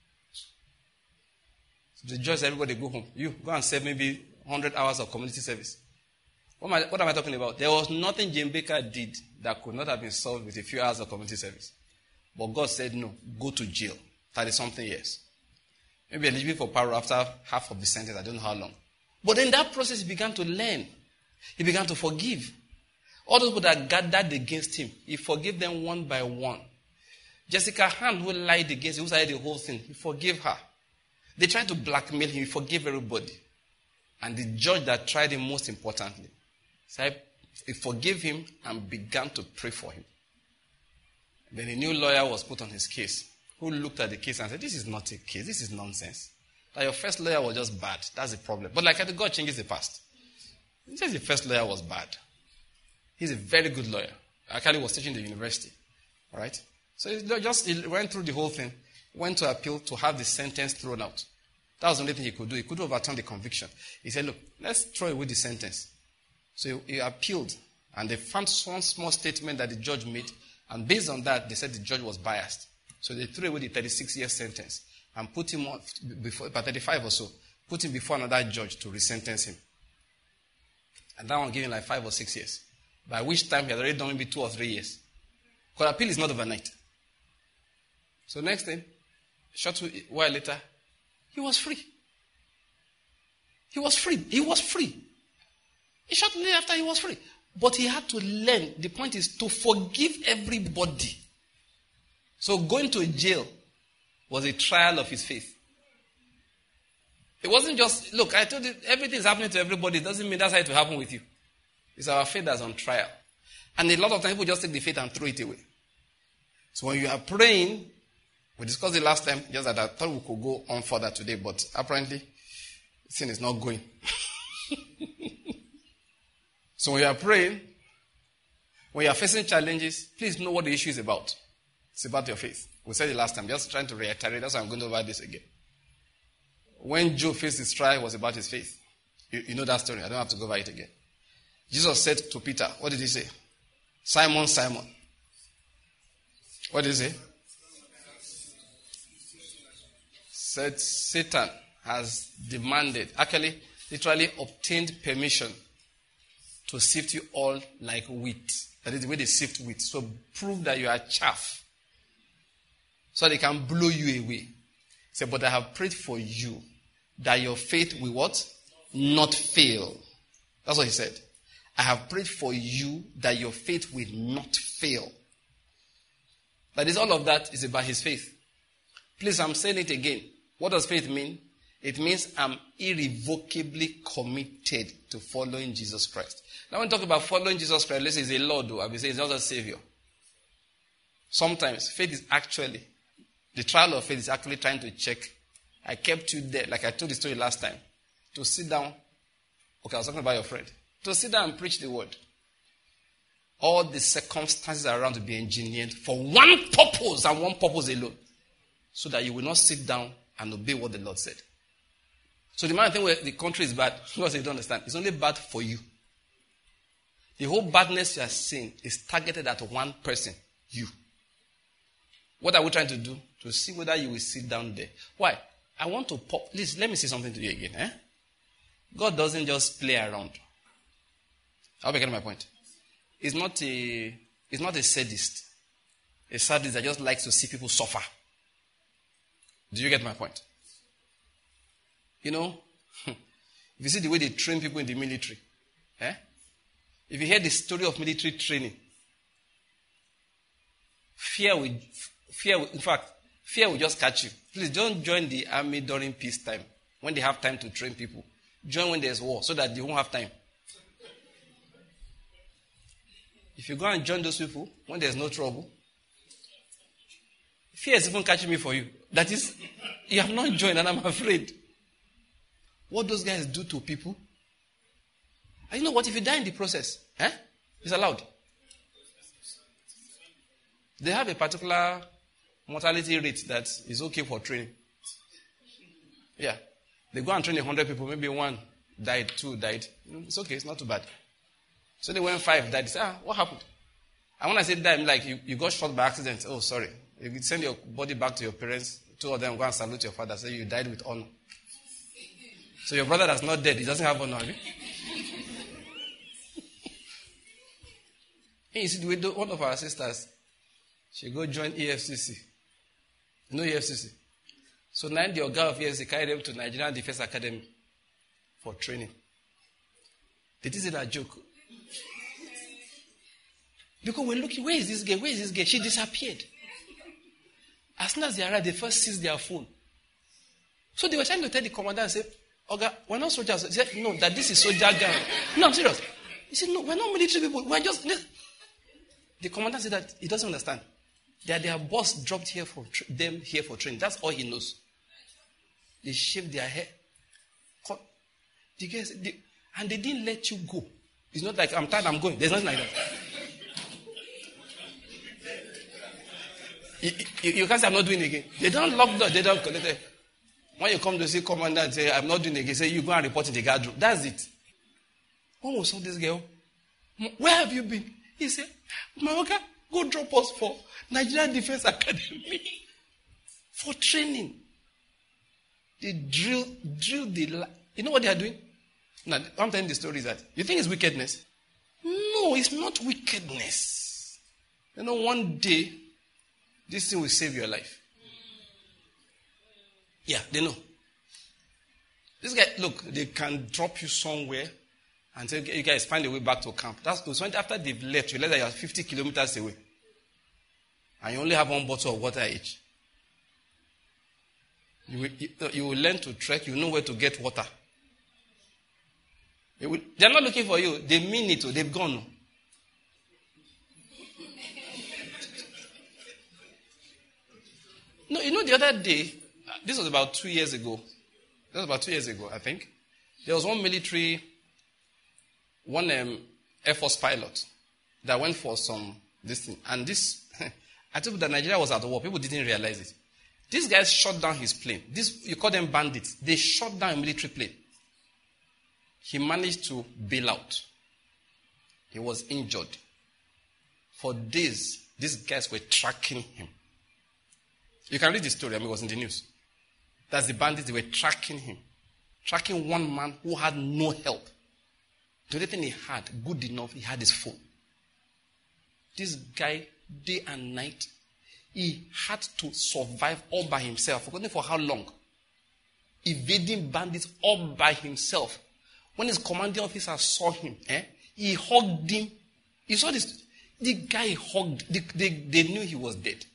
So the judge said, everybody go home. You, go and serve maybe one hundred hours of community service. What am I, what am I talking about? There was nothing Jane Baker did that could not have been solved with a few hours of community service. But God said, no, go to jail. thirty-something years. Maybe eligible for parole after half of the sentence. I don't know how long. But in that process, he began to learn. He began to forgive. All those people that gathered against him, he forgave them one by one. Jessica Hand, who lied against him, who started the whole thing, he forgave her. They tried to blackmail him, he forgave everybody. And the judge that tried him, most importantly, said he forgave him and began to pray for him. Then a new lawyer was put on his case, who looked at the case and said, this is not a case, this is nonsense. That your first lawyer was just bad. That's the problem. But like I said, God changes the past. He says the first lawyer was bad. He's a very good lawyer. Actually was teaching the university. All right? So he just he went through the whole thing, went to appeal to have the sentence thrown out. That was the only thing he could do. He couldn't overturn the conviction. He said, look, let's throw away the sentence. So he, he appealed, and they found one small statement that the judge made, and based on that, they said the judge was biased. So they threw away the thirty-six year sentence and put him on, before, by thirty-five or so, put him before another judge to resentence him. And that one gave him like five or six years. By which time he had already done maybe two or three years. Because appeal is not overnight. So next thing, a short while later, he was free. He was free. He was free. A short later after, he was free. But he had to learn. The point is to forgive everybody. So going to jail was a trial of his faith. It wasn't just, look, I told you, everything is happening to everybody. It doesn't mean that's how it will happen with you. It's our faith that's on trial. And a lot of times people just take the faith and throw it away. So when you are praying, we discussed it last time, just that I thought we could go on further today, but apparently, sin is not going. So when you are praying, when you are facing challenges, please know what the issue is about. It's about your faith. We said it last time, just trying to reiterate. That's why I'm going over this again. When Job faced his trial, it was about his faith. You, you know that story. I don't have to go over it again. Jesus said to Peter, what did he say? Simon, Simon. What did he say? Said Satan has demanded, actually, literally obtained permission to sift you all like wheat. That is the way they sift wheat. So prove that you are chaff. So they can blow you away. He said, but I have prayed for you that your faith will what? Not fail. That's what he said. I have prayed for you that your faith will not fail. That is, all of that is about his faith. Please, I'm saying it again. What does faith mean? It means I'm irrevocably committed to following Jesus Christ. Now, when we talk about following Jesus Christ, let's say he's a Lord, though. I will say he's not a Savior. Sometimes faith is actually, the trial of faith is actually trying to check. I kept you there, like I told the story last time, to sit down. Okay, I was talking about your friend. To sit down and preach the word. All the circumstances around to be engineered for one purpose and one purpose alone. So that you will not sit down and obey what the Lord said. So the man think where the country is bad, because you don't understand. It's only bad for you. The whole badness you are seeing is targeted at one person, you. What are we trying to do? To see whether you will sit down there. Why? I want to pop. Please, let me say something to you again. Eh? God doesn't just play around. I hope you get my point. He's not a, he's not a sadist. A sadist that just likes to see people suffer. Do you get my point? You know, if you see the way they train people in the military, eh? If you hear the story of military training, fear will, fear will, in fact, fear will just catch you. Please don't join the army during peacetime, when they have time to train people. Join when there's war, so that you won't have time. If you go and join those people, when there's no trouble, fear is even catching me for you. That is, you have not joined and I'm afraid. What those guys do to people. And you know what? If you die in the process, eh? It's allowed. They have a particular mortality rate that is okay for training. Yeah. They go and train a hundred people. Maybe one died, two died. It's okay. It's not too bad. So they went five, died. They say, ah, what happened? And when I say die, I'm like, you, you got shot by accident. Oh, sorry. You send your body back to your parents. Two of them go and salute your father. Say you died with honor. So your brother that's not dead, he doesn't have honor. Right? You see, the way one of our sisters, she go join E F C C. You know E F C C? So now the Oga of E F C C carried them to Nigerian Defense Academy for training. Did you see that joke? Because we're looking, where is this girl? Where is this girl? She disappeared. As soon as they arrived, they first seized their phone. So they were trying to tell the commander and say, Oga, we're not soldiers. He said, no, that this is soldier gang. No, I'm serious. He said, no, we're not military people. We're just... The commander said that he doesn't understand. That their boss dropped here for tra- them here for training. That's all he knows. They shaved their hair. The guys, they, and they didn't let you go. It's not like, I'm tired, I'm going. There's nothing like that. You, you, you can't say, I'm not doing it again. They don't lock the, they don't collect it. When you come to see commander and say, I'm not doing it again, say, you go and report in the guard room. That's it. When we saw this girl, where have you been? He said, Maoka, go drop us for Nigerian Defense Academy for training. They drill, drill the, you know what they are doing? Now, I'm telling the story is that, you think it's wickedness? No, it's not wickedness. You know, one day, this thing will save your life. Yeah, they know. This guy, look, they can drop you somewhere and say, you guys find a way back to camp. That's good. So after they've left, you realize that you're fifty kilometers away. And you only have one bottle of water each. You will, you, you will learn to trek. You know where to get water. Will, they're not looking for you. They mean it. They've gone. No, you know, the other day, this was about two years ago. This was about two years ago, I think. There was one military, one um, Air Force pilot that went for some, this thing. And this, I told you that Nigeria was at war. People didn't realize it. These guys shot down his plane. This, you call them bandits. They shot down a military plane. He managed to bail out. He was injured. For days, these guys were tracking him. You can read the story. I mean, it was in the news. That's the bandits. They were tracking him. Tracking one man who had no help. The only thing he had, good enough, he had his phone. This guy, day and night, he had to survive all by himself. Forgotten for how long? Evading bandits all by himself. When his commanding officer saw him, eh, He hugged him. You saw this? The guy hugged. They, they, they knew he was dead.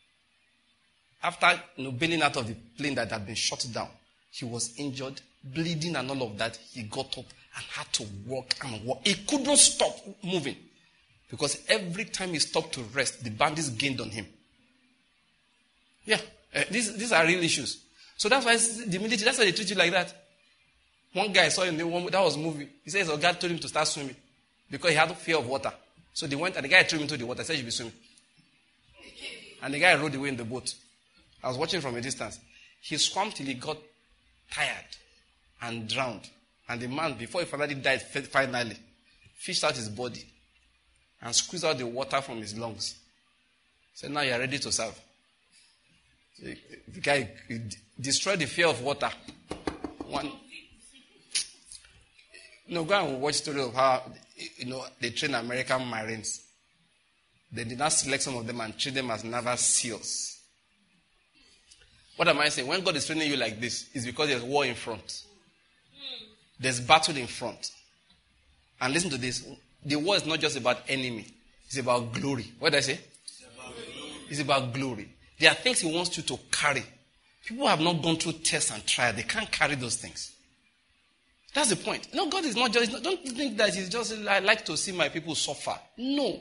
After you know, bailing out of the plane that had been shot down, he was injured, bleeding and all of that. He got up and had to walk and walk. He couldn't stop moving. Because every time he stopped to rest, the bandits gained on him. Yeah, uh, these, these are real issues. So that's why the military, that's why they treat you like that. One guy I saw in the one, that was movie. He says, oh, God told him to start swimming because he had fear of water. So they went and the guy threw him into the water. Said, you should be swimming. And the guy rode away in the boat. I was watching from a distance. He swam till he got tired and drowned. And the man, before he finally died, finally fished out his body and squeezed out the water from his lungs. Said, now you are ready to serve. The guy destroyed the fear of water. One, you know, go and watch story of how you know they train American Marines. They did not select some of them and treat them as naval SEALs. What am I saying? When God is training you like this, it's because there's war in front. There's battle in front. And listen to this. The war is not just about enemy. It's about glory. What did I say? It's about glory. It's about glory. There are things he wants you to carry. People have not gone through tests and trials. They can't carry those things. That's the point. No, God is not just, don't think that he's just, I like to see my people suffer. No.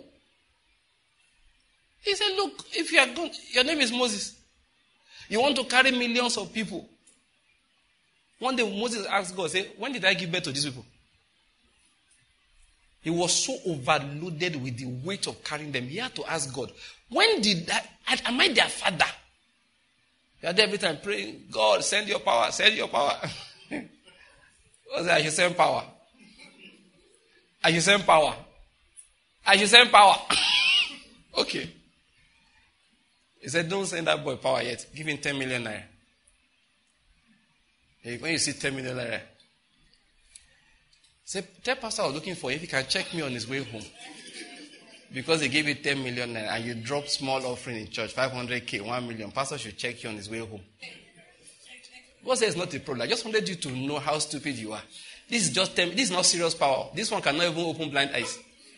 He said, look, if you are going, your name is Moses. You want to carry millions of people. One day Moses asked God, say, when did I give birth to these people? He was so overloaded with the weight of carrying them. He had to ask God, when did I, am I their father? You are there every time praying, God, send your power, send your power. What was it? I should send power. I should send power. I should send power. Okay. He said, don't send that boy power yet. Give him ten million naira. When you see ten million naira, say, tell pastor I was looking for, if he can check me on his way home. Because he gave you ten million naira and you drop small offering in church, five hundred K, one million. Pastor should check you on his way home. God says it's not a problem. I just wanted you to know how stupid you are. This is just ten, this is not serious power. This one cannot even open blind eyes.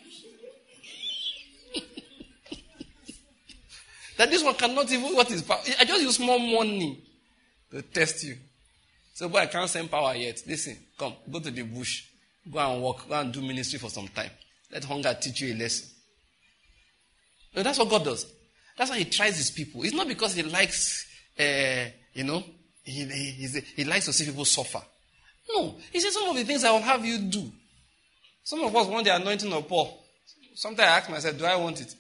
That this one cannot even, what is power? I just use small money to test you. So, boy, I can't send power yet. Listen, come, go to the bush. Go and walk. Go and do ministry for some time. Let hunger teach you a lesson. No, that's what God does. That's why he tries his people. It's not because he likes, uh, you know, he, he, he likes to see people suffer. No. He says some of the things I will have you do. Some of us want the anointing of Paul. Sometimes I ask myself, do I want it?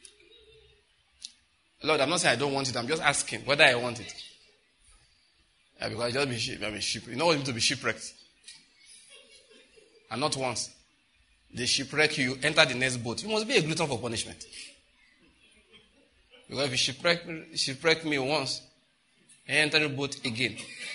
Lord, I'm not saying I don't want it. I'm just asking whether I want it. Yeah, because I just be ship, I mean, ship. You know what it means to be shipwrecked? And not once. They shipwreck you, enter the next boat. You must be a glutton for punishment. Because if you shipwreck, shipwreck me once, and enter the boat again.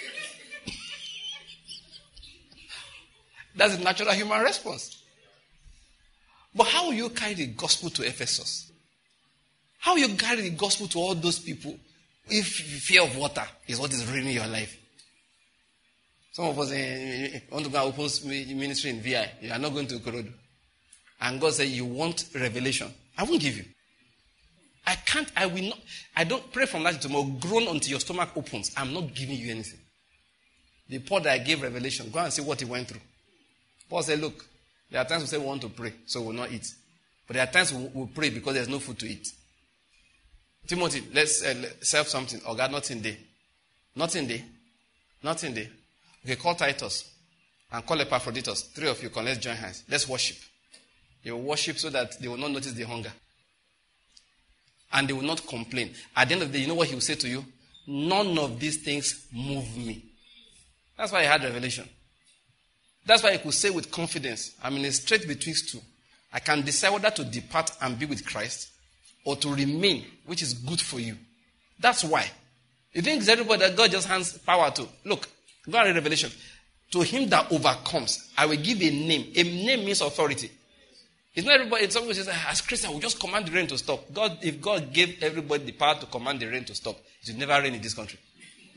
That's a natural human response. But how will you carry the gospel to Ephesus? How will you carry the gospel to all those people if fear of water is what is ruining your life? Some of us eh, want to go and open ministry in V I. You are not going to Ikorodu. And God said, you want revelation. I won't give you. I can't, I will not, I don't pray from that to tomorrow, groan until your stomach opens. I'm not giving you anything. The Paul that I gave revelation, go and see what he went through. Paul said, look, there are times we say we want to pray, so we will not eat. But there are times we will pray because there's no food to eat. Timothy, let's uh, serve something. Oh God, nothing there. Nothing there. Nothing there. Okay, call Titus and call Epaphroditus. Three of you, come, let's join hands. Let's worship. They will worship so that they will not notice the hunger. And they will not complain. At the end of the day, you know what he will say to you? None of these things move me. That's why he had revelation. That's why he could say with confidence, I'm in a strait betwixt two. I can decide whether to depart and be with Christ or to remain, which is good for you. That's why. You think it's everybody that God just hands power to? Look, go and read Revelation. To him that overcomes, I will give a name. A name means authority. It's not everybody, someone says, as Christian, we'll just command the rain to stop. God, if God gave everybody the power to command the rain to stop, it will never rain in this country.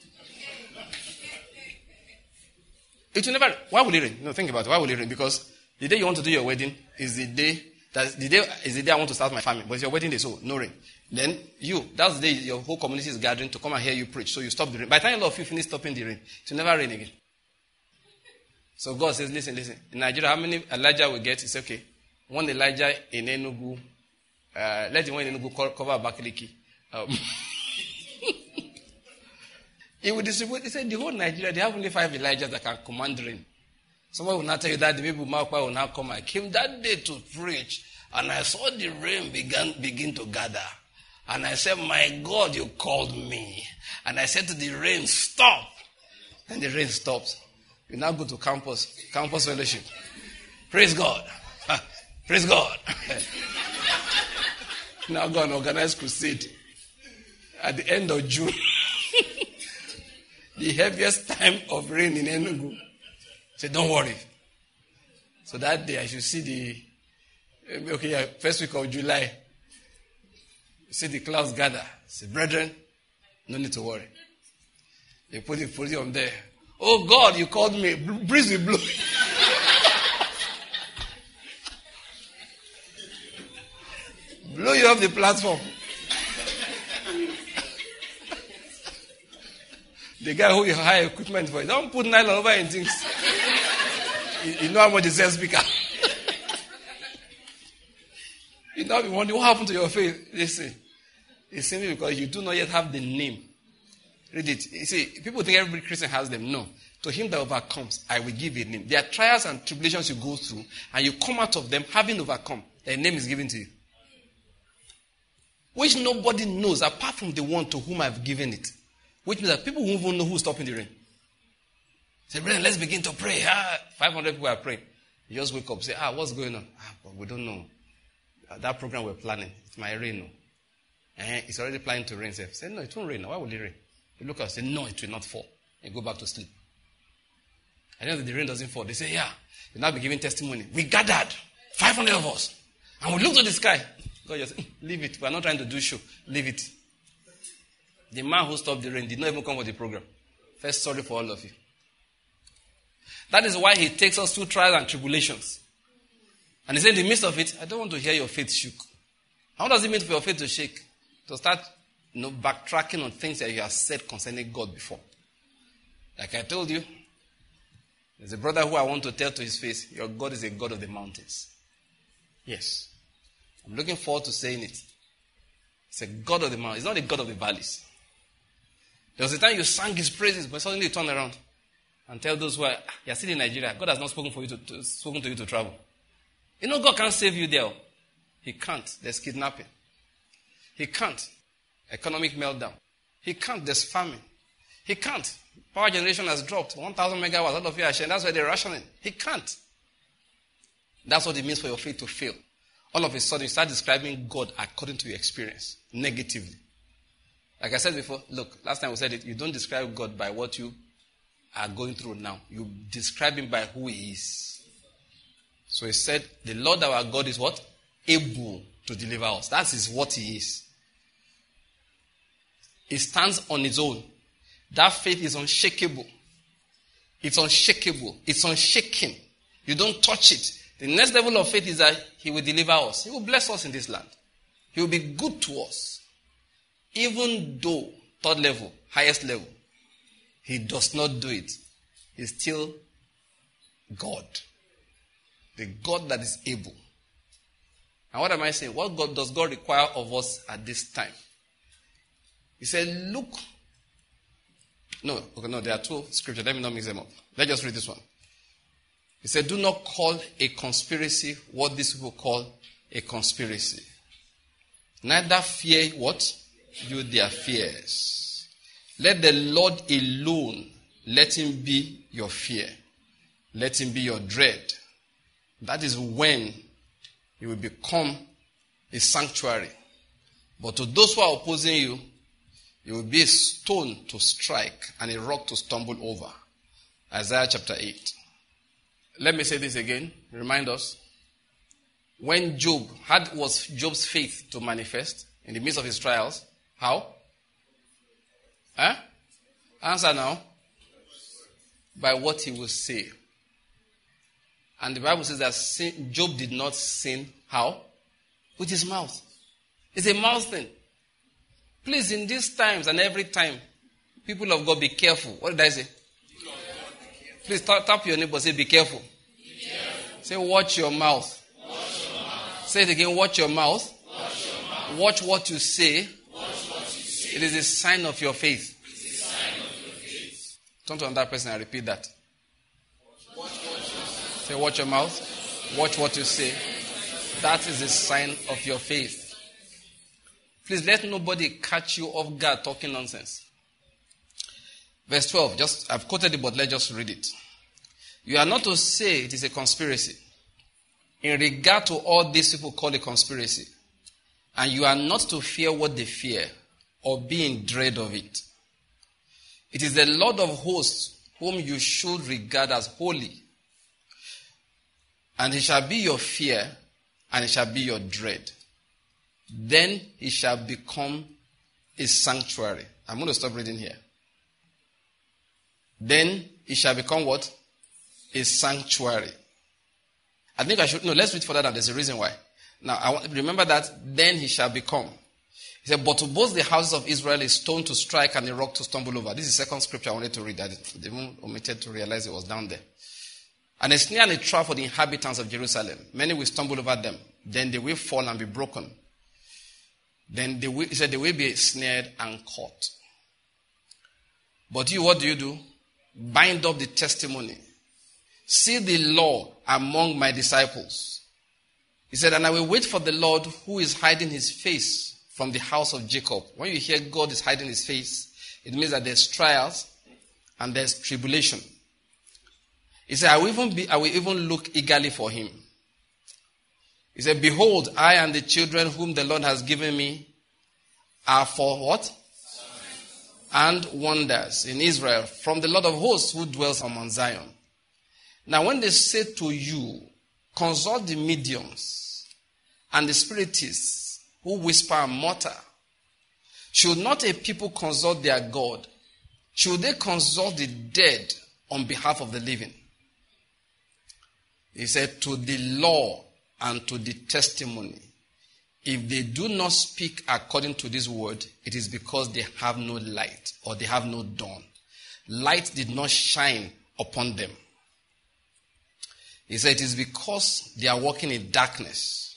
It will never, why will it rain? No, think about it. Why will it rain? Because The day you want to do your wedding is the day that the day is the day I want to start my family. But it's your wedding day, so no rain. Then you, that's the day your whole community is gathering to come and hear you preach. So you stop the rain. By the time a lot of you finish stopping the rain, it will never rain again. So God says, listen, listen. In Nigeria, how many Elijah we get? It's okay. One Elijah in Enugu. Uh, let the one in Enugu cover Abakaliki. Um, he will distribute. He said, the whole Nigeria, they have only five Elijahs that can command rain. Someone will not tell you that the people will now come. I came that day to preach, and I saw the rain began begin to gather. And I said, my God, you called me. And I said to the rain, stop. And the rain stops. We now go to campus, campus fellowship. Praise God. Praise God. Now go and organize crusade. At the end of June, the heaviest time of rain in Enugu. Say, don't worry. So that day I should see the, okay, yeah, first week of July, see the clouds gather. Say, brethren, no need to worry. They put the podium there. Oh God, you called me. Breeze will blow. Blow you off the platform. The guy who you hire equipment for, don't put nylon over in things. you, you know how much is a speaker. You know, you wonder what happened to your faith. Listen, it's simply because you do not yet have the name. Read it. You see, people think every Christian has them. No. To him that overcomes, I will give a name. There are trials and tribulations you go through, and you come out of them having overcome. A name is given to you. Which nobody knows apart from the one to whom I've given it. Which means that people won't even know who's stopping the rain. Say, brethren, let's begin to pray. Ah, five hundred people are praying. You just wake up, say, ah, what's going on? Ah, but we don't know. That program we're planning, it might rain. No. Eh, it's already planning to rain. Say, no, it won't rain. Why will it rain? You look and say, no, it will not fall. And go back to sleep. And then the rain doesn't fall. They say, yeah. You now be giving testimony. We gathered, five hundred of us. And we looked at the sky. God just, leave it. We're not trying to do show. Leave it. The man who stopped the rain did not even come for the program. First, sorry for all of you. That is why he takes us through trials and tribulations. And he said, in the midst of it, I don't want to hear your faith shook. How does it mean for your faith to shake? To start you know, backtracking on things that you have said concerning God before. Like I told you, there's a brother who I want to tell to his face, your God is a God of the mountains. Yes. I'm looking forward to saying it. It's a God of the mountains. It's not a God of the valleys. There was a time you sang his praises, but suddenly you turn around and tell those who are, you're still in Nigeria, God has not spoken for you to, to spoken to you to travel. You know God can't save you there. He can't. There's kidnapping. He can't. Economic meltdown. He can't. There's famine. He can't. Power generation has dropped. one thousand megawatts. All of you are sharing. That's why they're rationing. He can't. That's what it means for your faith to fail. All of a sudden, you start describing God according to your experience, negatively. Like I said before, look, last time we said it, you don't describe God by what you are going through now. You describe him by who he is. So he said, the Lord our God is what? Able to deliver us. That is what he is. He stands on his own. That faith is unshakable. It's unshakable. It's unshaken. You don't touch it. The next level of faith is that he will deliver us. He will bless us in this land. He will be good to us. Even though, third level, highest level, he does not do it. He's still God. The God that is able. And what am I saying? What God does God require of us at this time? He said, look. No, okay, no, there are two scriptures. Let me not mix them up. Let's just read this one. He said, do not call a conspiracy what these people call a conspiracy. Neither fear what? You their fears. Let the Lord alone, let him be your fear. Let him be your dread. That is when you will become a sanctuary. But to those who are opposing you, you will be a stone to strike and a rock to stumble over. Isaiah chapter eight. Let me say this again. Remind us. When Job had was Job's faith to manifest in the midst of his trials, how? Huh? Answer now. By what he will say. And the Bible says that sin, Job did not sin. How? With his mouth. It's a mouth thing. Please, in these times and every time, people of God, be careful. What did I say? Please tap, tap your neighbor, say, be careful. Be careful. Say, watch your mouth. Watch your mouth. Say it again, watch your mouth. Watch your mouth. Watch what you say. Watch what you say. It is a sign of your faith. It is a sign of your faith. Turn to another person and repeat that. Watch what you say. Say, watch your mouth. Watch what you say. That is a sign of your faith. Please let nobody catch you off guard talking nonsense. Verse twelve, just I've quoted it, but let's just read it. You are not to say it is a conspiracy in regard to all these people call a conspiracy. And you are not to fear what they fear or be in dread of it. It is the Lord of hosts whom you should regard as holy. And he shall be your fear and it shall be your dread. Then he shall become a sanctuary. I'm going to stop reading here. Then it shall become what? A sanctuary. I think I should, no, let's read further down. There's a reason why. Now, I want, remember that, then he shall become. He said, but to both the houses of Israel a stone to strike and a rock to stumble over. This is the second scripture I wanted to read. I even omitted to realize it was down there. And a snare and a trap for the inhabitants of Jerusalem. Many will stumble over them. Then they will fall and be broken. Then they will, he said, they will be snared and caught. But you, what do you do? Bind up the testimony. See the law among my disciples. He said, and I will wait for the Lord who is hiding his face from the house of Jacob. When you hear God is hiding his face, it means that there's trials and there's tribulation. He said, I will even be, I will even look eagerly for him. He said, behold, I and the children whom the Lord has given me are for what? And wonders in Israel from the Lord of hosts who dwells on Mount Zion. Now when they say to you, consult the mediums and the spiritists who whisper and mutter, should not a people consult their God? Should they consult the dead on behalf of the living? He said, to the law and to the testimony. If they do not speak according to this word, it is because they have no light or they have no dawn. Light did not shine upon them. He said it is because they are walking in darkness.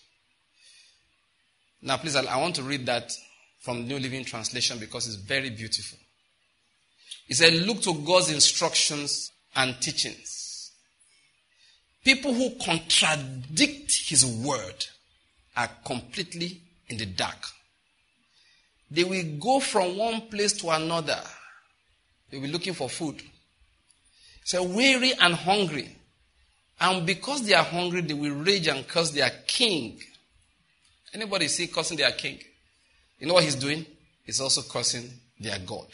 Now please, I want to read that from New Living Translation because it's very beautiful. He said, look to God's instructions and teachings. People who contradict his word are completely in the dark. They will go from one place to another. They will be looking for food. So weary and hungry. And because they are hungry, they will rage and curse their king. Anybody see cursing their king? You know what he's doing? He's also cursing their God.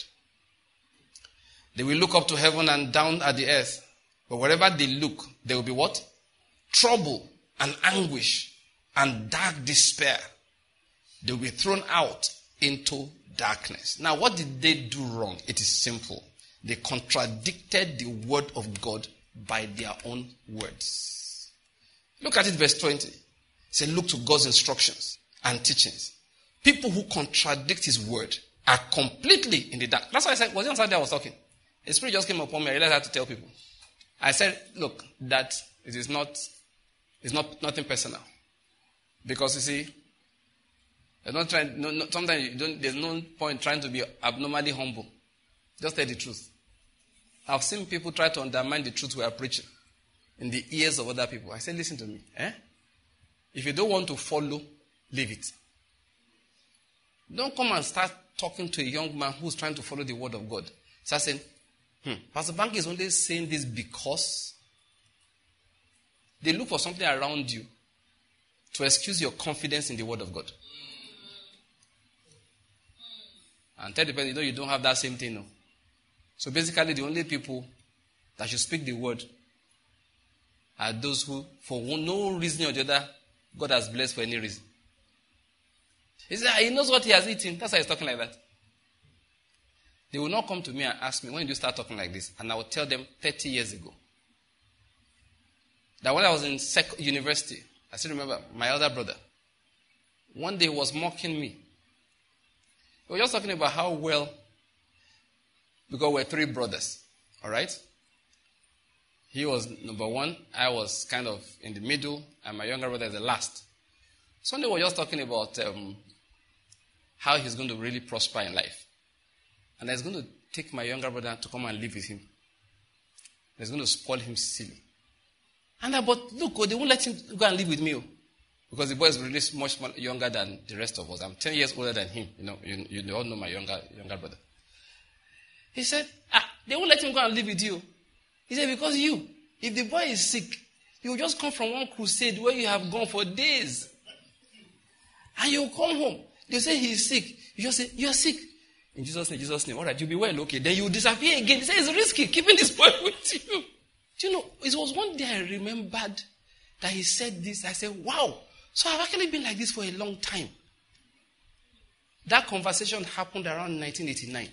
They will look up to heaven and down at the earth. But wherever they look, there will be what? Trouble and anguish and dark despair. They will be thrown out into darkness. Now, what did they do wrong? It is simple. They contradicted the word of God by their own words. Look at it, verse twenty. Say, look to God's instructions and teachings. People who contradict his word are completely in the dark. That's why I said, was it on Saturday I was talking? The Spirit just came upon me. I realized I had to tell people. I said, look, that it is not, it's not nothing personal. Because you see, you're not trying, no, no, sometimes you don't, there's no point trying to be abnormally humble. Just tell the truth. I've seen people try to undermine the truth we are preaching in the ears of other people. I said, listen to me. Eh? If you don't want to follow, leave it. Don't come and start talking to a young man who's trying to follow the word of God. Start saying, hmm, Pastor Bank is only saying this because they look for something around you to excuse your confidence in the word of God. And tell the person, you know, you don't have that same thing, no. So basically, the only people that should speak the word are those who, for no reason or the other, God has blessed for any reason. He said, he knows what he has eaten. That's why he's talking like that. They will not come to me and ask me, when did you start talking like this? And I will tell them thirty years ago. that when I was in sec- university, I still remember my elder brother. One day he was mocking me. We were just talking about how well, because we're three brothers, all right? He was number one, I was kind of in the middle, and my younger brother is the last. Sunday we were just talking about um, how he's going to really prosper in life. And he's going to take my younger brother to come and live with him. He's going to spoil him silly. And I, but look, oh, they won't let him go and live with me. Oh, because the boy is really much more younger than the rest of us. I'm ten years older than him. You know, you, you all know my younger younger brother. He said, ah, they won't let him go and live with you. He said, because you, if the boy is sick, you will just come from one crusade where you have gone for days. And you will come home. They say he's sick. You just say, you're sick. In Jesus' name, Jesus' name. All right, you'll be well, okay. Then you disappear again. They say it's risky keeping this boy with you. Do you know, it was one day I remembered that he said this. I said, wow. So I've actually been like this for a long time. That conversation happened around nineteen eighty-nine.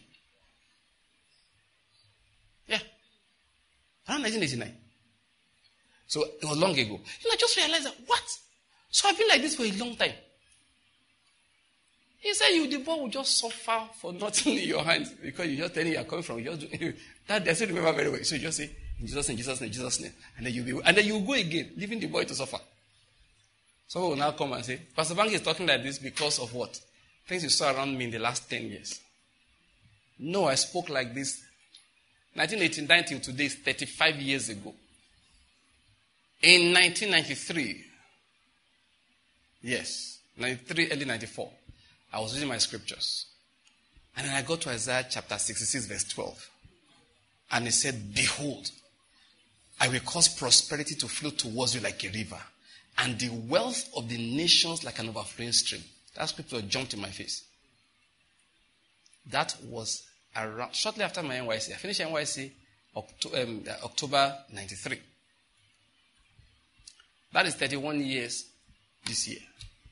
Yeah. Around nineteen eighty-nine. So it was long ago. And I just realized that, what? So I've been like this for a long time. He said, you, the boy will just suffer for nothing in your hands because you just tell him you're coming from. You just do, that I still remember very well. So you just say, in Jesus' name, Jesus' name, Jesus' name. And then you be, and then you go again, leaving the boy to suffer. Someone will now come and say, Pastor Banky is talking like this because of what? Things you saw around me in the last ten years. No, I spoke like this. nineteen eighty-nine till today is thirty-five years ago. In nineteen ninety-three, yes, ninety-three, early ninety-four, I was reading my scriptures. And then I got to Isaiah chapter sixty-six, verse twelve. And it said, behold, I will cause prosperity to flow towards you like a river, and the wealth of the nations like an overflowing stream. That scripture jumped in my face. That was around, shortly after my N Y C. I finished N Y C October, um, October ninety-three. That is thirty-one years this year.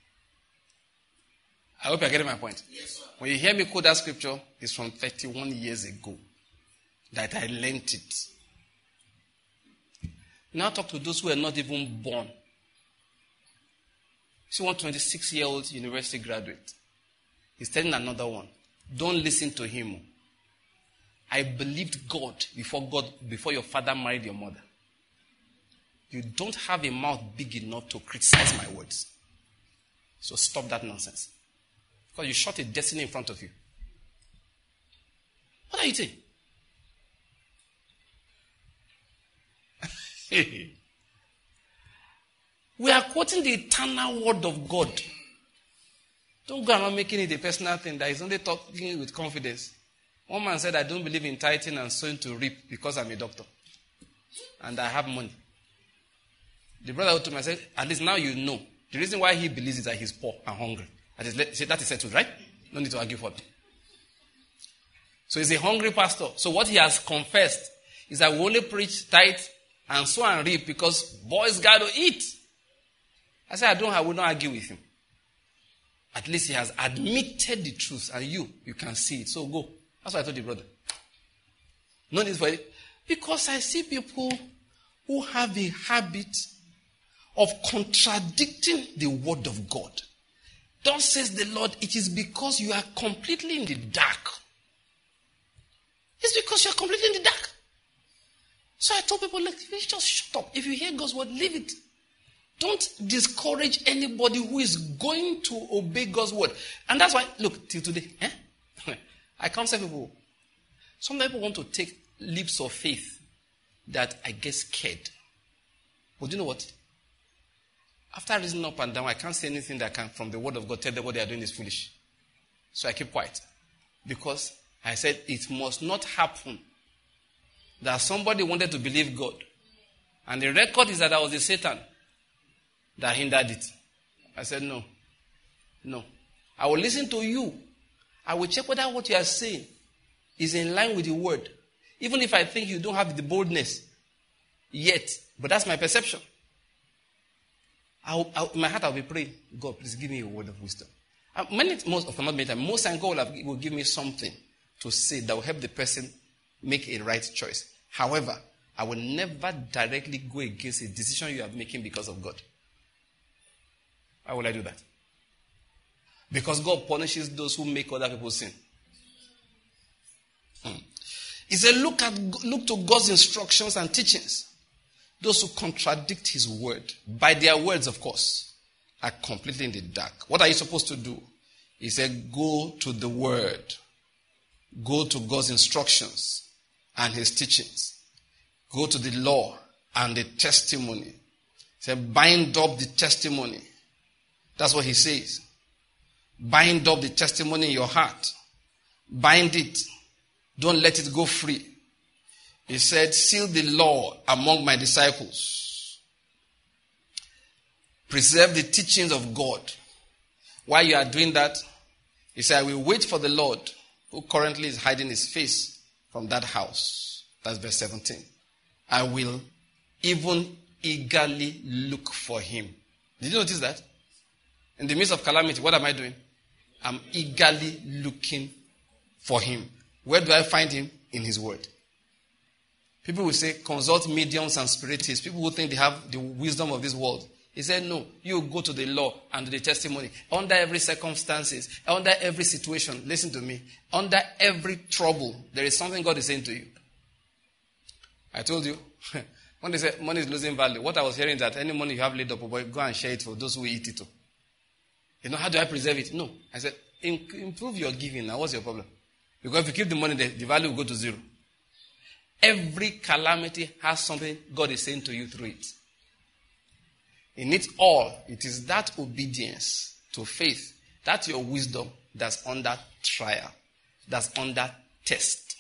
I hope you're getting my point. Yes, sir. When you hear me quote that scripture, it's from thirty-one years ago that I learned it. Now talk to those who are not even born. See one twenty-six-year-old university graduate. He's telling another one, don't listen to him. I believed God before God, before your father married your mother. You don't have a mouth big enough to criticize my words. So stop that nonsense. Because you shot a destiny in front of you. What are you saying? We are quoting the eternal word of God. Don't go around making it a personal thing that is only talking with confidence. One man said, I don't believe in tithing and sowing to reap because I'm a doctor. And I have money. The brother told me, I said, at least now you know. The reason why he believes is that he's poor and hungry. That is, that is settled, right? No need to argue for it. So he's a hungry pastor. So what he has confessed is that we only preach tithe and sow and reap because boys got to eat. I said, I don't, I will not argue with him. At least he has admitted the truth, and you, you can see it. So go. That's what I told the brother. No need for it. Because I see people who have a habit of contradicting the word of God. Thus says the Lord, it is because you are completely in the dark. It's because you are completely in the dark. So I told people, like, just shut up. If you hear God's word, leave it. Don't discourage anybody who is going to obey God's word. And that's why, look, till today, eh? I counsel people. Some people want to take leaps of faith that I get scared. But do you know what? After reasoning up and down, I can't say anything that can, from the word of God, tell them what they are doing is foolish. So I keep quiet. Because I said it must not happen that somebody wanted to believe God. And the record is that I was a Satan that hindered it. I said, no. No. I will listen to you. I will check whether what you are saying is in line with the word. Even if I think you don't have the boldness yet. But that's my perception. I'll, I'll, in my heart, I'll be praying, God, please give me a word of wisdom. Uh, many, most of not many times, most times God will, have, will give me something to say that will help the person make a right choice. However, I will never directly go against a decision you are making because of God. Why would I do that? Because God punishes those who make other people sin. Hmm. He said, look at look to God's instructions and teachings. Those who contradict his word, by their words, of course, are completely in the dark. What are you supposed to do? He said, go to the word. Go to God's instructions and his teachings. Go to the law and the testimony. He said, bind up the testimony. That's what he says. Bind up the testimony in your heart. Bind it. Don't let it go free. He said, seal the law among my disciples. Preserve the teachings of God. While you are doing that, he said, I will wait for the Lord who currently is hiding his face from that house. That's verse seventeen. I will even eagerly look for him. Did you notice that? In the midst of calamity, what am I doing? I'm eagerly looking for him. Where do I find him? In his word. People will say, consult mediums and spiritists. People who think they have the wisdom of this world. He said, no, you go to the law and the testimony. Under every circumstances, under every situation, listen to me. Under every trouble, there is something God is saying to you. I told you, when they say money is losing value, what I was hearing is that any money you have laid up, boy, go and share it for those who eat it too. You know, how do I preserve it? No. I said, improve your giving. Now, what's your problem? Because if you keep the money there, the value will go to zero. Every calamity has something God is saying to you through it. In it all, it is that obedience to faith, that's your wisdom that's under trial, that's under test.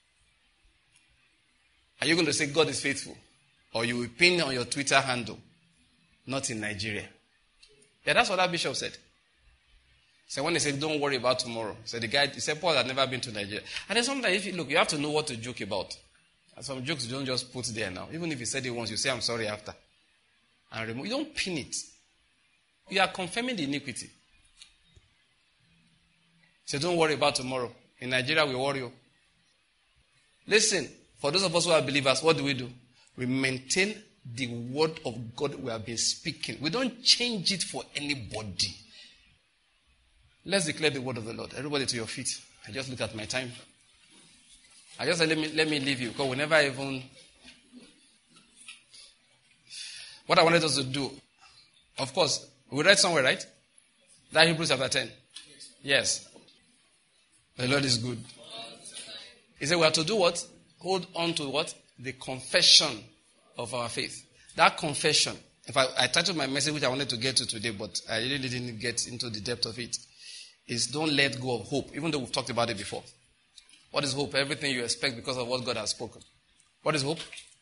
Are you going to say God is faithful? Or you will pin on your Twitter handle, not in Nigeria? Yeah, that's what that bishop said. So when they said, don't worry about tomorrow. So the guy, he said, Paul had never been to Nigeria. And then sometimes, if you look, you have to know what to joke about. And some jokes you don't just put there now. Even if you said it once, you say, I'm sorry after. And remove. You don't pin it. You are confirming the iniquity. So don't worry about tomorrow. In Nigeria, we worry you. Listen, for those of us who are believers, what do we do? We maintain the word of God we have been speaking. We don't change it for anybody. Let's declare the word of the Lord. Everybody to your feet. I just looked at my time. I just said, let me, let me leave you, because we never even... What I wanted us to do, of course, we read somewhere, right? That Hebrews chapter ten. Yes. The Lord is good. He said we have to do what? Hold on to what? The confession of our faith. That confession. In fact, I titled my message, which I wanted to get to today, but I really didn't get into the depth of it. Is don't let go of hope, even though we've talked about it before. What is hope? Everything you expect because of what God has spoken. What is hope?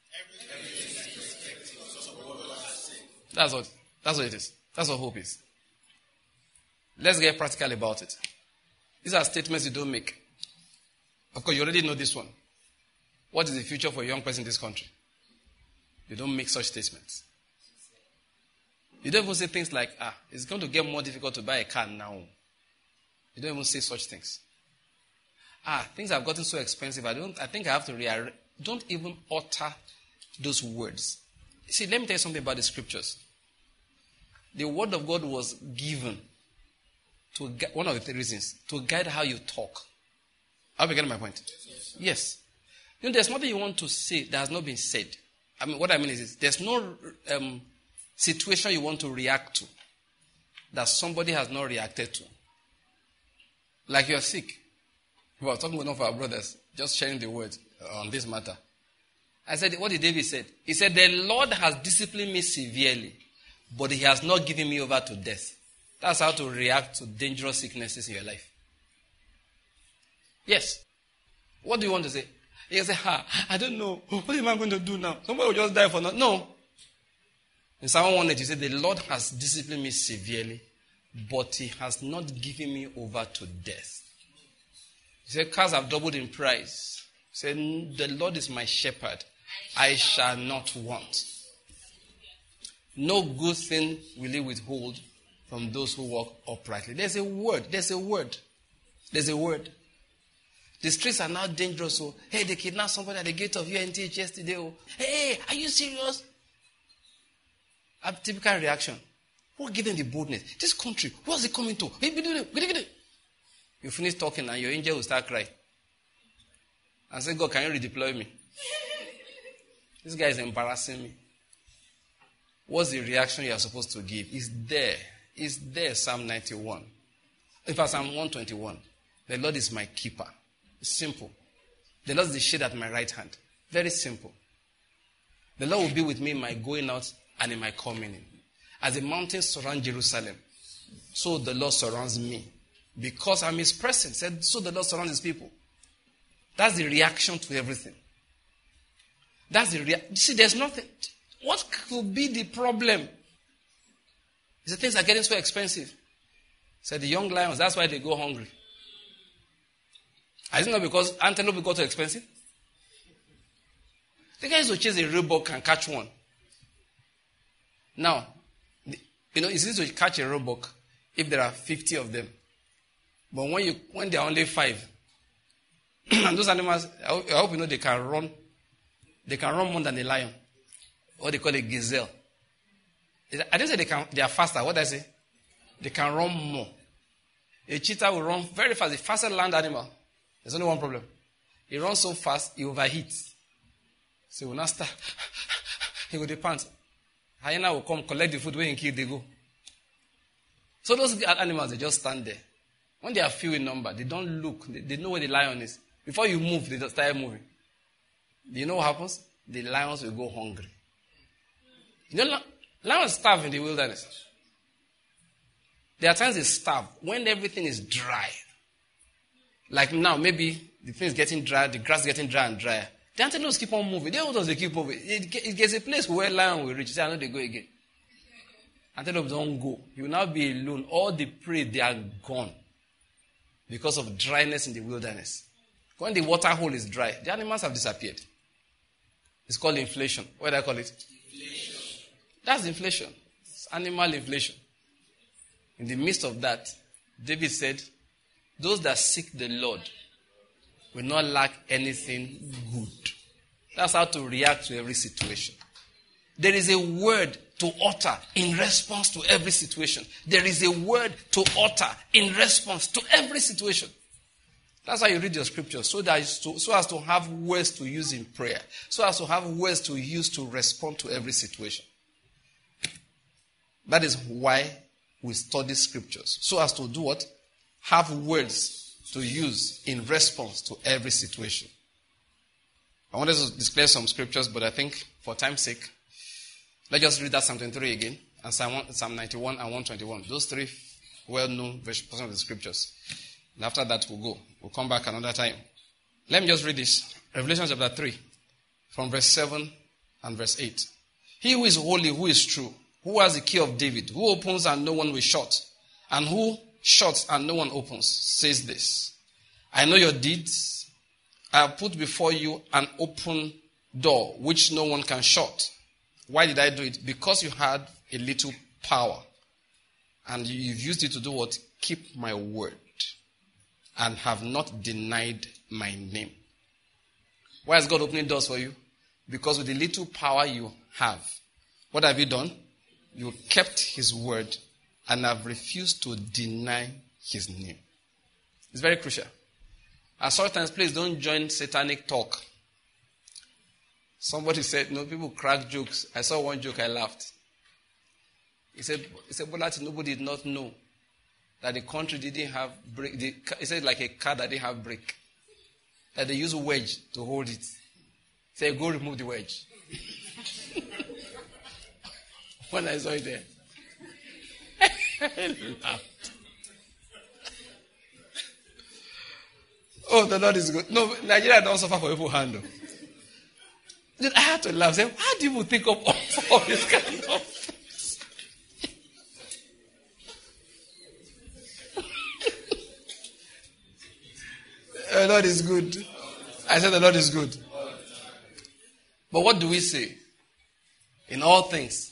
That's what, that's what it is. That's what hope is. Let's get practical about it. These are statements you don't make. Of course, you already know this one. What is the future for a young person in this country? You don't make such statements. You don't even say things like, ah, it's going to get more difficult to buy a car now. You don't even say such things. Ah, things have gotten so expensive. I don't. I think I have to rearrange. Don't even utter those words. See, let me tell you something about the scriptures. The word of God was given to one of the three reasons to guide how you talk. Are you getting my point? Yes. yes. You know, there's nothing you want to say that has not been said. I mean, what I mean is, this. there's no um, situation you want to react to that somebody has not reacted to. Like you're sick. We were talking with one of our brothers, just sharing the word on this matter. I said, what did David say? He said, the Lord has disciplined me severely, but he has not given me over to death. That's how to react to dangerous sicknesses in your life. Yes. What do you want to say? You say, ha, I don't know. What am I going to do now? Somebody will just die for nothing. No. In Psalm one eight, he said, the Lord has disciplined me severely, but he has not given me over to death. He said, cars have doubled in price. He said, the Lord is my shepherd. I shall not want. No good thing will he withhold from those who walk uprightly. There's a word. There's a word. There's a word. The streets are now dangerous. Oh, hey, they kidnapped somebody at the gate of U N T H yesterday. Oh, hey, are you serious? A typical reaction. What gave them the boldness? This country, what's it coming to? You finish talking and your angel will start crying. And say, God, can you redeploy me? This guy is embarrassing me. What's the reaction you are supposed to give? It's there. It's there, Psalm ninety-one. In fact, Psalm one twenty-one. The Lord is my keeper. It's simple. The Lord is the shade at my right hand. Very simple. The Lord will be with me in my going out and in my coming in. As the mountains surround Jerusalem, so the Lord surrounds me. Because I'm his presence, said, so the Lord surrounds his people. That's the reaction to everything. That's the reaction. See, there's nothing. What could be the problem? He said, things are getting so expensive. Said the young lions, that's why they go hungry. Is it not because antelope got too expensive? The guy used to chase a roebuck and catch one. Now, you know, it's easy to catch a roebuck if there are fifty of them. But when you when there are only five, and those animals, I hope, I hope you know they can run. They can run more than a lion. What they call a gazelle. I didn't say they can. They are faster. What did I say? They can run more. A cheetah will run very fast. The fastest land animal. There's only one problem. He runs so fast, he overheats. So he will not start. He will depart. Hyena will come, collect the food, when he kill, they go. So those animals, they just stand there. When they are few in number, they don't look. They, they know where the lion is. Before you move, they just start moving. Do you know what happens? The lions will go hungry. You know, lions starve in the wilderness. There are times they starve when everything is dry. Like now, maybe the thing is getting dry, the grass is getting dry and drier. The antelopes keep on moving. They don't want us to keep moving. It, it gets a place where lion will reach. Say, I know they go again. Antelopes don't go. You will now be alone. All the prey, they are gone. Because of dryness in the wilderness. When the water hole is dry, the animals have disappeared. It's called inflation. What do I call it? Inflation. That's inflation. It's animal inflation. In the midst of that, David said, those that seek the Lord will not lack anything good. That's how to react to every situation. There is a word to utter in response to every situation. There is a word to utter in response to every situation. That's how you read your scriptures, so that to, so as to have words to use in prayer, so as to have words to use to respond to every situation. That is why we study scriptures, so as to do what? Have words to use in response to every situation. I wanted to display some scriptures, but I think for time's sake, let's just read that Psalm twenty-three again, and Psalm ninety-one and one twenty-one. Those three well-known portions of the scriptures. And after that, we'll go. We'll come back another time. Let me just read this. Revelation chapter three, from verse seven and verse eight. He who is holy, who is true, who has the key of David, who opens and no one will shut, and who shuts and no one opens, says this. I know your deeds. I have put before you an open door, which no one can shut. Why did I do it? Because you had a little power. And you've used it to do what? Keep my word. And have not denied my name. Why is God opening doors for you? Because with the little power you have, what have you done? You kept his word and have refused to deny his name. It's very crucial. At sometimes, please don't join satanic talk. Somebody said, no, people crack jokes. I saw one joke, I laughed. He said, he said, but nobody did not know that the country didn't have brake. The, he said, like a car that didn't have brake. That they use a wedge to hold it. He said, go remove the wedge. When I saw it there, I laughed. Oh, the Lord is good. No, Nigeria don't suffer for evil handle. I had to laugh. Say, how do you think of all this kind of things? The Lord is good. I said the Lord is good. But what do we say? In all things,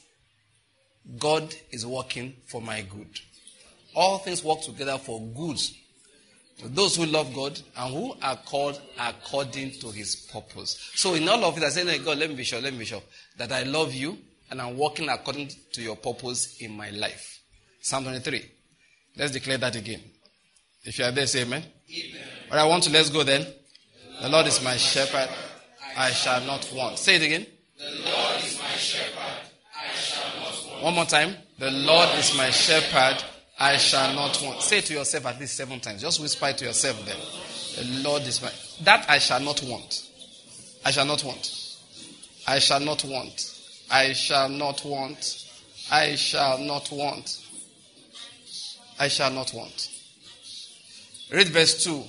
God is working for my good. All things work together for good Those who love God and who are called according to his purpose. So in all of it, I say, hey, God, let me be sure, let me be sure that I love you and I'm working according to your purpose in my life. Psalm twenty-three. Let's declare that again. If you are there, say amen. Amen. But I want to, let's go then. The Lord is my shepherd, I shall not want. Say it again. The Lord is my shepherd, I shall not want. One more time. The Lord is my shepherd, I shall not want. Say it to yourself at least seven times. Just whisper it to yourself then. The Lord is my... That I shall not want. I shall not want. I shall not want. I shall not want. I shall not want. I shall not want. Read verse two.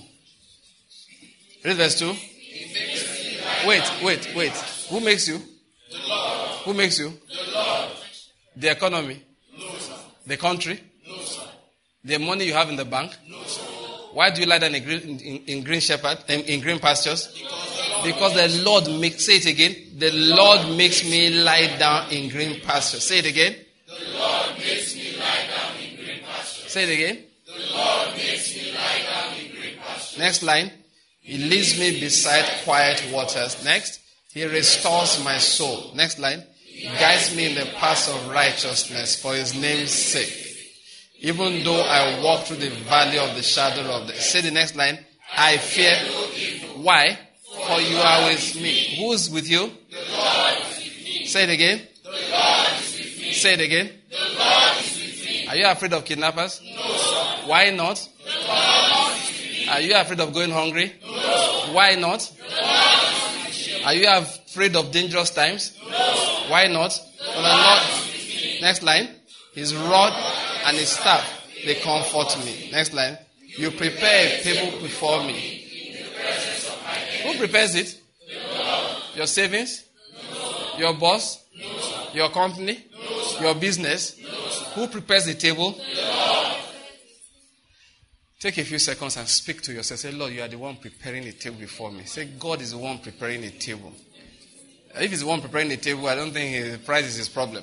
Read verse two. Wait, wait, wait. Who makes you? The Lord. Who makes you? The Lord. The economy? No, sir. The country? No, sir. The money you have in the bank? No, sir. Why do you lie down in green, in, in green shepherd, in, in green pastures? Because the Lord, because the Lord makes, say it again, the Lord makes me lie down in green pastures. Say it again. The Lord makes me lie down in green pastures. Say it again. The Lord makes me lie down in green pastures. Next line. He leads me beside quiet waters. Next. He restores my soul. Next line. He guides me in the paths of righteousness for his name's sake. Even though I walk through the valley of the shadow of death. Say the next line. I fear. Why? For you are with me. Who's with you? The Lord is with me. Say it again. The Lord is with me. Say it again. The Lord is with me. Are you afraid of kidnappers? No, sir. Why not? The Lord is with me. Are you afraid of going hungry? No. Why not? The Lord is with me. Are you afraid of dangerous times? No. Why not? For the Lord. Next line. His rod and his staff, they comfort me. Next line. You prepare a table before me. Who prepares it? Your savings? Your boss? Your company? Your business? Who prepares the table? Take a few seconds and speak to yourself. Say, Lord, you are the one preparing the table before me. Say, God is the one preparing the table. If he's the one preparing the table, I don't think the price is his problem.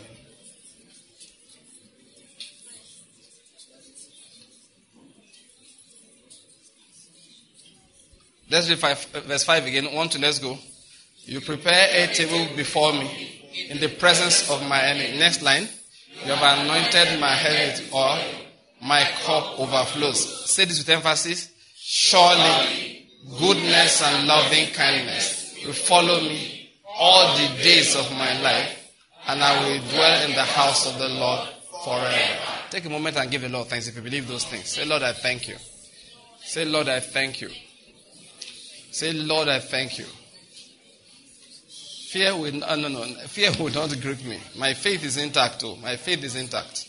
Let's read five, verse five again. One, two, let's go. You prepare a table before me in the presence of my enemy. Next line. You have anointed my head with oil. My cup overflows. Say this with emphasis. Surely goodness and loving kindness will follow me all the days of my life, and I will dwell in the house of the Lord forever. Take a moment and give the Lord thanks if you believe those things. Say, Lord, I thank you. Say, Lord, I thank you. Say, Lord, I thank you. Fear will no, no, no. Fear will not grip me. My faith is intact, too. My faith is intact.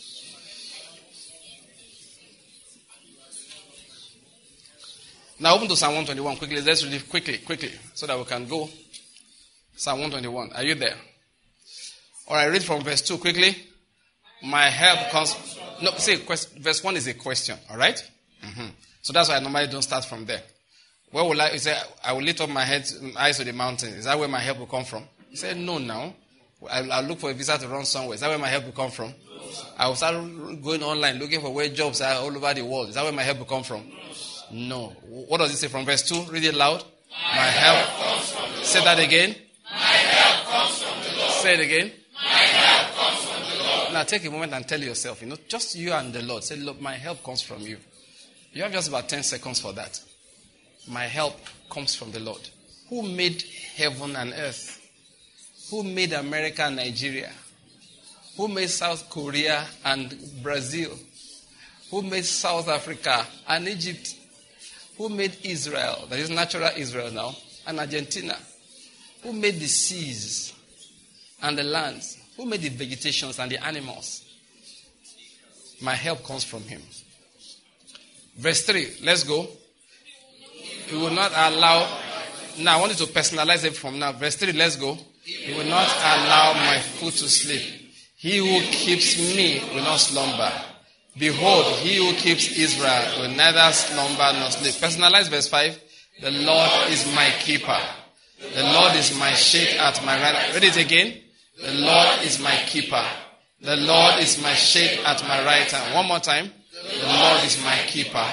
Now open to Psalm one twenty-one quickly. Let's read it quickly, quickly, so that we can go. Psalm one twenty-one. Are you there? All right, read from verse two quickly. My help comes... No, see, verse one is a question, all right? Mm-hmm. So that's why I normally don't start from there. Where will I... You say, I will lift up my head, eyes to the mountain. Is that where my help will come from? He said, no, now. I'll, I'll look for a visa to run somewhere. Is that where my help will come from? I will start going online, looking for where jobs are all over the world. Is that where my help will come from? No. What does it say from verse two? Read it loud. My, my help, help comes from the Lord. Say that again. My help comes from the Lord. Say it again. My help comes from the Lord. Now take a moment and tell yourself, you know, just you and the Lord. Say, Lord, my help comes from you. You have just about ten seconds for that. My help comes from the Lord. Who made heaven and earth? Who made America and Nigeria? Who made South Korea and Brazil? Who made South Africa and Egypt? Who made Israel, that is natural Israel now, and Argentina? Who made the seas and the lands? Who made the vegetations and the animals? My help comes from him. Verse three, let's go. He will not allow... Now, I want you to personalize it from now. Verse three, let's go. He will not allow my foot to sleep. He who keeps me will not slumber. Behold, he who keeps Israel will neither slumber nor sleep. Personalize verse five. The Lord is my keeper. The Lord is my shade at my right. Read it again. The Lord is my keeper. The Lord is my shade at my right hand. One more time. The Lord is my keeper.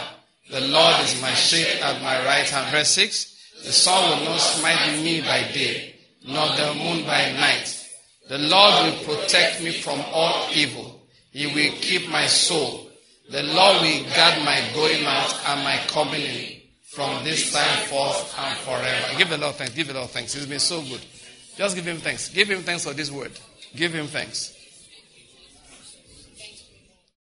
The Lord is my shade at my right hand. Verse six. The sun will not smite me by day, nor the moon by night. The Lord will protect me from all evil. He will keep my soul. The Lord will guard my going out and my coming in from this time forth and forever. Give the Lord thanks. Give the Lord thanks. He's been so good. Just give him thanks. Give him thanks for this word. Give him thanks.